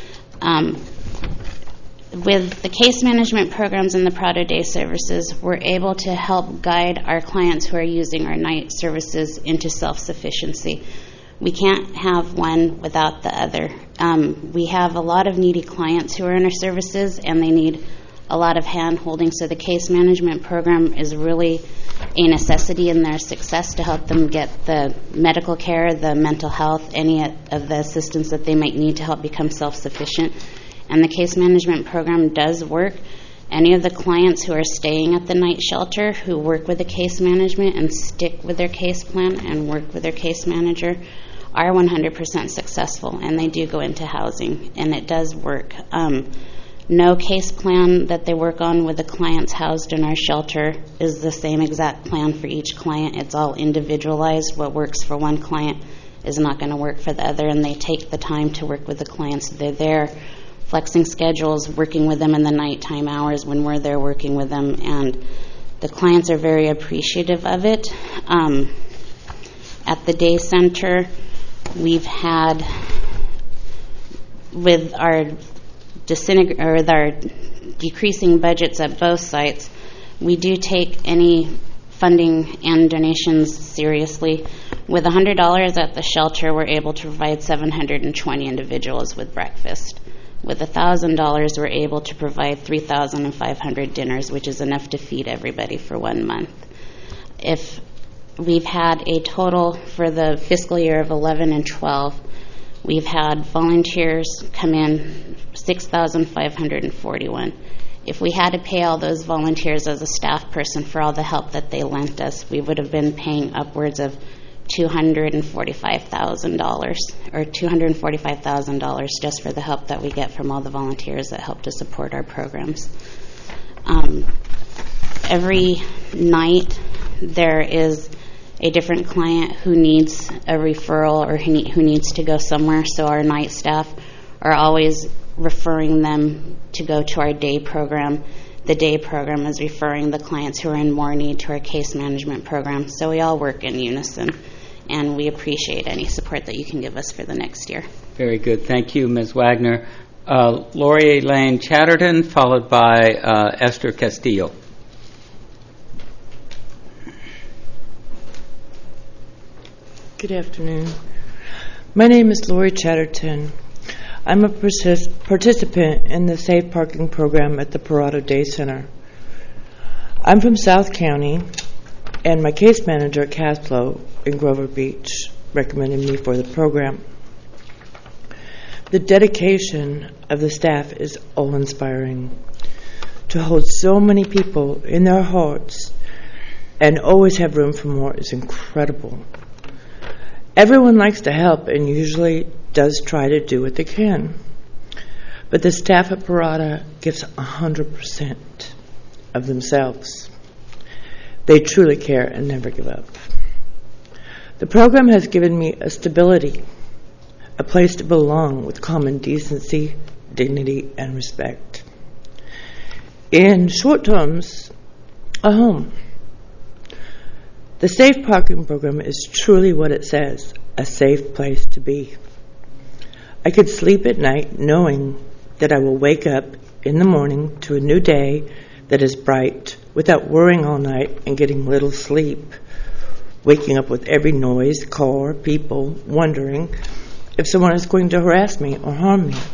With the case management programs and the Prado Day services, we're able to help guide our clients who are using our night services into self-sufficiency. We can't have one without the other. We have a lot of needy clients who are in our services, and they need a lot of hand-holding, so the case management program is really a necessity in their success to help them get the medical care, the mental health, any of the assistance that they might need to help become self-sufficient. And the case management program does work. Any of the clients who are staying at the night shelter who work with the case management and stick with their case plan and work with their case manager are 100% successful, and they do go into housing, and it does work. No case plan that they work on with the clients housed in our shelter is the same exact plan for each client. It's all individualized. What works for one client is not going to work for the other, and they take the time to work with the clients. They're there flexing schedules, working with them in the nighttime hours when we're there working with them, and the clients are very appreciative of it. At the day center, we've had, with our decreasing budgets at both sites, we do take any funding and donations seriously. With $100 at the shelter, we're able to provide 720 individuals with breakfast. With $1,000, we're able to provide 3,500 dinners, which is enough to feed everybody for 1 month. If we've had a total for the fiscal year of 11 and 12, we've had volunteers come in 6,541. If we had to pay all those volunteers as a staff person for all the help that they lent us, we would have been paying upwards of $245,000 or $245,000 just for the help that we get from all the volunteers that help to support our programs. Every night there is a different client who needs a referral or who needs to go somewhere, so our night staff are always referring them to go to our day program. The day program is referring the clients who are in more need to our case management program, so we all work in unison, and we appreciate any support that you can give us for the next year. Very good. Thank you, Ms. Wagner. Lori Elaine Chatterton, followed by Esther Castillo. Good afternoon. My name is Lori Chatterton. I'm a participant in the Safe Parking Program at the Parado Day Center. I'm from South County, and my case manager at Casflow in Grover Beach recommended me for the program. The dedication of the staff is awe-inspiring. To hold so many people in their hearts and always have room for more is incredible. Everyone likes to help and usually does try to do what they can. But the staff at Parada gives 100% of themselves. They truly care and never give up. The program has given me a stability, a place to belong with common decency, dignity, and respect. In short terms, a home. The Safe Parking Program is truly what it says, a safe place to be. I could sleep at night knowing that I will wake up in the morning to a new day that is bright without worrying all night and getting little sleep, waking up with every noise, car, people, wondering if someone is going to harass me or harm me.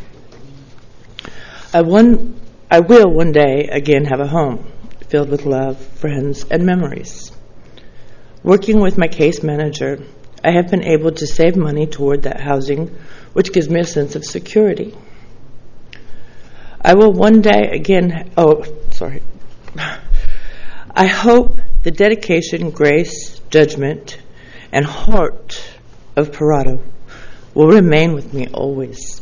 I will one day again have a home filled with love, friends, and memories. Working with my case manager, I have been able to save money toward that housing, which gives me a sense of security. I will one day again, I hope the dedication, grace, judgment, and heart of Parado will remain with me always.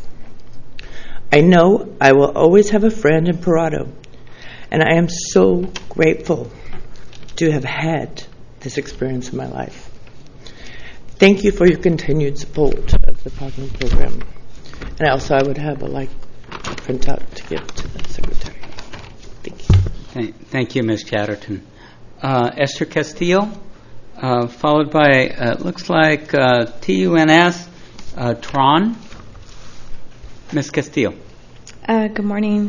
I know I will always have a friend in Parado, and I am so grateful to have had this experience in my life. Thank you for your continued support of the parking program. And also I would have a printout to give to the secretary. Thank you. Thank you, Ms. Chatterton. Esther Castillo, followed by, looks like TUNS, Tron. Ms. Castillo. Good morning,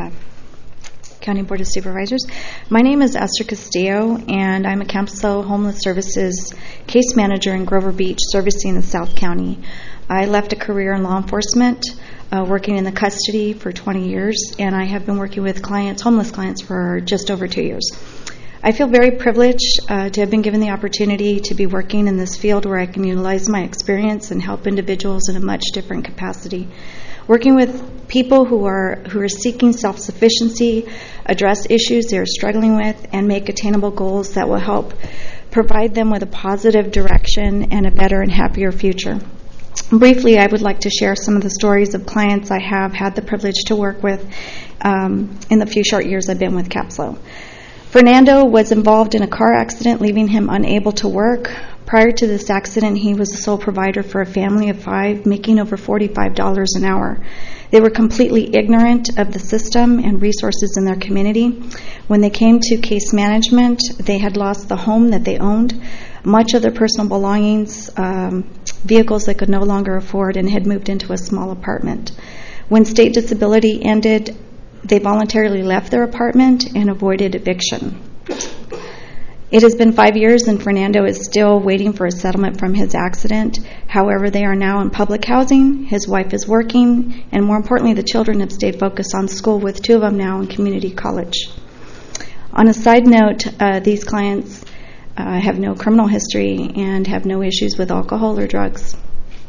County Board of Supervisors. My name is Esther Castillo, and I'm a Casflow Homeless Services case manager in Grover Beach, servicing the South County. I left a career in law enforcement, working in the custody for 20 years, and I have been working with homeless clients, for just over 2 years. I feel very privileged to have been given the opportunity to be working in this field where I can utilize my experience and help individuals in a much different capacity. Working with people who are seeking self-sufficiency, address issues they're struggling with, and make attainable goals that will help provide them with a positive direction and a better and happier future. Briefly, I would like to share some of the stories of clients I have had the privilege to work with in the few short years I've been with Casflow. Fernando was involved in a car accident, leaving him unable to work. Prior to this accident, he was the sole provider for a family of 5, making over $45 an hour. They were completely ignorant of the system and resources in their community. When they came to case management, they had lost the home that they owned, much of their personal belongings, vehicles they could no longer afford, and had moved into a small apartment. When state disability ended, they voluntarily left their apartment and avoided eviction. It has been 5 years, and Fernando is still waiting for a settlement from his accident. However, they are now in public housing, his wife is working, and more importantly, the children have stayed focused on school, with 2 of them now in community college. On a side note, these clients have no criminal history and have no issues with alcohol or drugs.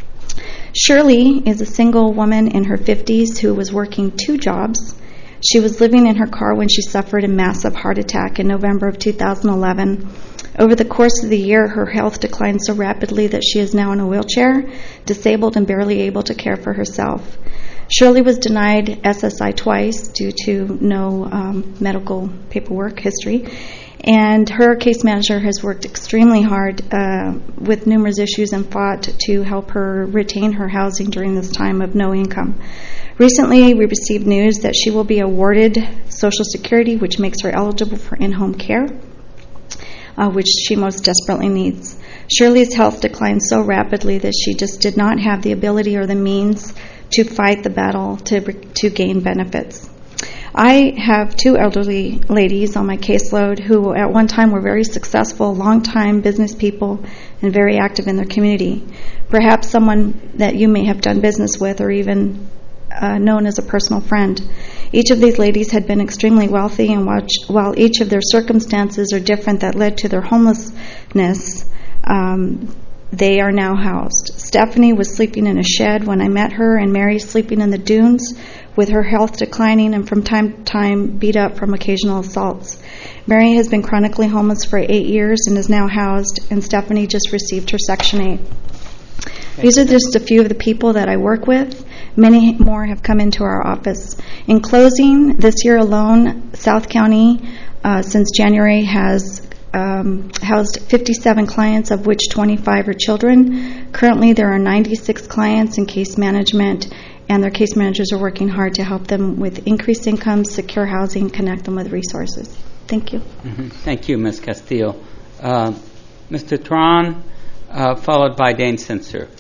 Shirley is a single woman in her 50s who was working 2 jobs. She was living in her car when she suffered a massive heart attack in November of 2011. Over the course of the year, her health declined so rapidly that she is now in a wheelchair, disabled and barely able to care for herself. Shirley was denied SSI twice due to no medical paperwork history, and her case manager has worked extremely hard with numerous issues and fought to help her retain her housing during this time of no income. Recently, we received news that she will be awarded Social Security, which makes her eligible for in-home care, which she most desperately needs. Shirley's health declined so rapidly that she just did not have the ability or the means to fight the battle to gain benefits. I have two elderly ladies on my caseload who at one time were very successful, long-time business people and very active in their community. Perhaps someone that you may have done business with or even known as a personal friend. Each of these ladies had been extremely wealthy, and while each of their circumstances are different that led to their homelessness, they are now housed. Stephanie was sleeping in a shed when I met her, and Mary sleeping in the dunes with her health declining and from time to time beat up from occasional assaults. Mary has been chronically homeless for 8 years and is now housed, and Stephanie just received her Section 8. These are just a few of the people that I work with. Many more have come into our office. In closing, this year alone, South County, since January, has housed 57 clients, of which 25 are children. Currently, there are 96 clients in case management, and their case managers are working hard to help them with increased income, secure housing, connect them with resources. Thank you. Mm-hmm. Thank you, Ms. Castillo. Mr. Tron, followed by Dane Sensor.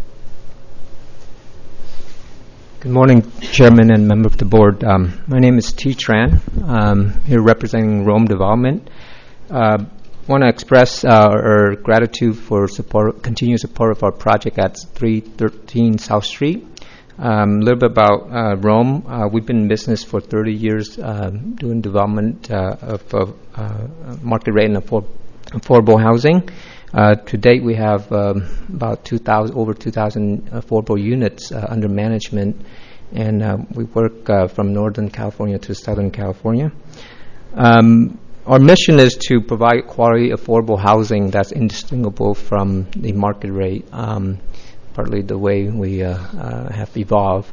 Good morning, Chairman and member of the board. My name is T. Tran. I'm here representing Rome Development. Want to express our gratitude for continued support of our project at 313 South Street. A little bit about Rome. We've been in business for 30 years doing development of market rate and affordable housing. To date, we have about over 2,000 affordable units under management, and we work from Northern California to Southern California. Our mission is to provide quality, affordable housing that's indistinguishable from the market rate, partly the way we have evolved.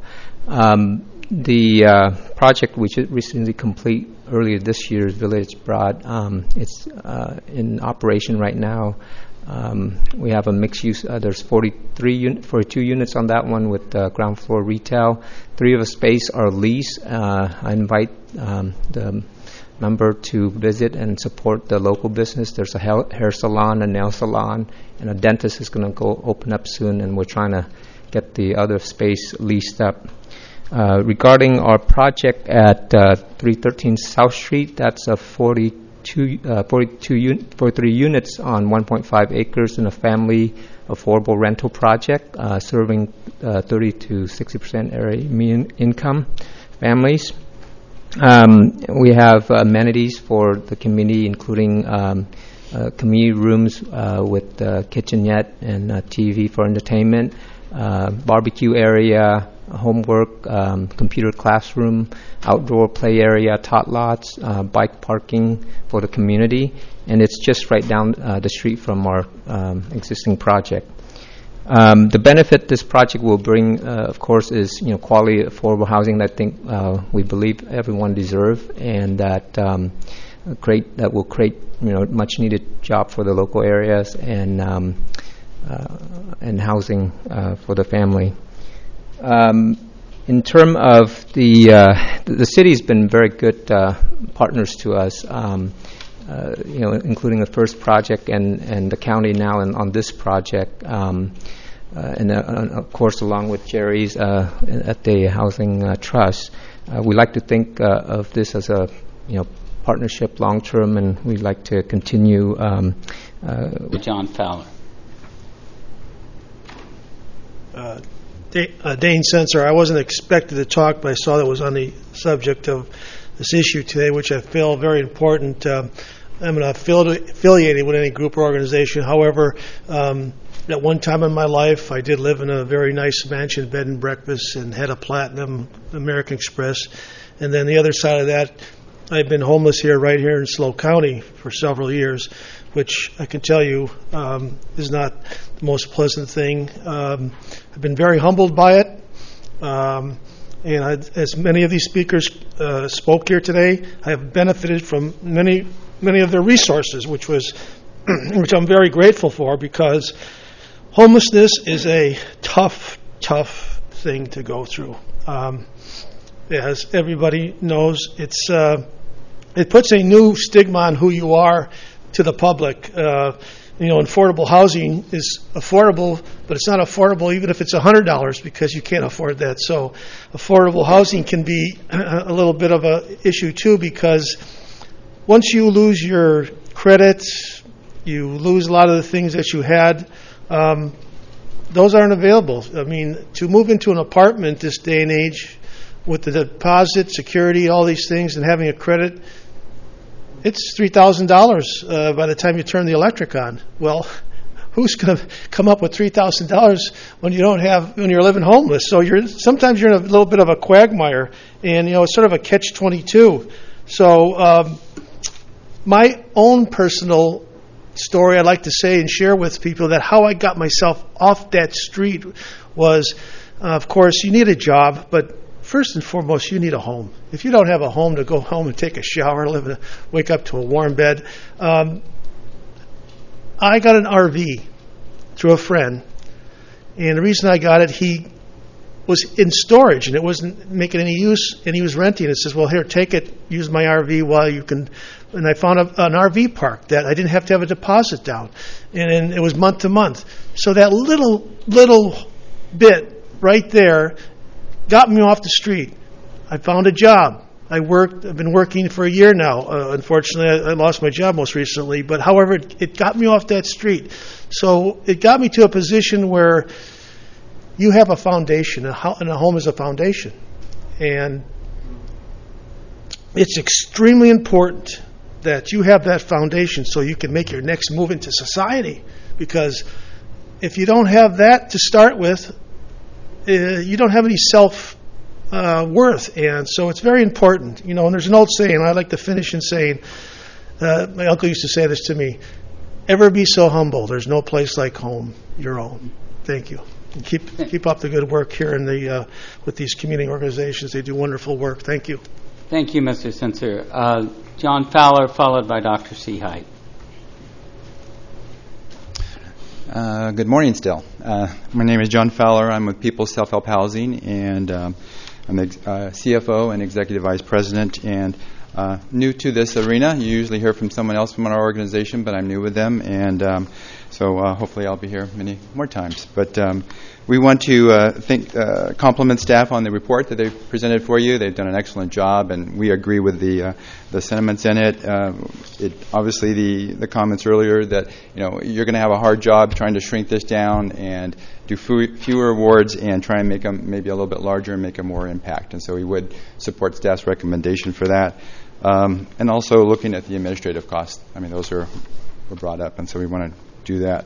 The project we should recently complete earlier this year is Village Broad. It's in operation right now. We have a mixed use. There's 42 units on that one with ground floor retail. 3 of the space are leased. I invite the member to visit and support the local business. There's a hair salon, a nail salon, and a dentist is going to go open up soon, and we're trying to get the other space leased up. Regarding our project at 313 South Street, that's a 43 units on 1.5 acres in a family affordable rental project serving 30 to 60% area median income families. We have amenities for the community, including community rooms with kitchenette and TV for entertainment, barbecue area, homework, computer classroom, outdoor play area, tot lots, bike parking for the community, and it's just right down the street from our existing project. The benefit this project will bring, of course, is quality, affordable housing that I think we believe everyone deserves, and that will create much needed job for the local areas and housing for the family. In terms of the city's been very good partners to us, including the first project and the county now on this project, and of course along with Jerry's at the Housing Trust. We like to think of this as a partnership long term, and we'd like to continue. John Fowler. Dane Sensor. I wasn't expected to talk, but I saw that was on the subject of this issue today, which I feel very important. I'm not affiliated with any group or organization. However, at one time in my life, I did live in a very nice mansion, bed and breakfast, and had a Platinum American Express. And then the other side of that, I've been homeless right here in SLO County for several years, which I can tell you is not the most pleasant thing. I've been very humbled by it. And as many of these speakers spoke here today, I have benefited from many of their resources, which I'm very grateful for, because homelessness is a tough thing to go through. As everybody knows, it puts a new stigma on who you are to the public. affordable housing is affordable, but it's not affordable even if it's $100 because you can't afford that. So affordable housing can be a little bit of a issue too, because once you lose your credit, you lose a lot of the things that you had. Those aren't available. I mean, to move into an apartment this day and age with the deposit, security, all these things, and having a credit, it's $3,000 by the time you turn the electric on. Well, who's going to come up with $3,000 when you're living homeless? So sometimes you're in a little bit of a quagmire, and it's sort of a catch-22. So my own personal story I'd like to say and share with people that how I got myself off that street was, of course, you need a job, but first and foremost, you need a home. If you don't have a home to go home and take a shower, wake up to a warm bed. I got an RV through a friend, and the reason I got it, he was in storage, and it wasn't making any use, and he was renting. It says, well, here, take it, use my RV while you can. And I found an RV park that I didn't have to have a deposit down, and it was month to month. So that little bit right there got me off the street. I found a job. I've been working for a year now. Unfortunately, I lost my job most recently. But however, it got me off that street. So it got me to a position where you have a foundation, and a home is a foundation. And it's extremely important that you have that foundation so you can make your next move into society. Because if you don't have that to start with, you don't have any self-worth. And so it's very important. And there's an old saying, I like to finish in saying, my uncle used to say this to me, ever be so humble, there's no place like home, your own. Thank you. And keep up the good work here with these community organizations. They do wonderful work. Thank you. Thank you, Mr. Sensor. John Fowler, followed by Dr. Seahite. Good morning still. My name is John Fowler. I'm with People's Self-Help Housing, and I'm the CFO and Executive Vice President, and new to this arena. You usually hear from someone else from our organization, but I'm new with them, and so hopefully I'll be here many more times. But we want to compliment staff on the report that they've presented for you. They've done an excellent job, and we agree with the sentiments in it. Obviously, the comments earlier that you're going to have a hard job trying to shrink this down and do fewer awards and try and make them maybe a little bit larger and make a more impact. And so we would support staff's recommendation for that. And also looking at the administrative costs. I mean, those were brought up, and so we want to do that.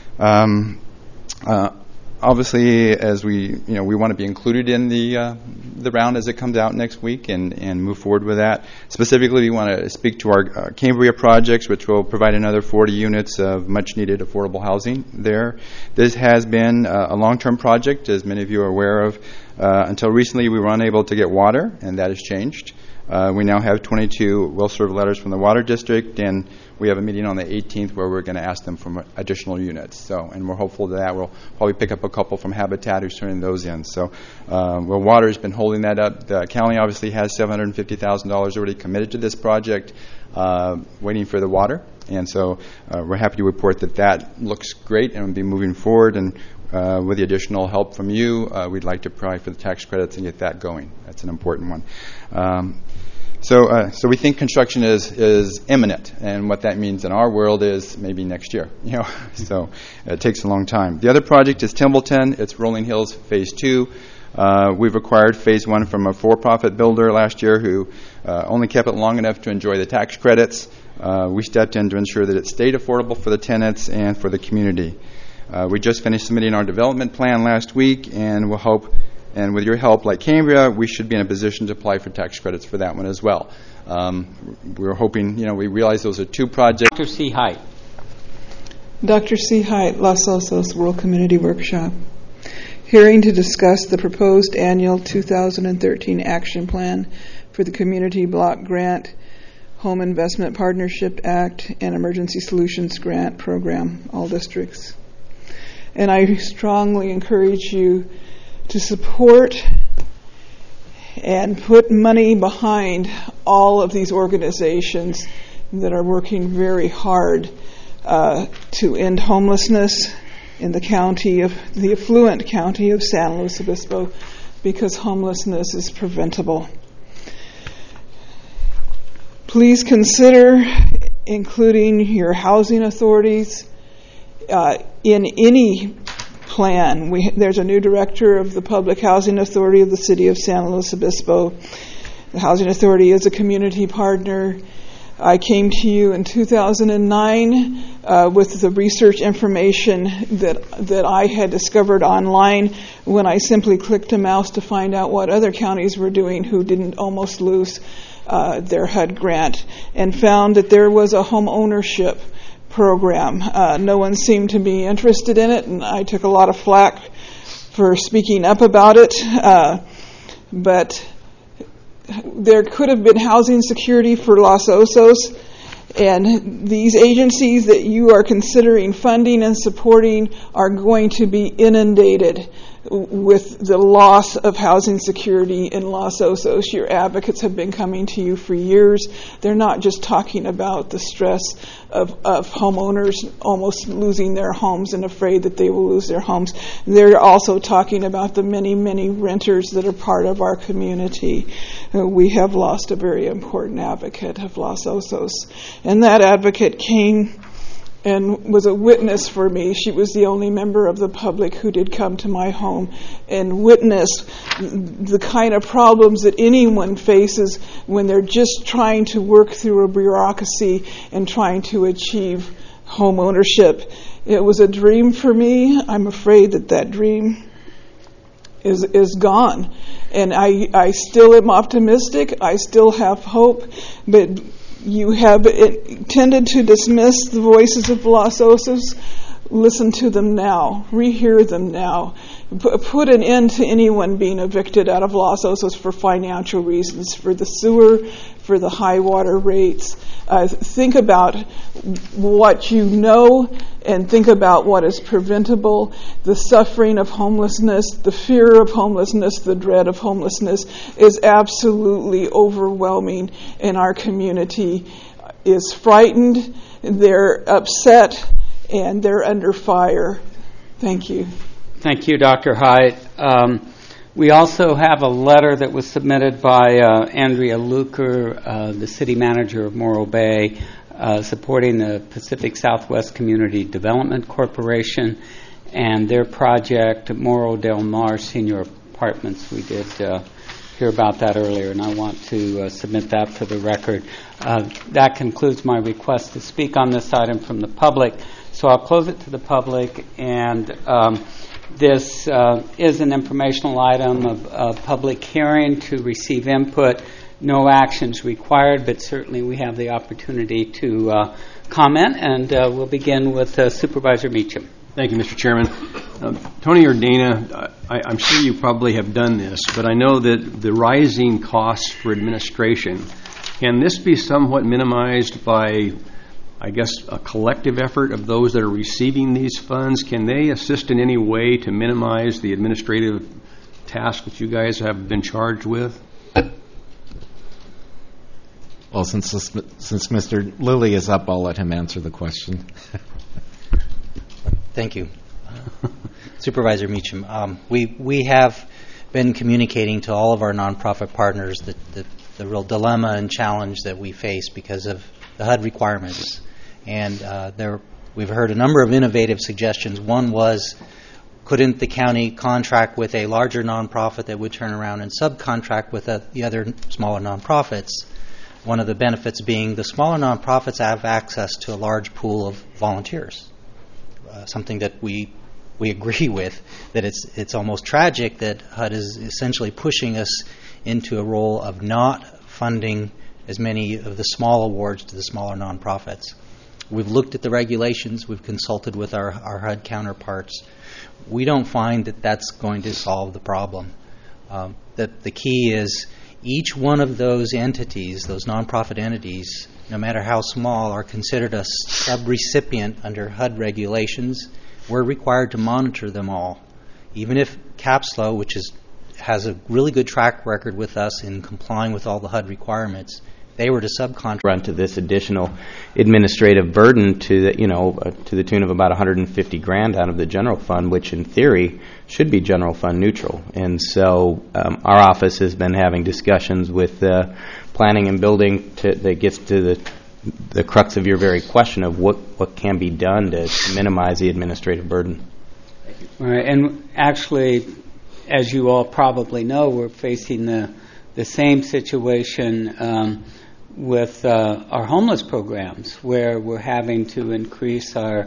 Obviously, as we want to be included in the round as it comes out next week and move forward with that. Specifically, we want to speak to our Cambria projects, which will provide another 40 units of much-needed affordable housing there. This has been a long-term project, as many of you are aware of. Until recently, we were unable to get water, and that has changed. We now have 22 well-served letters from the Water District, and we have a meeting on the 18th where we're going to ask them for additional units. And we're hopeful that we'll probably pick up a couple from Habitat who's turning those in. So, water has been holding that up. The county obviously has $750,000 already committed to this project, waiting for the water. And so we're happy to report that looks great and will be moving forward. And with the additional help from you, we'd like to apply for the tax credits and get that going. That's an important one. So we think construction is imminent, and what that means in our world is maybe next year. So it takes a long time. The other project is Timbleton. It's Rolling Hills Phase 2. We've acquired Phase 1 from a for-profit builder last year who only kept it long enough to enjoy the tax credits. We stepped in to ensure that it stayed affordable for the tenants and for the community. We just finished submitting our development plan last week, and we'll hope. And with your help, like Cambria, we should be in a position to apply for tax credits for that one as well. We're hoping, we realize those are two projects. Dr. Seahite. Dr. Seahite, Los Osos World Community Workshop. Hearing to discuss the proposed annual 2013 action plan for the Community Block Grant, Home Investment Partnership Act, and Emergency Solutions Grant Program, all districts. And I strongly encourage you to support and put money behind all of these organizations that are working very hard to end homelessness in the affluent county of San Luis Obispo, because homelessness is preventable. Please consider including your housing authorities in any plan. There's a new director of the Public Housing Authority of the City of San Luis Obispo. The Housing Authority is a community partner. I came to you in 2009 with the research information that I had discovered online when I simply clicked a mouse to find out what other counties were doing who didn't almost lose their HUD grant, and found that there was a home ownership program. No one seemed to be interested in it, and I took a lot of flack for speaking up about it. But there could have been housing security for Los Osos, and these agencies that you are considering funding and supporting are going to be inundated with the loss of housing security in Los Osos. Your advocates have been coming to you for years. They're not just talking about the stress of homeowners almost losing their homes and afraid that they will lose their homes. They're also talking about the many, many renters that are part of our community. We have lost a very important advocate of Los Osos. And that advocate came and was a witness for me. She was the only member of the public who did come to my home and witness the kind of problems that anyone faces when they're just trying to work through a bureaucracy and trying to achieve home ownership. It was a dream for me. I'm afraid that dream is gone. And I still am optimistic. I still have hope, but you have tended to dismiss the voices of Los Osos. Listen to them now. Rehear them now. Put an end to anyone being evicted out of Los Osos for financial reasons, for the sewer, for the high water rates. Think about what you know and think about what is preventable. The suffering of homelessness, the fear of homelessness, the dread of homelessness is absolutely overwhelming, and our community is frightened, they're upset, and they're under fire. Thank you. Thank you, Dr. Haidt. We also have a letter that was submitted by Andrea Luker, the city manager of Morro Bay, supporting the Pacific Southwest Community Development Corporation and their project, Morro del Mar Senior Apartments. We did hear about that earlier, and I want to submit that for the record. That concludes my request to speak on this item from the public. So I'll close it to the public, and this is an informational item of public hearing to receive input. No actions required, but certainly we have the opportunity to comment, and we'll begin with Supervisor Meacham. Thank you, Mr. Chairman. Tony or Dana, I'm sure you probably have done this, but I know that the rising costs for administration, can this be somewhat minimized by, I guess, a collective effort of those that are receiving these funds? Can they assist in any way to minimize the administrative task that you guys have been charged with? Well, since Mr. Lilly is up, I'll let him answer the question. Thank you. Supervisor Meacham, we have been communicating to all of our nonprofit partners the real dilemma and challenge that we face because of the HUD requirements. And we've heard a number of innovative suggestions. One was, couldn't the county contract with a larger nonprofit that would turn around and subcontract with the other smaller nonprofits? One of the benefits being the smaller nonprofits have access to a large pool of volunteers, something that we agree with, that it's almost tragic that HUD is essentially pushing us into a role of not funding as many of the small awards to the smaller nonprofits. We've looked at the regulations. We've consulted with our HUD counterparts. We don't find that that's going to solve the problem. That the key is each one of those entities, those nonprofit entities, no matter how small, are considered a sub-recipient under HUD regulations. We're required to monitor them all. Even if CAPSLO, which has a really good track record with us in complying with all the HUD requirements, they were to subcontract run to this additional administrative burden to the tune of about $150,000 out of the general fund, which in theory should be general fund neutral. And so our office has been having discussions with planning and building that gets to the crux of your very question of what can be done to minimize the administrative burden. Right, and actually, as you all probably know, we're facing the same situation with our homeless programs, where we're having to increase our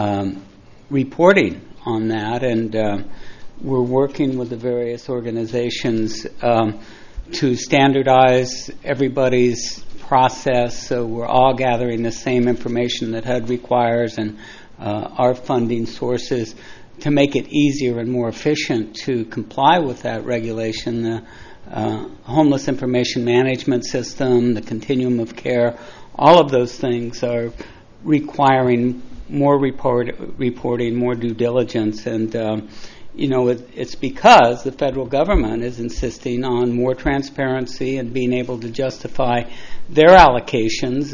reporting on that, and we're working with the various organizations to standardize everybody's process, so we're all gathering the same information that HUD requires and our funding sources to make it easier and more efficient to comply with that regulation. The homeless information management system, the continuum of care, all of those things are requiring more reporting, more due diligence, and it's because the federal government is insisting on more transparency and being able to justify their allocations,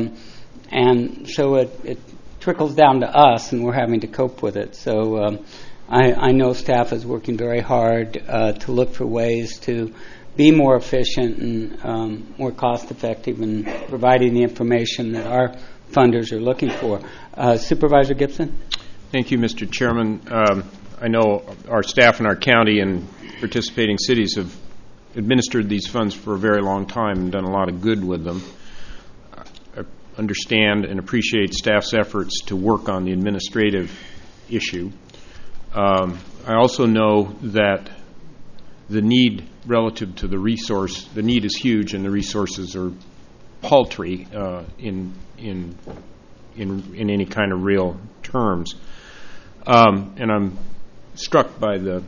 and so it trickles down to us, and we're having to cope with it. So I know staff is working very hard to look for ways to be more efficient and more cost-effective in providing the information that our funders are looking for. Supervisor Gibson? Thank you, Mr. Chairman. I know our staff in our county and participating cities have administered these funds for a very long time and done a lot of good with them. I understand and appreciate staff's efforts to work on the administrative issue. I also know that the need relative to the resource, the need is huge and the resources are paltry in any kind of real terms. And I'm struck by the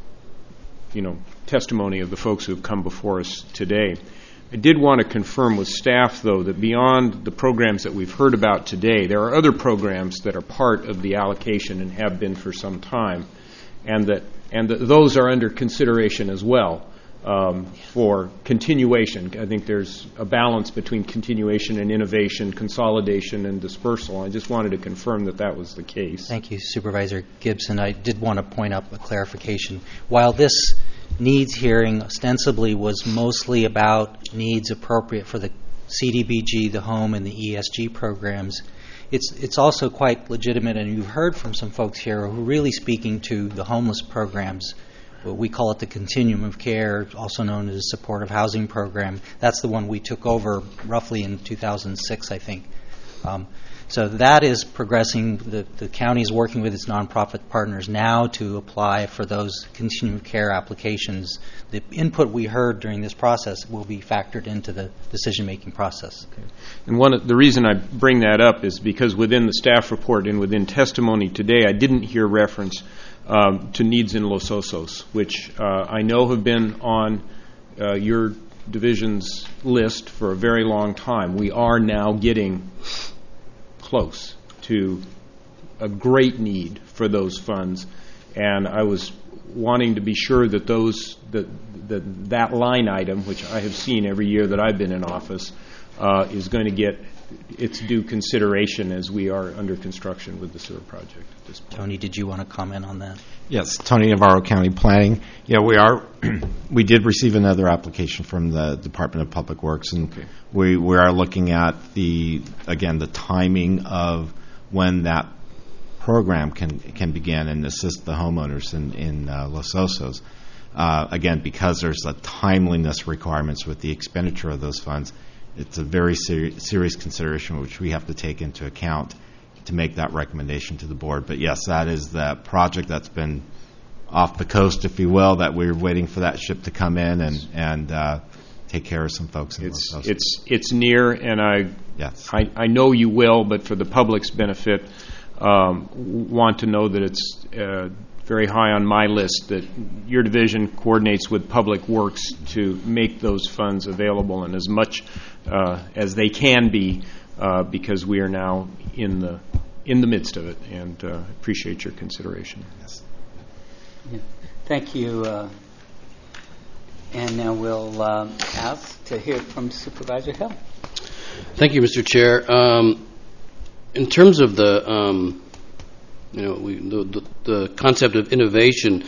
testimony of the folks who have come before us today. I did want to confirm with staff, though, that beyond the programs that we've heard about today, there are other programs that are part of the allocation and have been for some time, and that those are under consideration as well for continuation. I think there's a balance between continuation and innovation, consolidation and dispersal. I just wanted to confirm that that was the case. Thank you, Supervisor Gibson. I did want to point out a clarification. While this needs hearing ostensibly was mostly about needs appropriate for the CDBG, the home, and the ESG programs, it's also quite legitimate, and you've heard from some folks here who are really speaking to the homeless programs. We call it the continuum of care, also known as the supportive housing program. That's the one we took over roughly in 2006, I think. So that is progressing. The county is working with its nonprofit partners now to apply for those continuum of care applications. The input we heard during this process will be factored into the decision-making process. Okay. And the reason I bring that up is because within the staff report and within testimony today, I didn't hear reference to needs in Los Osos, which I know have been on your division's list for a very long time. We are now getting close to a great need for those funds, and I was wanting to be sure that that line item, which I have seen every year that I've been in office, is going to get its due consideration as we are under construction with the sewer project at this point. Tony, did you want to comment on that? Yes, Tony Navarro, County Planning. Yeah, we did receive another application from the Department of Public Works, and okay. we are looking at the timing of when that program can begin and assist the homeowners in Los Osos. Again, because there's a timeliness requirements with the expenditure of those funds, it's a very serious consideration which we have to take into account to make that recommendation to the board. But yes, that is the project that's been off the coast, if you will, that we're waiting for that ship to come in and take care of some folks in Los Osos. It's near, and I know you will, but for the public's benefit, want to know that it's very high on my list that your division coordinates with Public Works to make those funds available and as much as they can be, because we are now in the midst of it, and appreciate your consideration. Yes. Yeah. Thank you. And now we'll ask to hear from Supervisor Hill. Thank you, Mr. Chair. In terms of the the concept of innovation,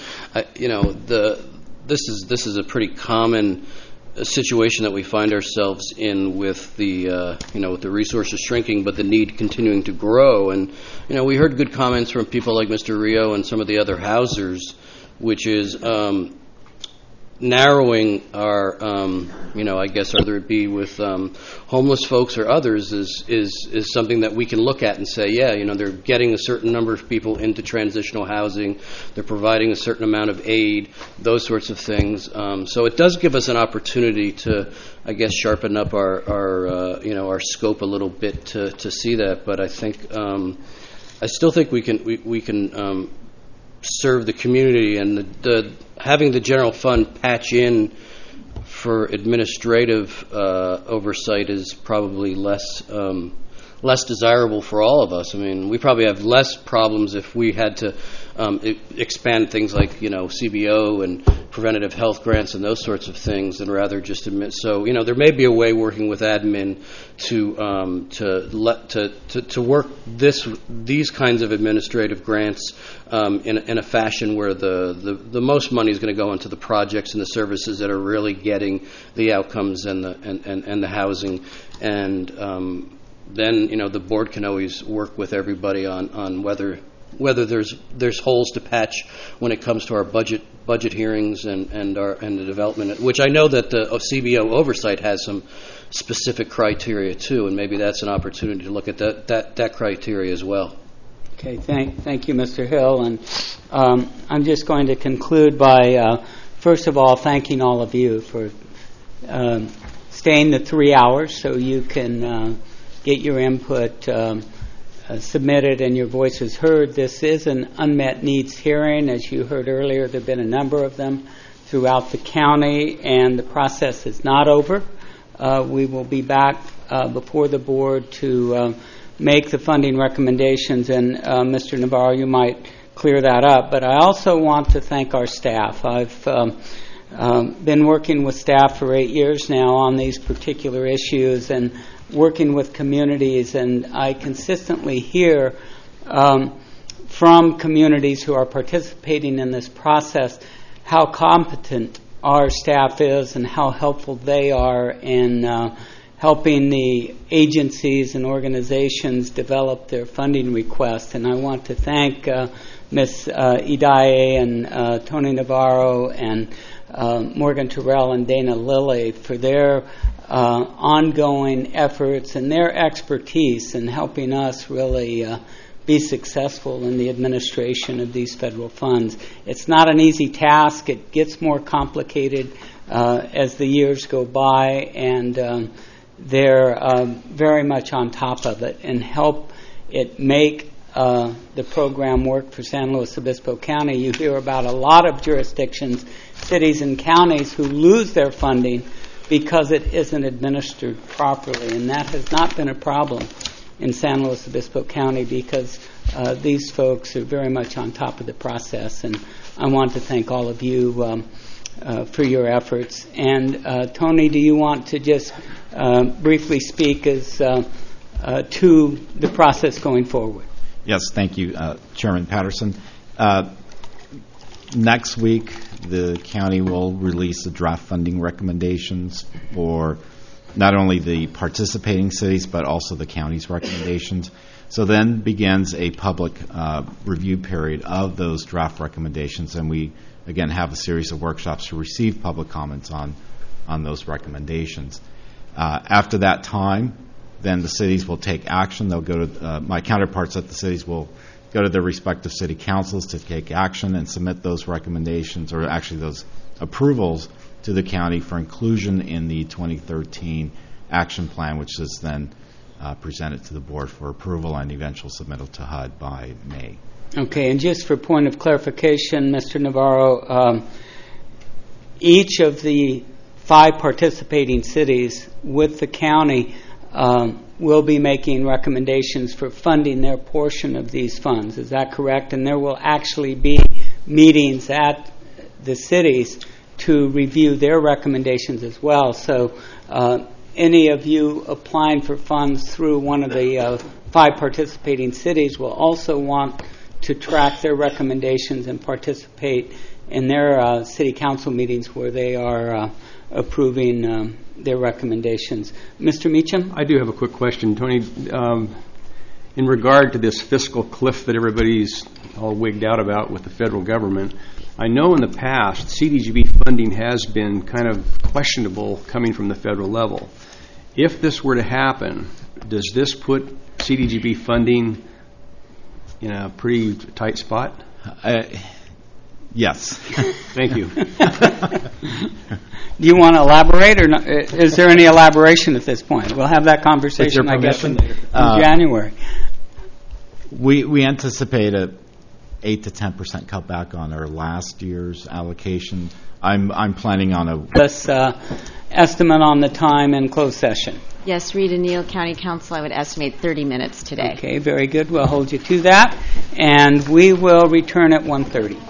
this is a pretty common situation that we find ourselves in with the with the resources shrinking, but the need continuing to grow. And we heard good comments from people like Mr. Rio and some of the other housers, which is narrowing our, I guess whether it be with homeless folks or others, is something that we can look at and say, they're getting a certain number of people into transitional housing, they're providing a certain amount of aid, those sorts of things. So it does give us an opportunity to, I guess, sharpen up our scope a little bit to see that. But I think I still think we can serve the community, and having the general fund patch in for administrative oversight is probably less desirable for all of us. I mean, we probably have less problems if we had to expand things like CBO and preventative health grants and those sorts of things, and rather just admit. So there may be a way working with admin to work these kinds of administrative grants in a fashion where the most money is going to go into the projects and the services that are really getting the outcomes and the housing, and then the board can always work with everybody on whether there's holes to patch when it comes to our budget hearings and the development, which I know that the CBO oversight has some specific criteria too, and maybe that's an opportunity to look at that criteria as well. Okay, thank you, Mr. Hill, and I'm just going to conclude by first of all thanking all of you for staying the 3 hours so you can get your input submitted and your voices heard. This is an unmet needs hearing. As you heard earlier, there have been a number of them throughout the county, and the process is not over. We will be back before the board to make the funding recommendations, and Mr. Navarro, you might clear that up. But I also want to thank our staff. I've been working with staff for 8 years now on these particular issues and working with communities, and I consistently hear from communities who are participating in this process how competent our staff is and how helpful they are in helping the agencies and organizations develop their funding requests. And I want to thank Ms. Idaye and Tony Navarro and Morgan Terrell and Dana Lilly for their ongoing efforts and their expertise in helping us really be successful in the administration of these federal funds. It's not an easy task. It gets more complicated as the years go by, and they're very much on top of it and help it make the program work for San Luis Obispo County. You hear about a lot of jurisdictions, cities and counties who lose their funding because it isn't administered properly, and that has not been a problem in San Luis Obispo County because these folks are very much on top of the process, and I want to thank all of you for your efforts. And Tony, do you want to just briefly speak as to the process going forward? Yes, thank you, Chairman Patterson. Next week, the county will release the draft funding recommendations for not only the participating cities, but also the county's recommendations. So then begins a public review period of those draft recommendations, and we, again, have a series of workshops to receive public comments on those recommendations. After that time, then the cities will take action. They'll go to, my counterparts at the cities will go to their respective city councils to take action and submit those recommendations, or actually those approvals, to the county for inclusion in the 2013 action plan, which is then presented to the board for approval and eventual submittal to HUD by May. Okay, and just for point of clarification, Mr. Navarro, each of the 5 participating cities with the county will be making recommendations for funding their portion of these funds. Is that correct? And there will actually be meetings at the cities to review their recommendations as well. So any of you applying for funds through one of the 5 participating cities will also want to track their recommendations and participate in their city council meetings where they are approving their recommendations. Mr. Meacham? I do have a quick question, Tony. In regard to this fiscal cliff that everybody's all wigged out about with the federal government, I know in the past CDGB funding has been kind of questionable coming from the federal level. If this were to happen, does this put CDGB funding in a pretty tight spot? Yes. Thank you. Do you want to elaborate, or not? Is there any elaboration at this point? We'll have that conversation, I guess, in January. We anticipate a 8 to 10% cutback on our last year's allocation. I'm planning on a this estimate on the time in closed session. Yes, Rita Neal, County Council. I would estimate 30 minutes today. Okay, very good. We'll hold you to that, and we will return at 1:30.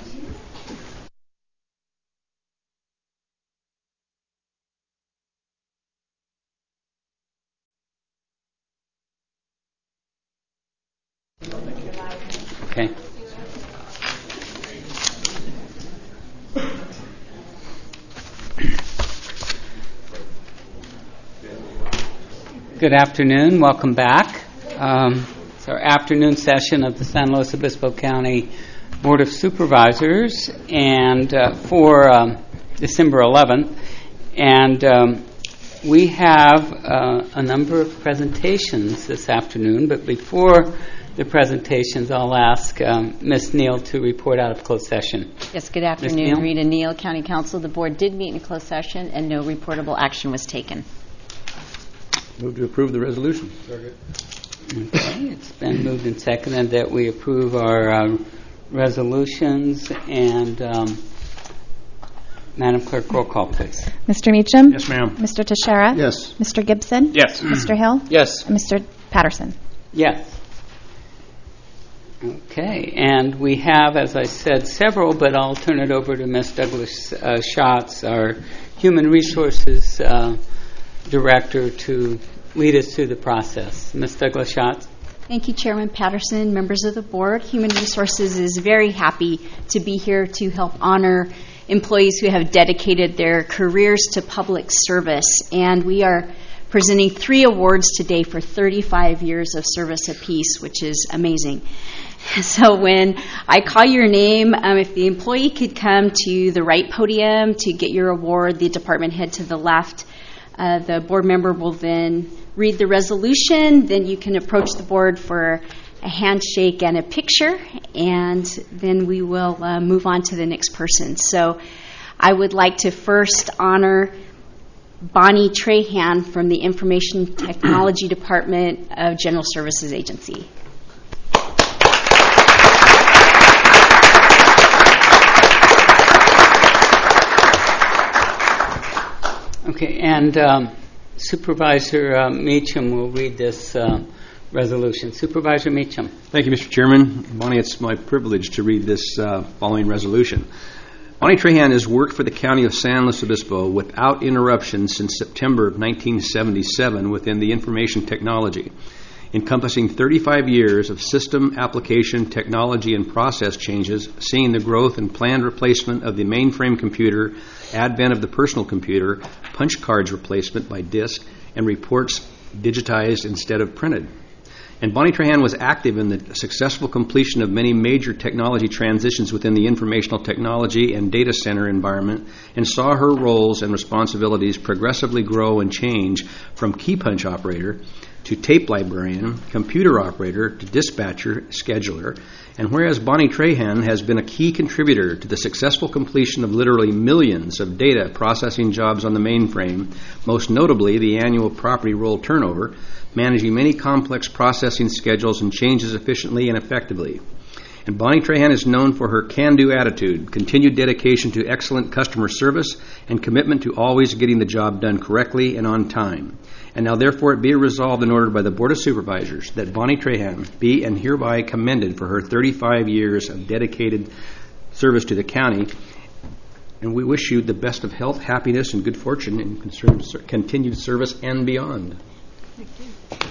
Okay. Good afternoon. Welcome back. It's our afternoon session of the San Luis Obispo County Board of Supervisors, and for December 11th. And we have a number of presentations this afternoon, but before the presentations, I'll ask Ms. Neal to report out of closed session. Yes, good afternoon. Rita Neal, County Council. The board did meet in closed session and no reportable action was taken. Move to approve the resolution. Okay, it's been moved and seconded that we approve our resolutions. And Madam Clerk, roll call, please. Mr. Meacham? Yes, ma'am. Mr. Teixeira? Yes. Mr. Gibson? Yes. Mr. Hill? Yes. And Mr. Patterson? Yes. Okay, and we have, as I said, several, but I'll turn it over to Ms. Douglas Schatz, our Human Resources Director, to lead us through the process. Ms. Douglas Schatz. Thank you, Chairman Patterson, members of the board. Human Resources is very happy to be here to help honor employees who have dedicated their careers to public service. And we are presenting 3 awards today for 35 years of service apiece, which is amazing. So when I call your name, if the employee could come to the right podium to get your award, the department head to the left, the board member will then read the resolution. Then you can approach the board for a handshake and a picture, and then we will move on to the next person. So I would like to first honor Bonnie Trahan from the Information Technology Department of General Services Agency. Okay, and Supervisor Meacham will read this resolution. Supervisor Meacham. Thank you, Mr. Chairman. Bonnie, it's my privilege to read this following resolution. Bonnie Trahan has worked for the County of San Luis Obispo without interruption since September of 1977 within the information technology, encompassing 35 years of system application, technology, and process changes, seeing the growth and planned replacement of the mainframe computer, advent of the personal computer, punch cards replacement by disk, and reports digitized instead of printed. And Bonnie Trahan was active in the successful completion of many major technology transitions within the informational technology and data center environment, and saw her roles and responsibilities progressively grow and change from key punch operator to tape librarian, computer operator to dispatcher, scheduler. And whereas Bonnie Trahan has been a key contributor to the successful completion of literally millions of data processing jobs on the mainframe, most notably the annual property roll turnover, managing many complex processing schedules and changes efficiently and effectively. And Bonnie Trahan is known for her can-do attitude, continued dedication to excellent customer service, and commitment to always getting the job done correctly and on time. And now therefore it be resolved and ordered by the Board of Supervisors that Bonnie Trahan be and hereby commended for her 35 years of dedicated service to the county, and we wish you the best of health, happiness, and good fortune in continued service and beyond. Thank you.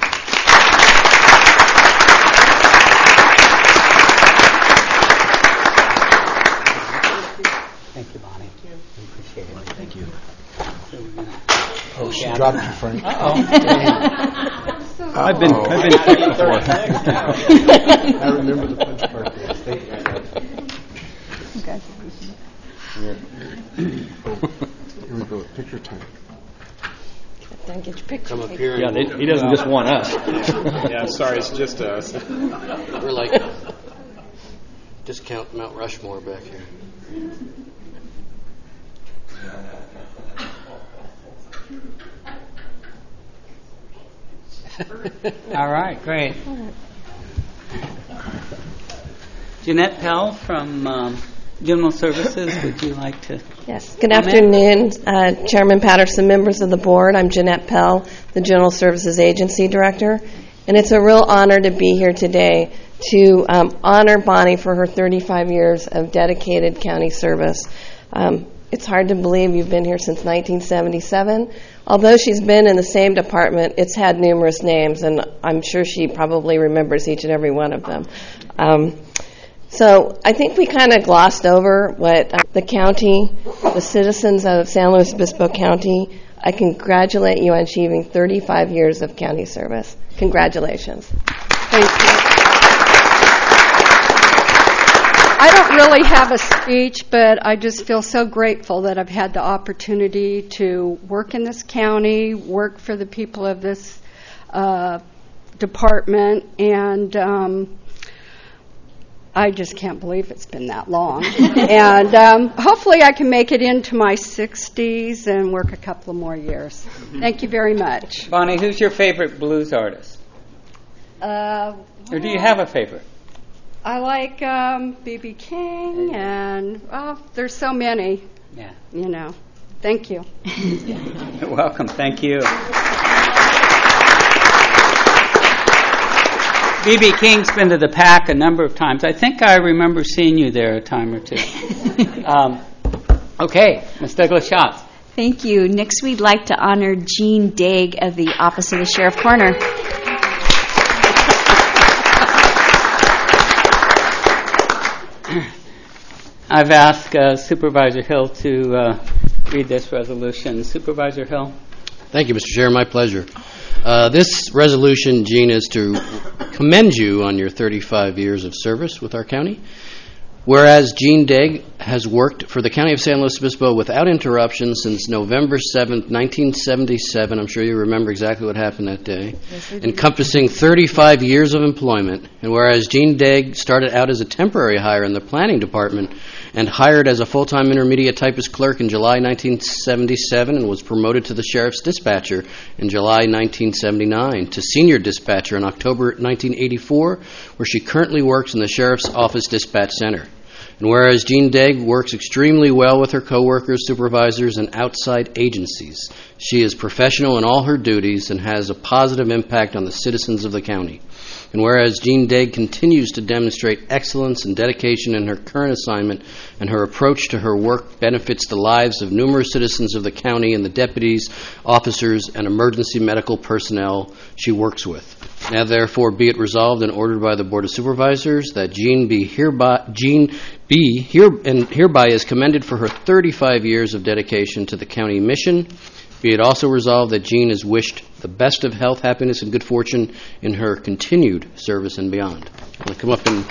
Thank you, Bonnie. We appreciate it. Thank you. Oh, she dropped you, Frank. I've been picked before. I remember the punch card. Thank you. Here we go. Picture time. Don't get your picture. Come up here. Yeah, he doesn't just want us. Yeah, sorry, it's just us. We're like discount Mount Rushmore back here. All right, great. Jeanette Pell from General Services, would you like to? Yes. Good afternoon, Chairman Patterson, members of the board. I'm Jeanette Pell, the General Services Agency Director, and it's a real honor to be here today to honor Bonnie for her 35 years of dedicated county service. It's hard to believe you've been here since 1977. Although she's been in the same department, it's had numerous names, and I'm sure she probably remembers each and every one of them. So I think we kind of glossed over what the county, the citizens of San Luis Obispo County, I congratulate you on achieving 35 years of county service. Congratulations. Thank you. I don't really have a speech, but I just feel so grateful that I've had the opportunity to work in this county, work for the people of this department, and I just can't believe it's been that long. And hopefully I can make it into my 60s and work a couple of more years. Thank you very much. Bonnie, who's your favorite blues artist? Or do you have a favorite? I like B.B. King, and there's so many. Yeah. You know. Thank you. You're welcome. Thank you. B.B. King's been to the PAC a number of times. I think I remember seeing you there a time or two. Okay, Ms. Douglas-Schatz. Thank you. Next, we'd like to honor Jean Daig of the Office of the Sheriff Coroner. I've asked Supervisor Hill to read this resolution. Supervisor Hill. Thank you, Mr. Chair. My pleasure. This resolution, Jean, is to commend you on your 35 years of service with our county. Whereas Jean Daig has worked for the County of San Luis Obispo without interruption since November 7th, 1977. I'm sure you remember exactly what happened that day. Yes, encompassing 35 years of employment. And whereas Jean Daig started out as a temporary hire in the planning department and hired as a full-time intermediate typist clerk in July 1977 and was promoted to the sheriff's dispatcher in July 1979 to senior dispatcher in October 1984, where she currently works in the sheriff's office dispatch center. And whereas Jean Daig works extremely well with her coworkers, supervisors, and outside agencies, she is professional in all her duties and has a positive impact on the citizens of the county. And whereas Jean Daig continues to demonstrate excellence and dedication in her current assignment, and her approach to her work benefits the lives of numerous citizens of the county and the deputies, officers, and emergency medical personnel she works with. Now therefore be it resolved and ordered by the Board of Supervisors that Jean hereby is commended for her 35 years of dedication to the county mission. Be it also resolved that Jean is wished the best of health, happiness, and good fortune in her continued service and beyond. I'm going to come up and...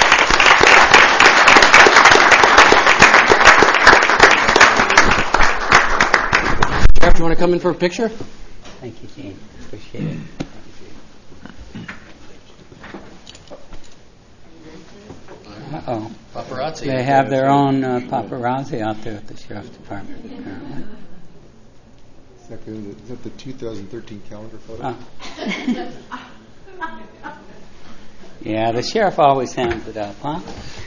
Sheriff, do you want to come in for a picture? Thank you, Jean. Appreciate it. Uh-oh. Paparazzi. They have their own paparazzi out there at the Sheriff's Department, apparently. Is that the 2013 calendar photo? Yeah, the sheriff always hands it up, huh?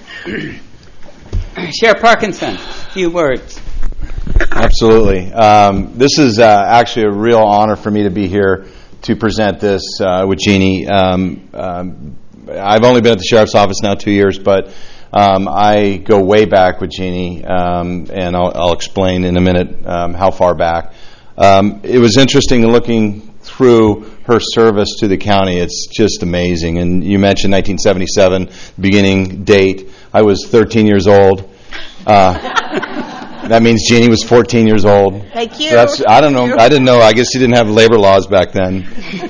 Sheriff Parkinson, a few words. Absolutely. This is actually a real honor for me to be here to present this with Jeannie. I've only been at the sheriff's office now 2 years, but I go way back with Jeannie, and I'll explain in a minute how far back. It was interesting looking through her service to the county. It's just amazing. And you mentioned 1977, beginning date. I was 13 years old. That means Jeannie was 14 years old. Thank you. So I don't know. I didn't know. I guess she didn't have labor laws back then.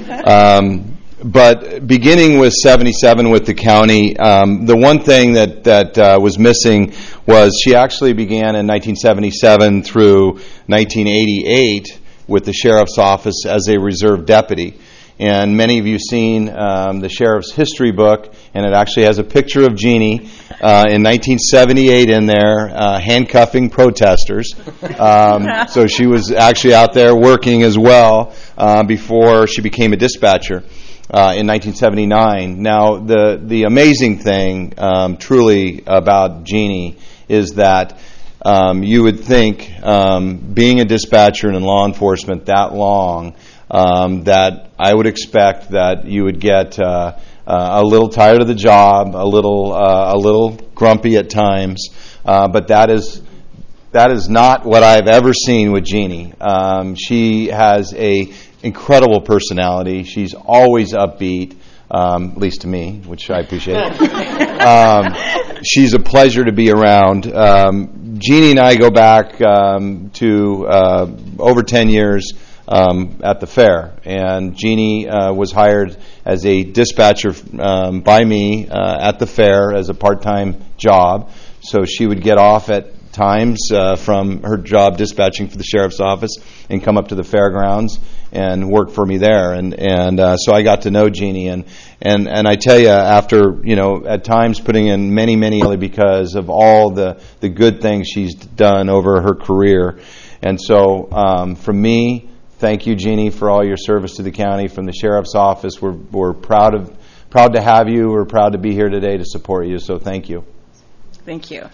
But beginning with 77 with the county, the one thing that was missing was she actually began in 1977 through 1988 with the sheriff's office as a reserve deputy. And many of you seen the sheriff's history book, and it actually has a picture of Jeannie in 1978 in there handcuffing protesters. So she was actually out there working as well before she became a dispatcher in 1979. Now, the amazing thing truly about Jeannie is that you would think, being a dispatcher and in law enforcement that long, that I would expect that you would get a little tired of the job, a little grumpy at times, but that is not what I've ever seen with Jeannie. She has a incredible personality. She's always upbeat, at least to me, which I appreciate. She's a pleasure to be around. Jeannie and I go back to over 10 years at the fair, and Jeannie was hired as a dispatcher by me at the fair as a part-time job. So she would get off at times from her job dispatching for the sheriff's office and come up to the fairgrounds and work for me there. And so I got to know Jeannie, and I tell you, after at times putting in many because of all the good things she's done over her career. And so from me, thank you, Jeannie, for all your service to the county. From the sheriff's office, we're proud to have you. We're proud to be here today to support you. So thank you. Thank you.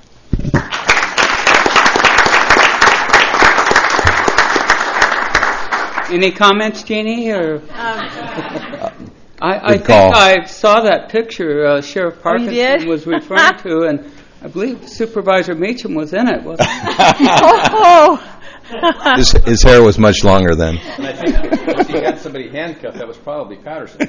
Any comments, Jeannie? Or I think call. I saw that picture Sheriff Parkinson did? was referring to, and I believe Supervisor Meacham was in it, wasn't he? His hair was much longer then. And I think if he had somebody handcuffed, that was probably Patterson.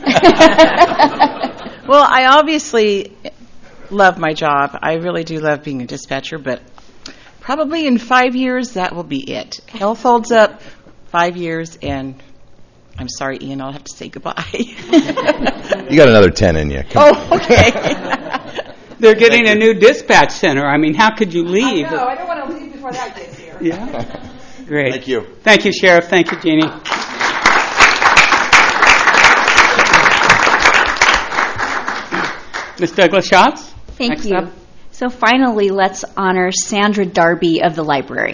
Well, I obviously love my job. I really do love being a dispatcher, but probably in 5 years, that will be it. Health holds up 5 years, and I'm sorry, Ian, I'll have to say goodbye. You got another 10 in you. Come on. Okay. They're getting a new dispatch center. I mean, how could you leave? I know. I don't want to leave before that gets here. Yeah. Great. Thank you. Thank you, Sheriff. Thank you, Jeannie. Ms. Douglas Schatz? Thank Next you. up. So finally, let's honor Sandra Darby of the library.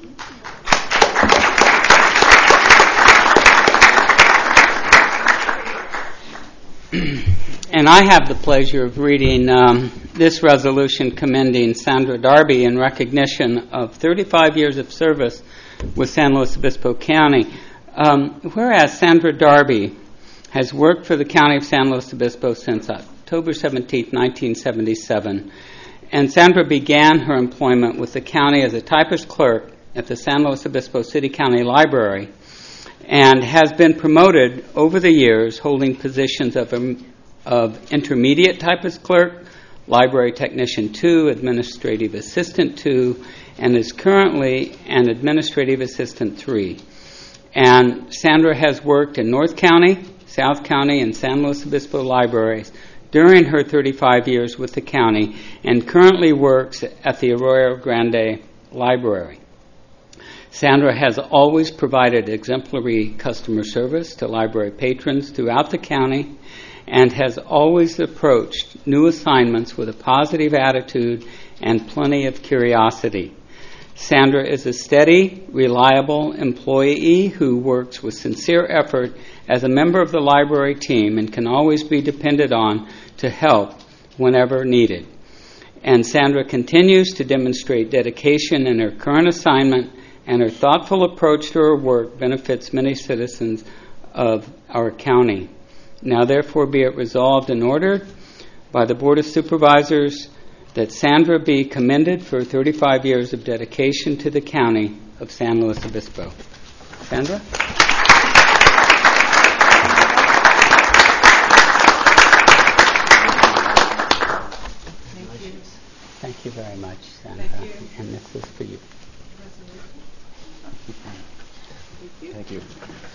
And I have the pleasure of reading this resolution commending Sandra Darby in recognition of 35 years of service with San Luis Obispo County. Whereas Sandra Darby has worked for the County of San Luis Obispo since October 17, 1977, and Sandra began her employment with the county as a typist clerk at the San Luis Obispo City County Library, and has been promoted over the years, holding positions of intermediate typist clerk, library technician 2, administrative assistant 2, and is currently an administrative assistant 3. And Sandra has worked in North County, South County, and San Luis Obispo libraries during her 35 years with the county, and currently works at the Arroyo Grande Library. Sandra has always provided exemplary customer service to library patrons throughout the county, and has always approached new assignments with a positive attitude and plenty of curiosity. Sandra is a steady, reliable employee who works with sincere effort as a member of the library team and can always be depended on to help whenever needed. And Sandra continues to demonstrate dedication in her current assignment, and her thoughtful approach to her work benefits many citizens of our county. Now therefore be it resolved and ordered by the Board of Supervisors that Sandra be commended for 35 years of dedication to the county of San Luis Obispo. Sandra? Thank you very much, Sandra. And this is for you. Thank you.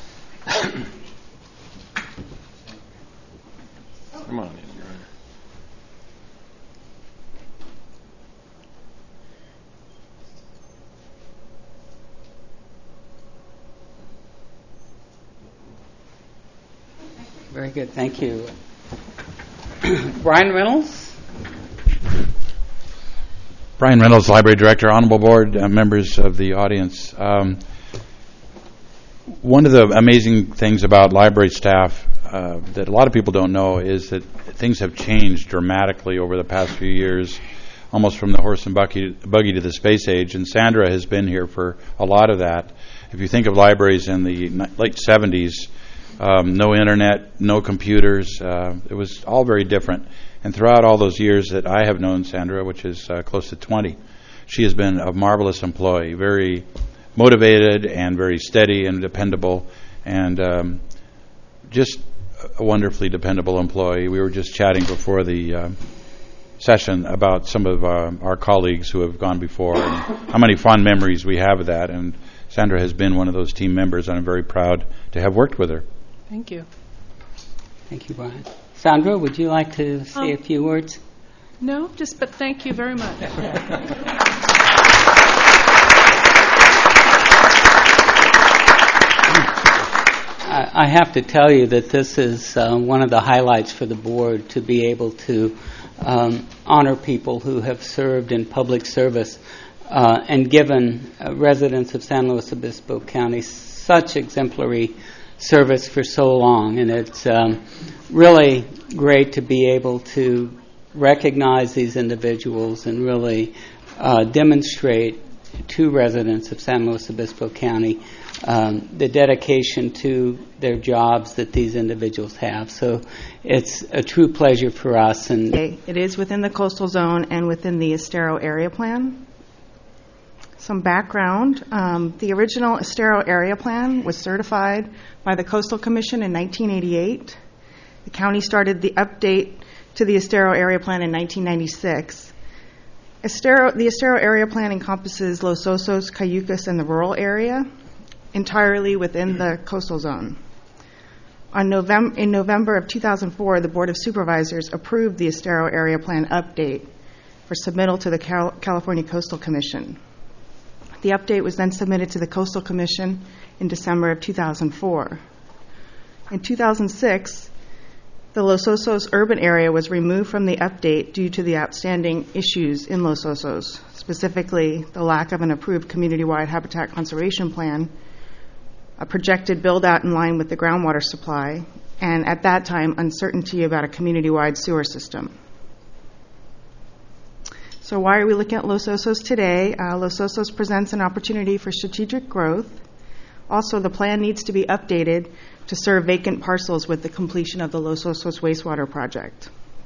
Come on in, Your Honor. Very good. Thank you. Brian Reynolds? Brian Reynolds, Library Director, Honorable Board, members of the audience. One of the amazing things about library staff that a lot of people don't know is that things have changed dramatically over the past few years, almost from the horse and buggy to the space age, and Sandra has been here for a lot of that. If you think of libraries in the late 70s, no internet, no computers, it was all very different. And throughout all those years that I have known Sandra, which is close to 20, she has been a marvelous employee, very motivated and very steady and dependable, and just a wonderfully dependable employee. We were just chatting before the session about some of our colleagues who have gone before and how many fond memories we have of that, and Sandra has been one of those team members, and I'm very proud to have worked with her. Thank you. Thank you, Brian. Sandra, would you like to say a few words? No, but thank you very much. I have to tell you that this is one of the highlights for the board, to be able to honor people who have served in public service and given residents of San Luis Obispo County such exemplary service for so long. And it's really great to be able to recognize these individuals and really demonstrate to residents of San Luis Obispo County the dedication to their jobs that these individuals have. So it's a true pleasure for us. And it is within the coastal zone and within the Estero area plan. Some background. The original Estero area plan was certified by the Coastal Commission in 1988. The county started the update to the Estero area plan in 1996. The Estero area plan encompasses Los Osos, Cayucas, and the rural area, entirely within the coastal zone. In November of 2004, the Board of Supervisors approved the Estero area plan update for submittal to the California Coastal Commission. The update was then submitted to the Coastal Commission in December of 2004. In 2006, the Los Osos urban area was removed from the update due to the outstanding issues in Los Osos, specifically the lack of an approved community-wide habitat conservation plan, a projected build-out in line with the groundwater supply, and at that time, uncertainty about a community-wide sewer system. So why are we looking at Los Osos today? Los Osos presents an opportunity for strategic growth. Also, the plan needs to be updated to serve vacant parcels with the completion of the Los Osos wastewater project.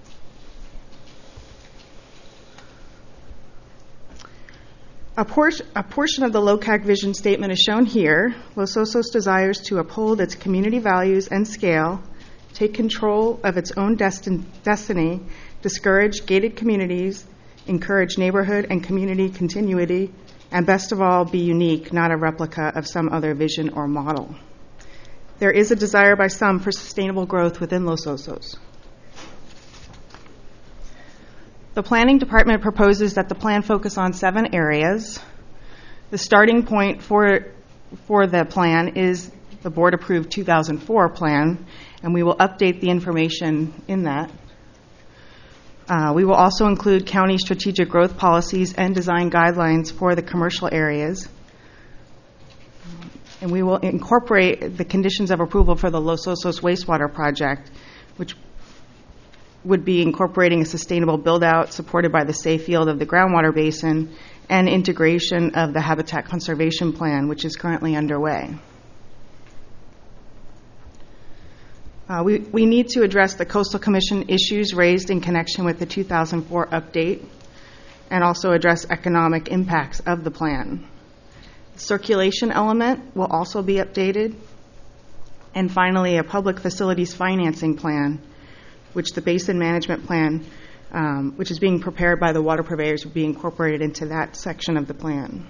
A portion of the LOCAC vision statement is shown here. Los Osos desires to uphold its community values and scale, take control of its own destiny, discourage gated communities, encourage neighborhood and community continuity, and best of all, be unique, not a replica of some other vision or model. There is a desire by some for sustainable growth within Los Osos. The Planning Department proposes that the plan focus on 7 areas. The starting point for the plan is the board-approved 2004 plan, and we will update the information in that. We will also include county strategic growth policies and design guidelines for the commercial areas. And we will incorporate the conditions of approval for the Los Osos wastewater project, which would be incorporating a sustainable build-out supported by the safe yield of the groundwater basin and integration of the habitat conservation plan, which is currently underway. We need to address the Coastal Commission issues raised in connection with the 2004 update. and also address economic impacts of the plan. The circulation element will also be updated. And finally, a public facilities financing plan, which the basin management plan, which is being prepared by the water purveyors, will be incorporated into that section of the plan.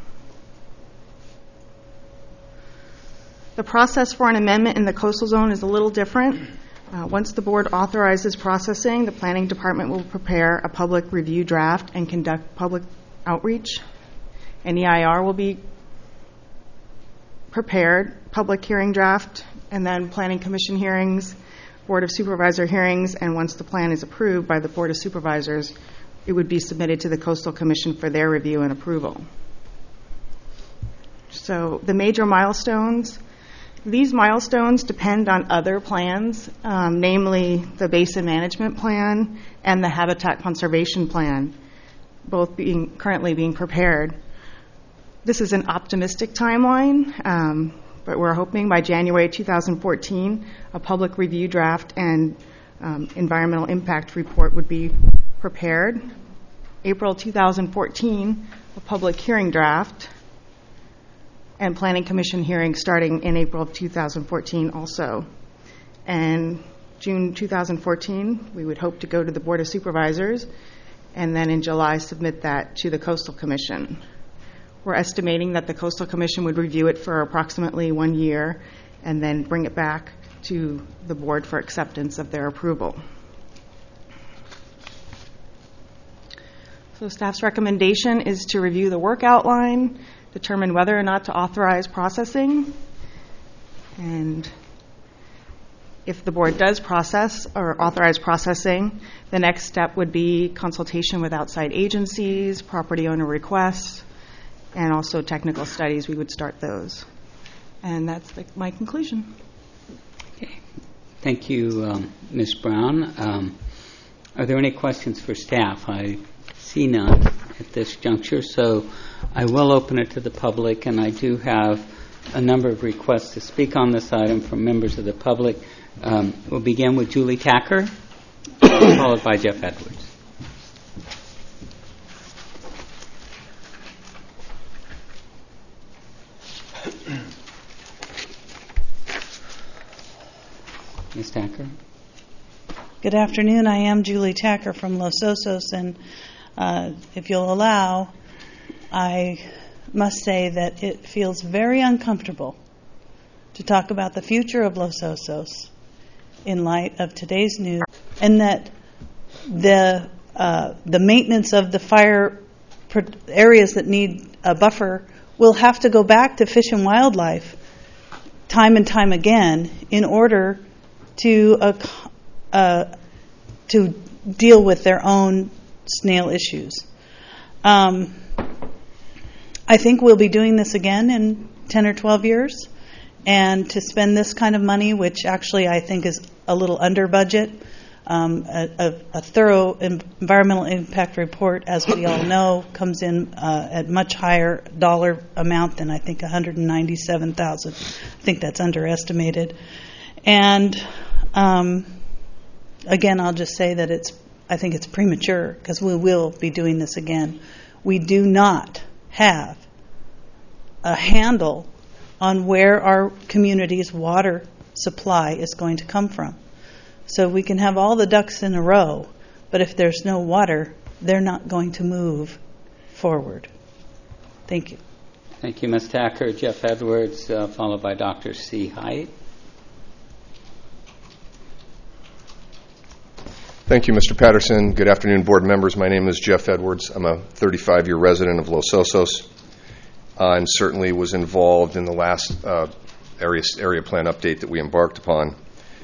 The process for an amendment in the coastal zone is a little different. Once the board authorizes processing, the planning department will prepare a public review draft and conduct public outreach. An EIR will be prepared, public hearing draft, and then planning commission hearings, board of supervisor hearings, and once the plan is approved by the board of supervisors, it would be submitted to the coastal commission for their review and approval. So the major milestones. These milestones depend on other plans, namely the Basin Management Plan and the Habitat Conservation Plan, both currently being prepared. This is an optimistic timeline, but we're hoping by January 2014, a public review draft and environmental impact report would be prepared. April 2014, a public hearing draft, and planning commission hearings starting in April of 2014 also. And June 2014, we would hope to go to the Board of Supervisors, and then in July submit that to the Coastal Commission. We're estimating that the Coastal Commission would review it for approximately 1 year and then bring it back to the board for acceptance of their approval. So staff's recommendation is to review the work outline, determine whether or not to authorize processing, and if the board does process or authorize processing, the next step would be consultation with outside agencies, property owner requests, and also technical studies. We would start those. And that's my conclusion. Okay. Thank you, Ms. Brown. Are there any questions for staff? I see none at this juncture, so I will open it to the public, and I do have a number of requests to speak on this item from members of the public. We'll begin with Julie Tacker, followed by Jeff Edwards. Ms. Tacker. Good afternoon. I am Julie Tacker from Los Osos, and if you'll allow, I must say that it feels very uncomfortable to talk about the future of Los Osos in light of today's news, and that the maintenance of the fire areas that need a buffer will have to go back to Fish and Wildlife time and time again in order to deal with their own snail issues. I think we'll be doing this again in 10 or 12 years, and to spend this kind of money, which actually I think is a little under budget, a thorough environmental impact report, as we all know, comes in at much higher dollar amount than I think $197,000. I think that's underestimated. And again, I'll just say that I think it's premature, because we will be doing this again. We do not have a handle on where our community's water supply is going to come from. So we can have all the ducks in a row, but if there's no water, they're not going to move forward. Thank you. Thank you, Ms. Tacker. Jeff Edwards, followed by Dr. C. Height. Thank you, Mr. Patterson. Good afternoon, board members. My name is Jeff Edwards. I'm a 35-year resident of Los Osos, and certainly was involved in the last area plan update that we embarked upon.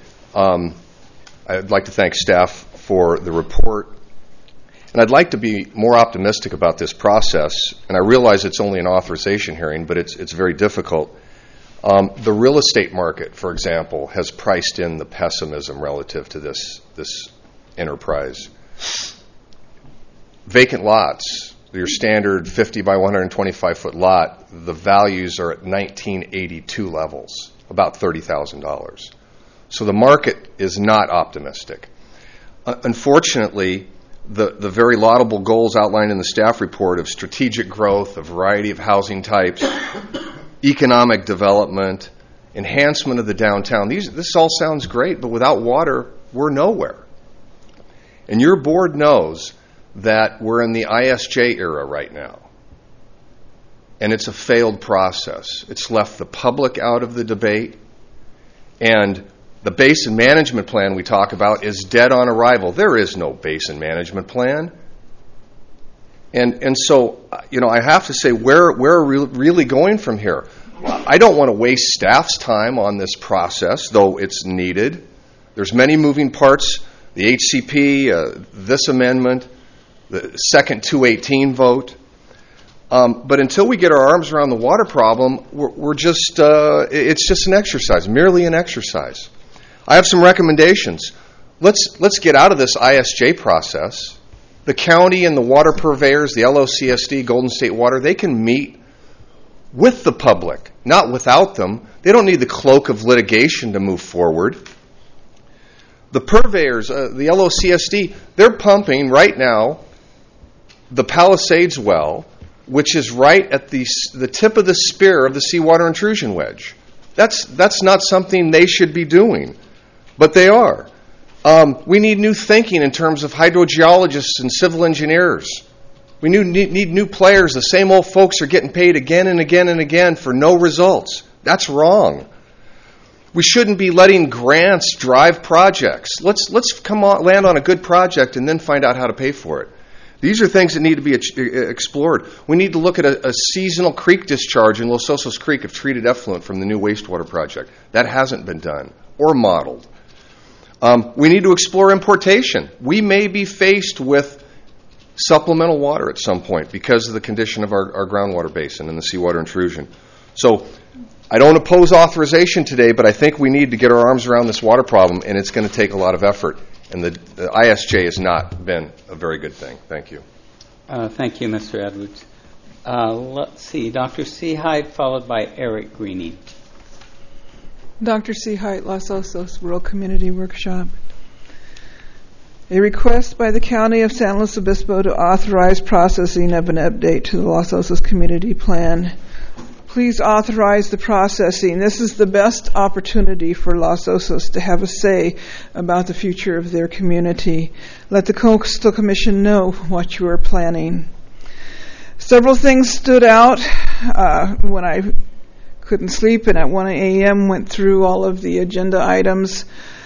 I'd like to thank staff for the report, and I'd like to be more optimistic about this process. And I realize it's only an authorization hearing, but it's very difficult. The real estate market, for example, has priced in the pessimism relative to this enterprise. Vacant lots, your standard 50 by 125 foot lot, the values are at 1982 levels, about $30,000. So the market is not optimistic. Unfortunately, the very laudable goals outlined in the staff report of strategic growth, a variety of housing types, economic development, enhancement of the downtown. This all sounds great, but without water, we're nowhere. And your board knows that we're in the ISJ era right now. And it's a failed process. It's left the public out of the debate. And the basin management plan we talk about is dead on arrival. There is no basin management plan. And so, I have to say, where are we really going from here? I don't want to waste staff's time on this process, though it's needed. There's many moving parts. The HCP, this amendment, the second 218 vote. But until we get our arms around the water problem, we're just, it's just an exercise, merely an exercise. I have some recommendations. Let's get out of this ISJ process. The county and the water purveyors, the LOCSD, Golden State Water, they can meet with the public, not without them. They don't need the cloak of litigation to move forward. The purveyors, the LOCSD, they're pumping right now the Palisades well, which is right at the tip of the spear of the seawater intrusion wedge. That's not something they should be doing, but they are. We need new thinking in terms of hydrogeologists and civil engineers. We need new players. The same old folks are getting paid again and again and again for no results. That's wrong. We shouldn't be letting grants drive projects. Let's land on a good project and then find out how to pay for it. These are things that need to be explored. We need to look at a seasonal creek discharge in Los Osos Creek of treated effluent from the new wastewater project. That hasn't been done or modeled. We need to explore importation. We may be faced with supplemental water at some point because of the condition of our groundwater basin and the seawater intrusion. So I don't oppose authorization today, but I think we need to get our arms around this water problem, and it's going to take a lot of effort. And the ISJ has not been a very good thing. Thank you. Thank you, Mr. Edwards. Let's see, Dr. Seahide, followed by Eric Greeney. Dr. Seahide, Los Osos Rural Community Workshop. A request by the County of San Luis Obispo to authorize processing of an update to the Los Osos Community Plan. Please authorize the processing. This is the best opportunity for Los Osos to have a say about the future of their community. Let the Coastal Commission know what you are planning. Several things stood out when I couldn't sleep, and at 1 a.m. went through all of the agenda items,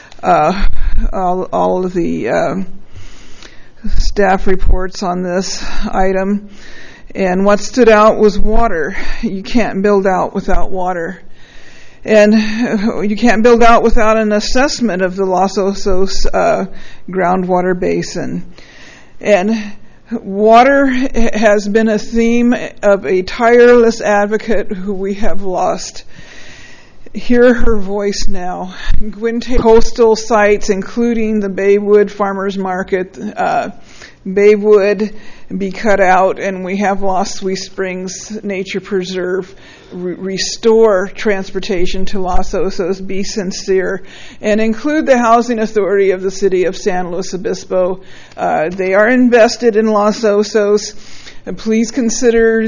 all of the staff reports on this item. And what stood out was water. You can't build out without water. And you can't build out without an assessment of the Los Osos groundwater basin. And water has been a theme of a tireless advocate who we have lost. Hear her voice now. Gwynn coastal sites, including the Baywood Farmers Market, Baywood be cut out, and we have lost Sweet Springs Nature Preserve. Restore transportation to Los Osos. Be sincere, and include the Housing Authority of the City of San Luis Obispo. They are invested in Los Osos. Please consider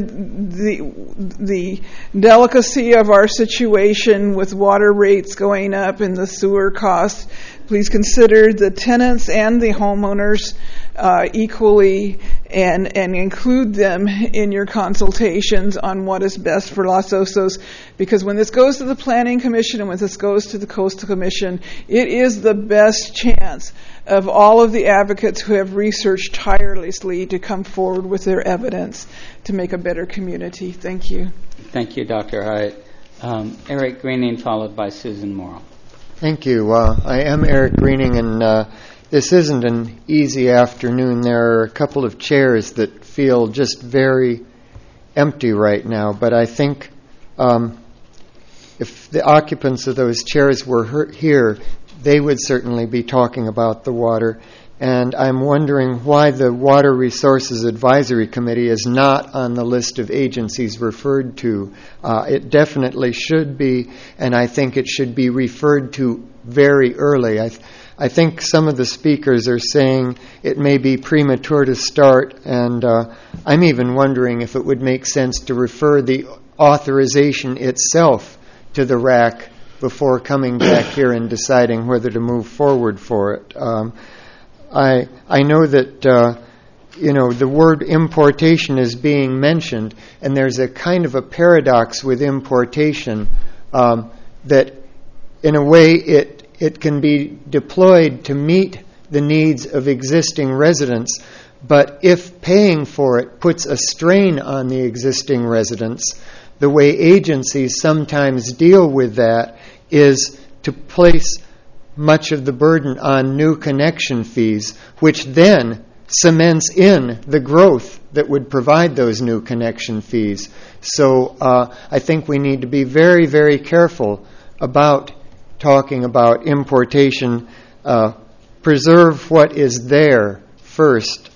the delicacy of our situation with water rates going up and the sewer costs. Please consider the tenants and the homeowners equally, and include them in your consultations on what is best for Los Osos, because when this goes to the Planning Commission and when this goes to the Coastal Commission, it is the best chance of all of the advocates who have researched tirelessly to come forward with their evidence to make a better community. Thank you. Thank you, Dr. Hyatt. Eric Greening, followed by Susan Morrill. Thank you. I am Eric Greening, and this isn't an easy afternoon. There are a couple of chairs that feel just very empty right now, but I think if the occupants of those chairs were here, they would certainly be talking about the water. And I'm wondering why the Water Resources Advisory Committee is not on the list of agencies referred to. It definitely should be, and I think it should be referred to very early. I think some of the speakers are saying it may be premature to start, and I'm even wondering if it would make sense to refer the authorization itself to the RAC before coming back here and deciding whether to move forward for it. I know that the word importation is being mentioned, and there's a kind of a paradox with importation that, in a way, it can be deployed to meet the needs of existing residents, but if paying for it puts a strain on the existing residents, the way agencies sometimes deal with that is to place much of the burden on new connection fees, which then cements in the growth that would provide those new connection fees. So I think we need to be very, very careful about talking about importation. Preserve what is there first.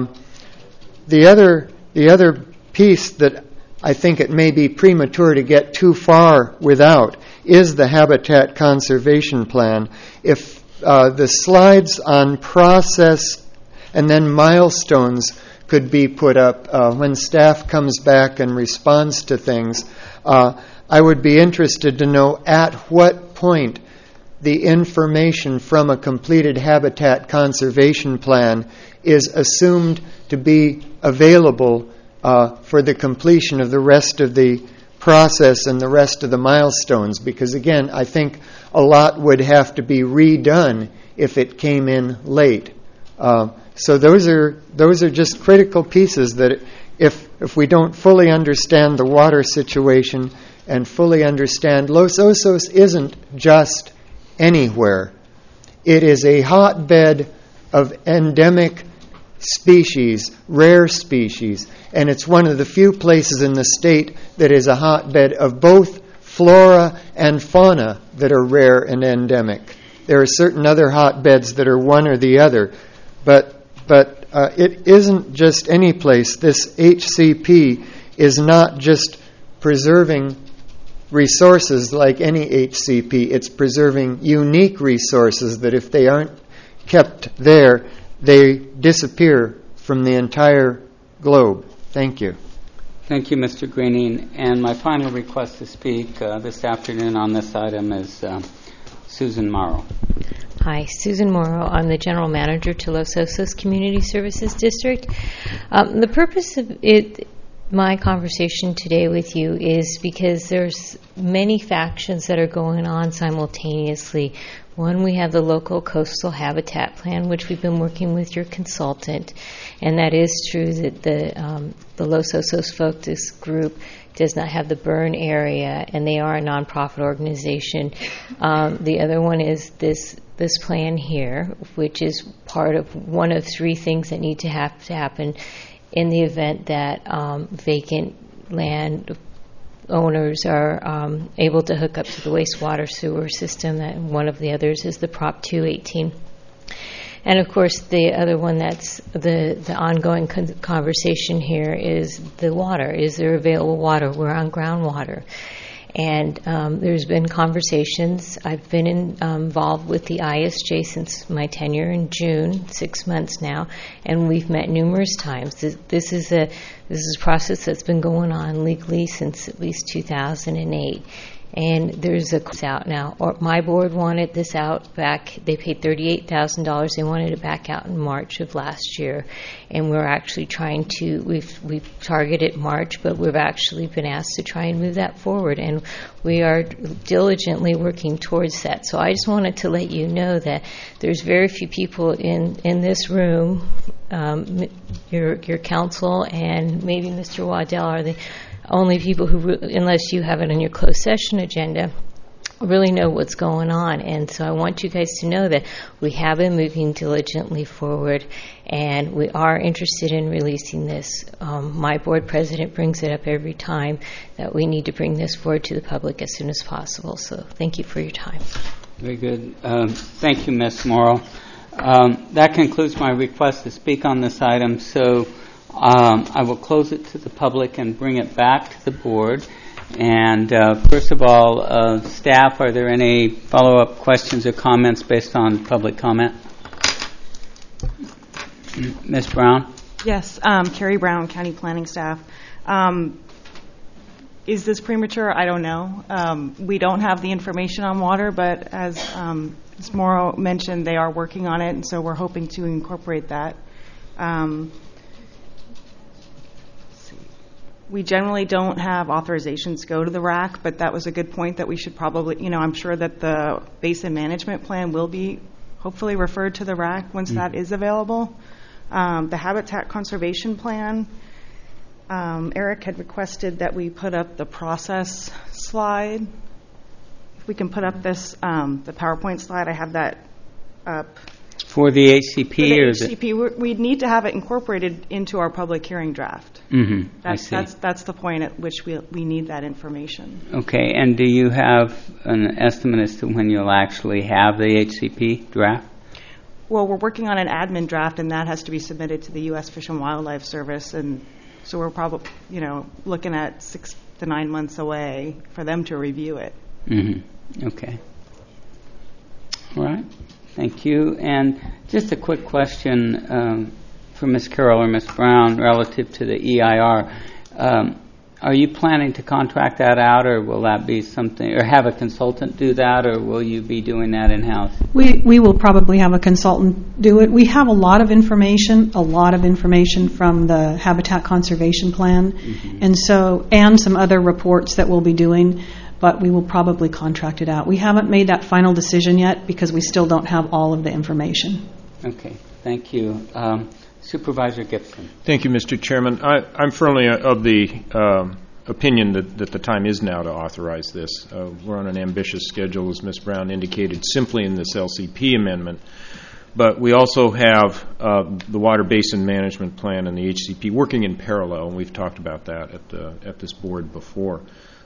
The other piece that I think it may be premature to get too far without is the Habitat Conservation Plan. If the slides on process and then milestones could be put up when staff comes back and responds to things, I would be interested to know at what point the information from a completed habitat conservation plan is assumed to be available for the completion of the rest of the process and the rest of the milestones, because again, I think a lot would have to be redone if it came in late. So those are just critical pieces that if we don't fully understand the water situation and fully understand Los Osos isn't just anywhere. It is a hotbed of endemic species, rare species, and it's one of the few places in the state that is a hotbed of both flora and fauna that are rare and endemic. There are certain other hotbeds that are one or the other, but it isn't just any place. This HCP is not just preserving resources like any HCP. It's preserving unique resources that if they aren't kept there, they disappear from the entire globe. Thank you. Thank you, Mr. Greening. And my final request to speak this afternoon on this item is Susan Morrow. Hi, Susan Morrow. I'm the General Manager to Los Osos Community Services District. The purpose of my conversation today with you is because there's many factions that are going on simultaneously. One, we have the local coastal habitat plan, which we've been working with your consultant, and that is true that the Los Osos Focus Group does not have the burn area, and they are a nonprofit organization. The other one is this plan here, which is part of one of three things that need to happen in the event that vacant land owners are able to hook up to the wastewater sewer system. And one of the others is the Prop 218. And of course, the other one that's the ongoing conversation here is the water. Is there available water? We're on groundwater. And there's been conversations. I've been involved with the ISJ since my tenure in June, 6 months now, and we've met numerous times. This is a process that's been going on legally since at least 2008. And there's a out now. My board wanted this out back. They paid $38,000. They wanted it back out in March of last year, and we're actually trying to. We've targeted March, but we've actually been asked to try and move that forward, and we are diligently working towards that. So I just wanted to let you know that there's very few people in this room. Your counsel and maybe Mr. Waddell are the only people who, unless you have it on your closed session agenda, really know what's going on. And so I want you guys to know that we have been moving diligently forward, and we are interested in releasing this. My board president brings it up every time that we need to bring this forward to the public as soon as possible. So thank you for your time. Very good. Thank you, Ms. Morrow. That concludes my request to speak on this item. So I will close it to the public and bring it back to the board. And first of all, staff, are there any follow-up questions or comments based on public comment? Ms. Brown? Yes, Carrie Brown, County Planning Staff. Is this premature? I don't know. We don't have the information on water, but as Ms. Morrow mentioned, they are working on it, and so we're hoping to incorporate that. We generally don't have authorizations go to the RAC, but that was a good point that we should probably, I'm sure that the basin management plan will be hopefully referred to the RAC once that is available. The habitat conservation plan, Eric had requested that we put up the process slide. If we can put up this, the PowerPoint slide, I have that up. For the HCP? For the HCP, we'd need to have it incorporated into our public hearing draft. I see. That's the point at which we need that information. Okay, and do you have an estimate as to when you'll actually have the HCP draft? Well, we're working on an admin draft, and that has to be submitted to the U.S. Fish and Wildlife Service, and so we're probably, looking at 6 to 9 months away for them to review it. Okay. All right. Thank you. And just a quick question for Ms. Carroll or Ms. Brown relative to the EIR. Are you planning to contract that out, or will that be something, or have a consultant do that, or will you be doing that in-house? We will probably have a consultant do it. We have a lot of information from the Habitat Conservation Plan, and some other reports that we'll be doing, but we will probably contract it out. We haven't made that final decision yet because we still don't have all of the information. Okay, thank you. Supervisor Gibson. Thank you, Mr. Chairman. I'm firmly of the opinion that the time is now to authorize this. We're on an ambitious schedule, as Ms. Brown indicated, simply in this LCP amendment. But we also have the Water Basin Management Plan and the HCP working in parallel, and we've talked about that at this board before.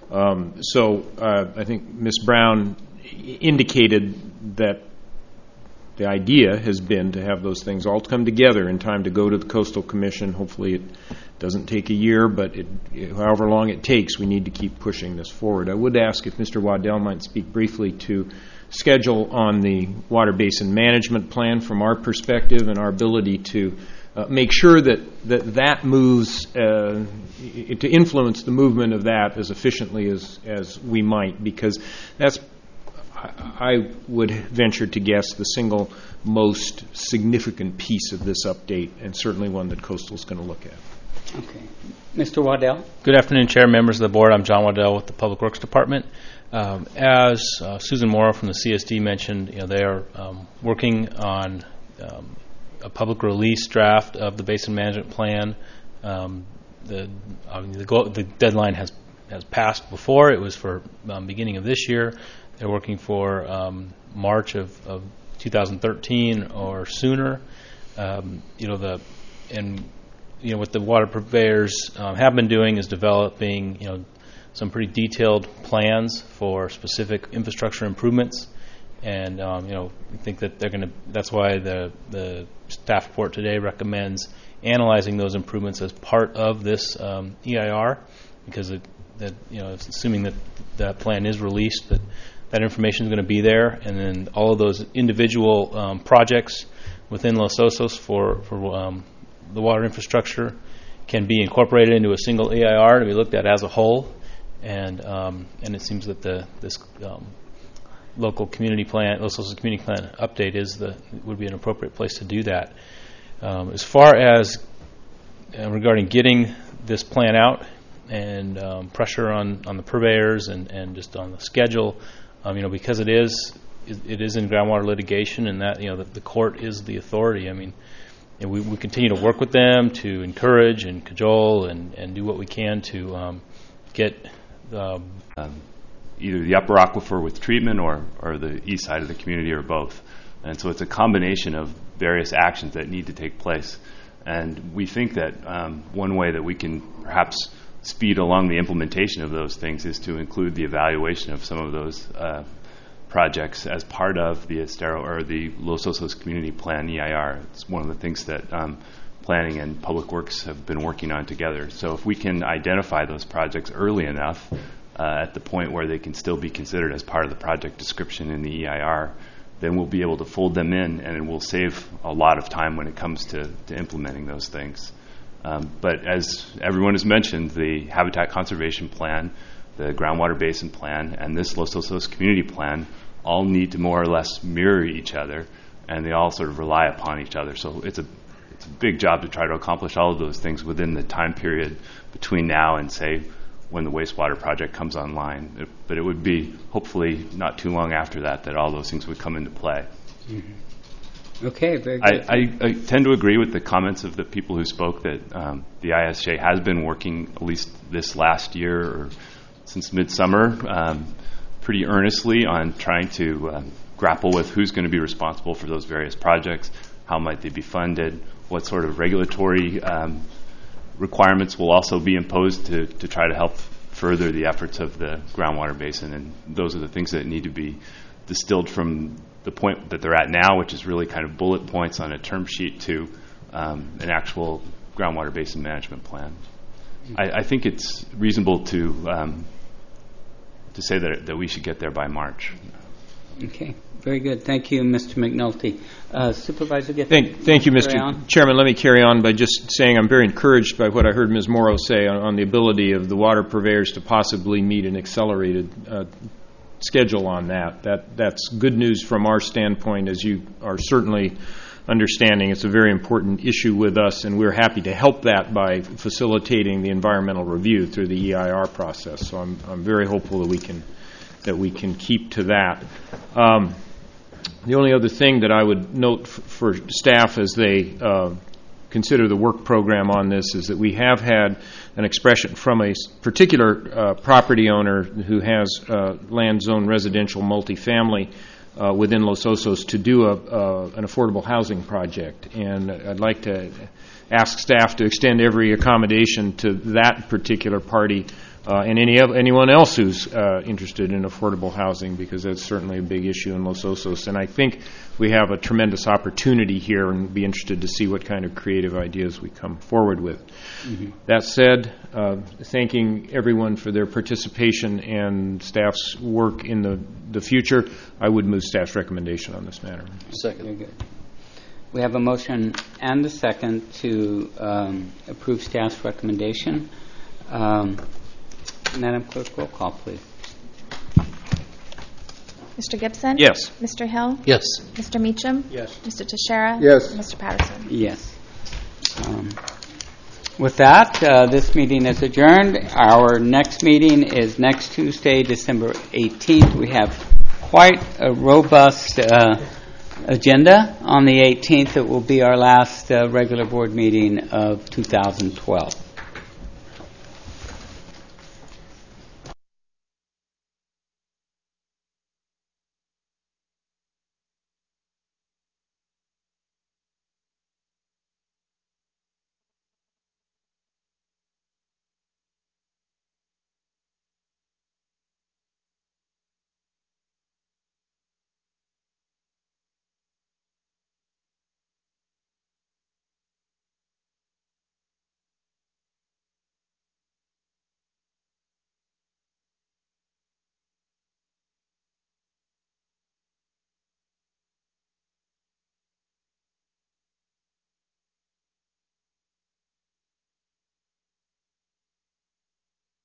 I think Ms. Brown indicated that the idea has been to have those things all come together in time to go to the Coastal Commission. Hopefully it doesn't take a year, but however long it takes, we need to keep pushing this forward. I would ask if Mr. Waddell might speak briefly to schedule on the Water Basin Management Plan from our perspective and our ability to make sure that moves, to influence the movement of that as efficiently as we might, because that's, I would venture to guess, the single most significant piece of this update, and certainly one that Coastal is going to look at. Okay. Mr. Waddell. Good afternoon, Chair, members of the board. I'm John Waddell with the Public Works Department. As Susan Morrow from the CSD mentioned, they are working on a public release draft of the Basin Management Plan. The deadline has passed before. It was for beginning of this year. They're working for March of 2013 or sooner. What the water purveyors have been doing is developing, some pretty detailed plans for specific infrastructure improvements, and we think that they're going to. That's why the staff report today recommends analyzing those improvements as part of this EIR, because assuming that that plan is released, that information is going to be there, and then all of those individual projects within Los Osos for the water infrastructure can be incorporated into a single EIR to be looked at as a whole, and it seems that this local community plan, Los Osos community plan update would be an appropriate place to do that. As far as regarding getting this plan out and pressure on the purveyors and just on the schedule, because it is in groundwater litigation, and that the court is the authority. We continue to work with them to encourage and cajole and do what we can to get either the upper aquifer with treatment or the east side of the community, or both. And so it's a combination of various actions that need to take place. And we think that one way that we can perhaps speed along the implementation of those things is to include the evaluation of some of those projects as part of the Estero or the Los Osos Community Plan EIR. It's one of the things that planning and public works have been working on together. So if we can identify those projects early enough, at the point where they can still be considered as part of the project description in the EIR, then we'll be able to fold them in, and it will save a lot of time when it comes to implementing those things. But as everyone has mentioned, the Habitat Conservation Plan, the Groundwater Basin Plan, and this Los Osos Community Plan all need to more or less mirror each other, and they all sort of rely upon each other. So it's a big job to try to accomplish all of those things within the time period between now and, say, when the wastewater project comes online. But it would be hopefully not too long after that all those things would come into play. Mm-hmm. Okay, very good. I tend to agree with the comments of the people who spoke that the ISJ has been working, at least this last year or since midsummer, pretty earnestly on trying to grapple with who's going to be responsible for those various projects, how might they be funded, what sort of regulatory requirements will also be imposed to try to help further the efforts of the groundwater basin. And those are the things that need to be distilled from the point that they're at now, which is really kind of bullet points on a term sheet, to an actual groundwater basin management plan. I think it's reasonable to say that we should get there by March. Okay, very good. Thank you, Mr. McNulty. Supervisor Thank you, Mr. Chairman. Let me carry on by just saying I'm very encouraged by what I heard Ms. Morrow say on the ability of the water purveyors to possibly meet an accelerated schedule on that. That's good news from our standpoint, as you are certainly understanding. It's a very important issue with us, and we're happy to help that by facilitating the environmental review through the EIR process. So I'm very hopeful that we can keep to that. The only other thing that I would note for staff as they consider the work program on this is that we have had an expression from a particular property owner who has land zone residential multifamily within Los Osos to do an affordable housing project. And I'd like to ask staff to extend every accommodation to that particular party and anyone else who's interested in affordable housing, because that's certainly a big issue in Los Osos. And I think we have a tremendous opportunity here, and be interested to see what kind of creative ideas we come forward with. Mm-hmm. That said, thanking everyone for their participation and staff's work in the future, I would move staff's recommendation on this matter. Second. Very good. We have a motion and a second to approve staff's recommendation. Madam Clerk, roll call, please. Mr. Gibson? Yes. Mr. Hill? Yes. Mr. Meacham? Yes. Mr. Teixeira? Yes. Mr. Patterson? Yes. With that, this meeting is adjourned. Our next meeting is next Tuesday, December 18th. We have quite a robust agenda on the 18th. It will be our last regular board meeting of 2012.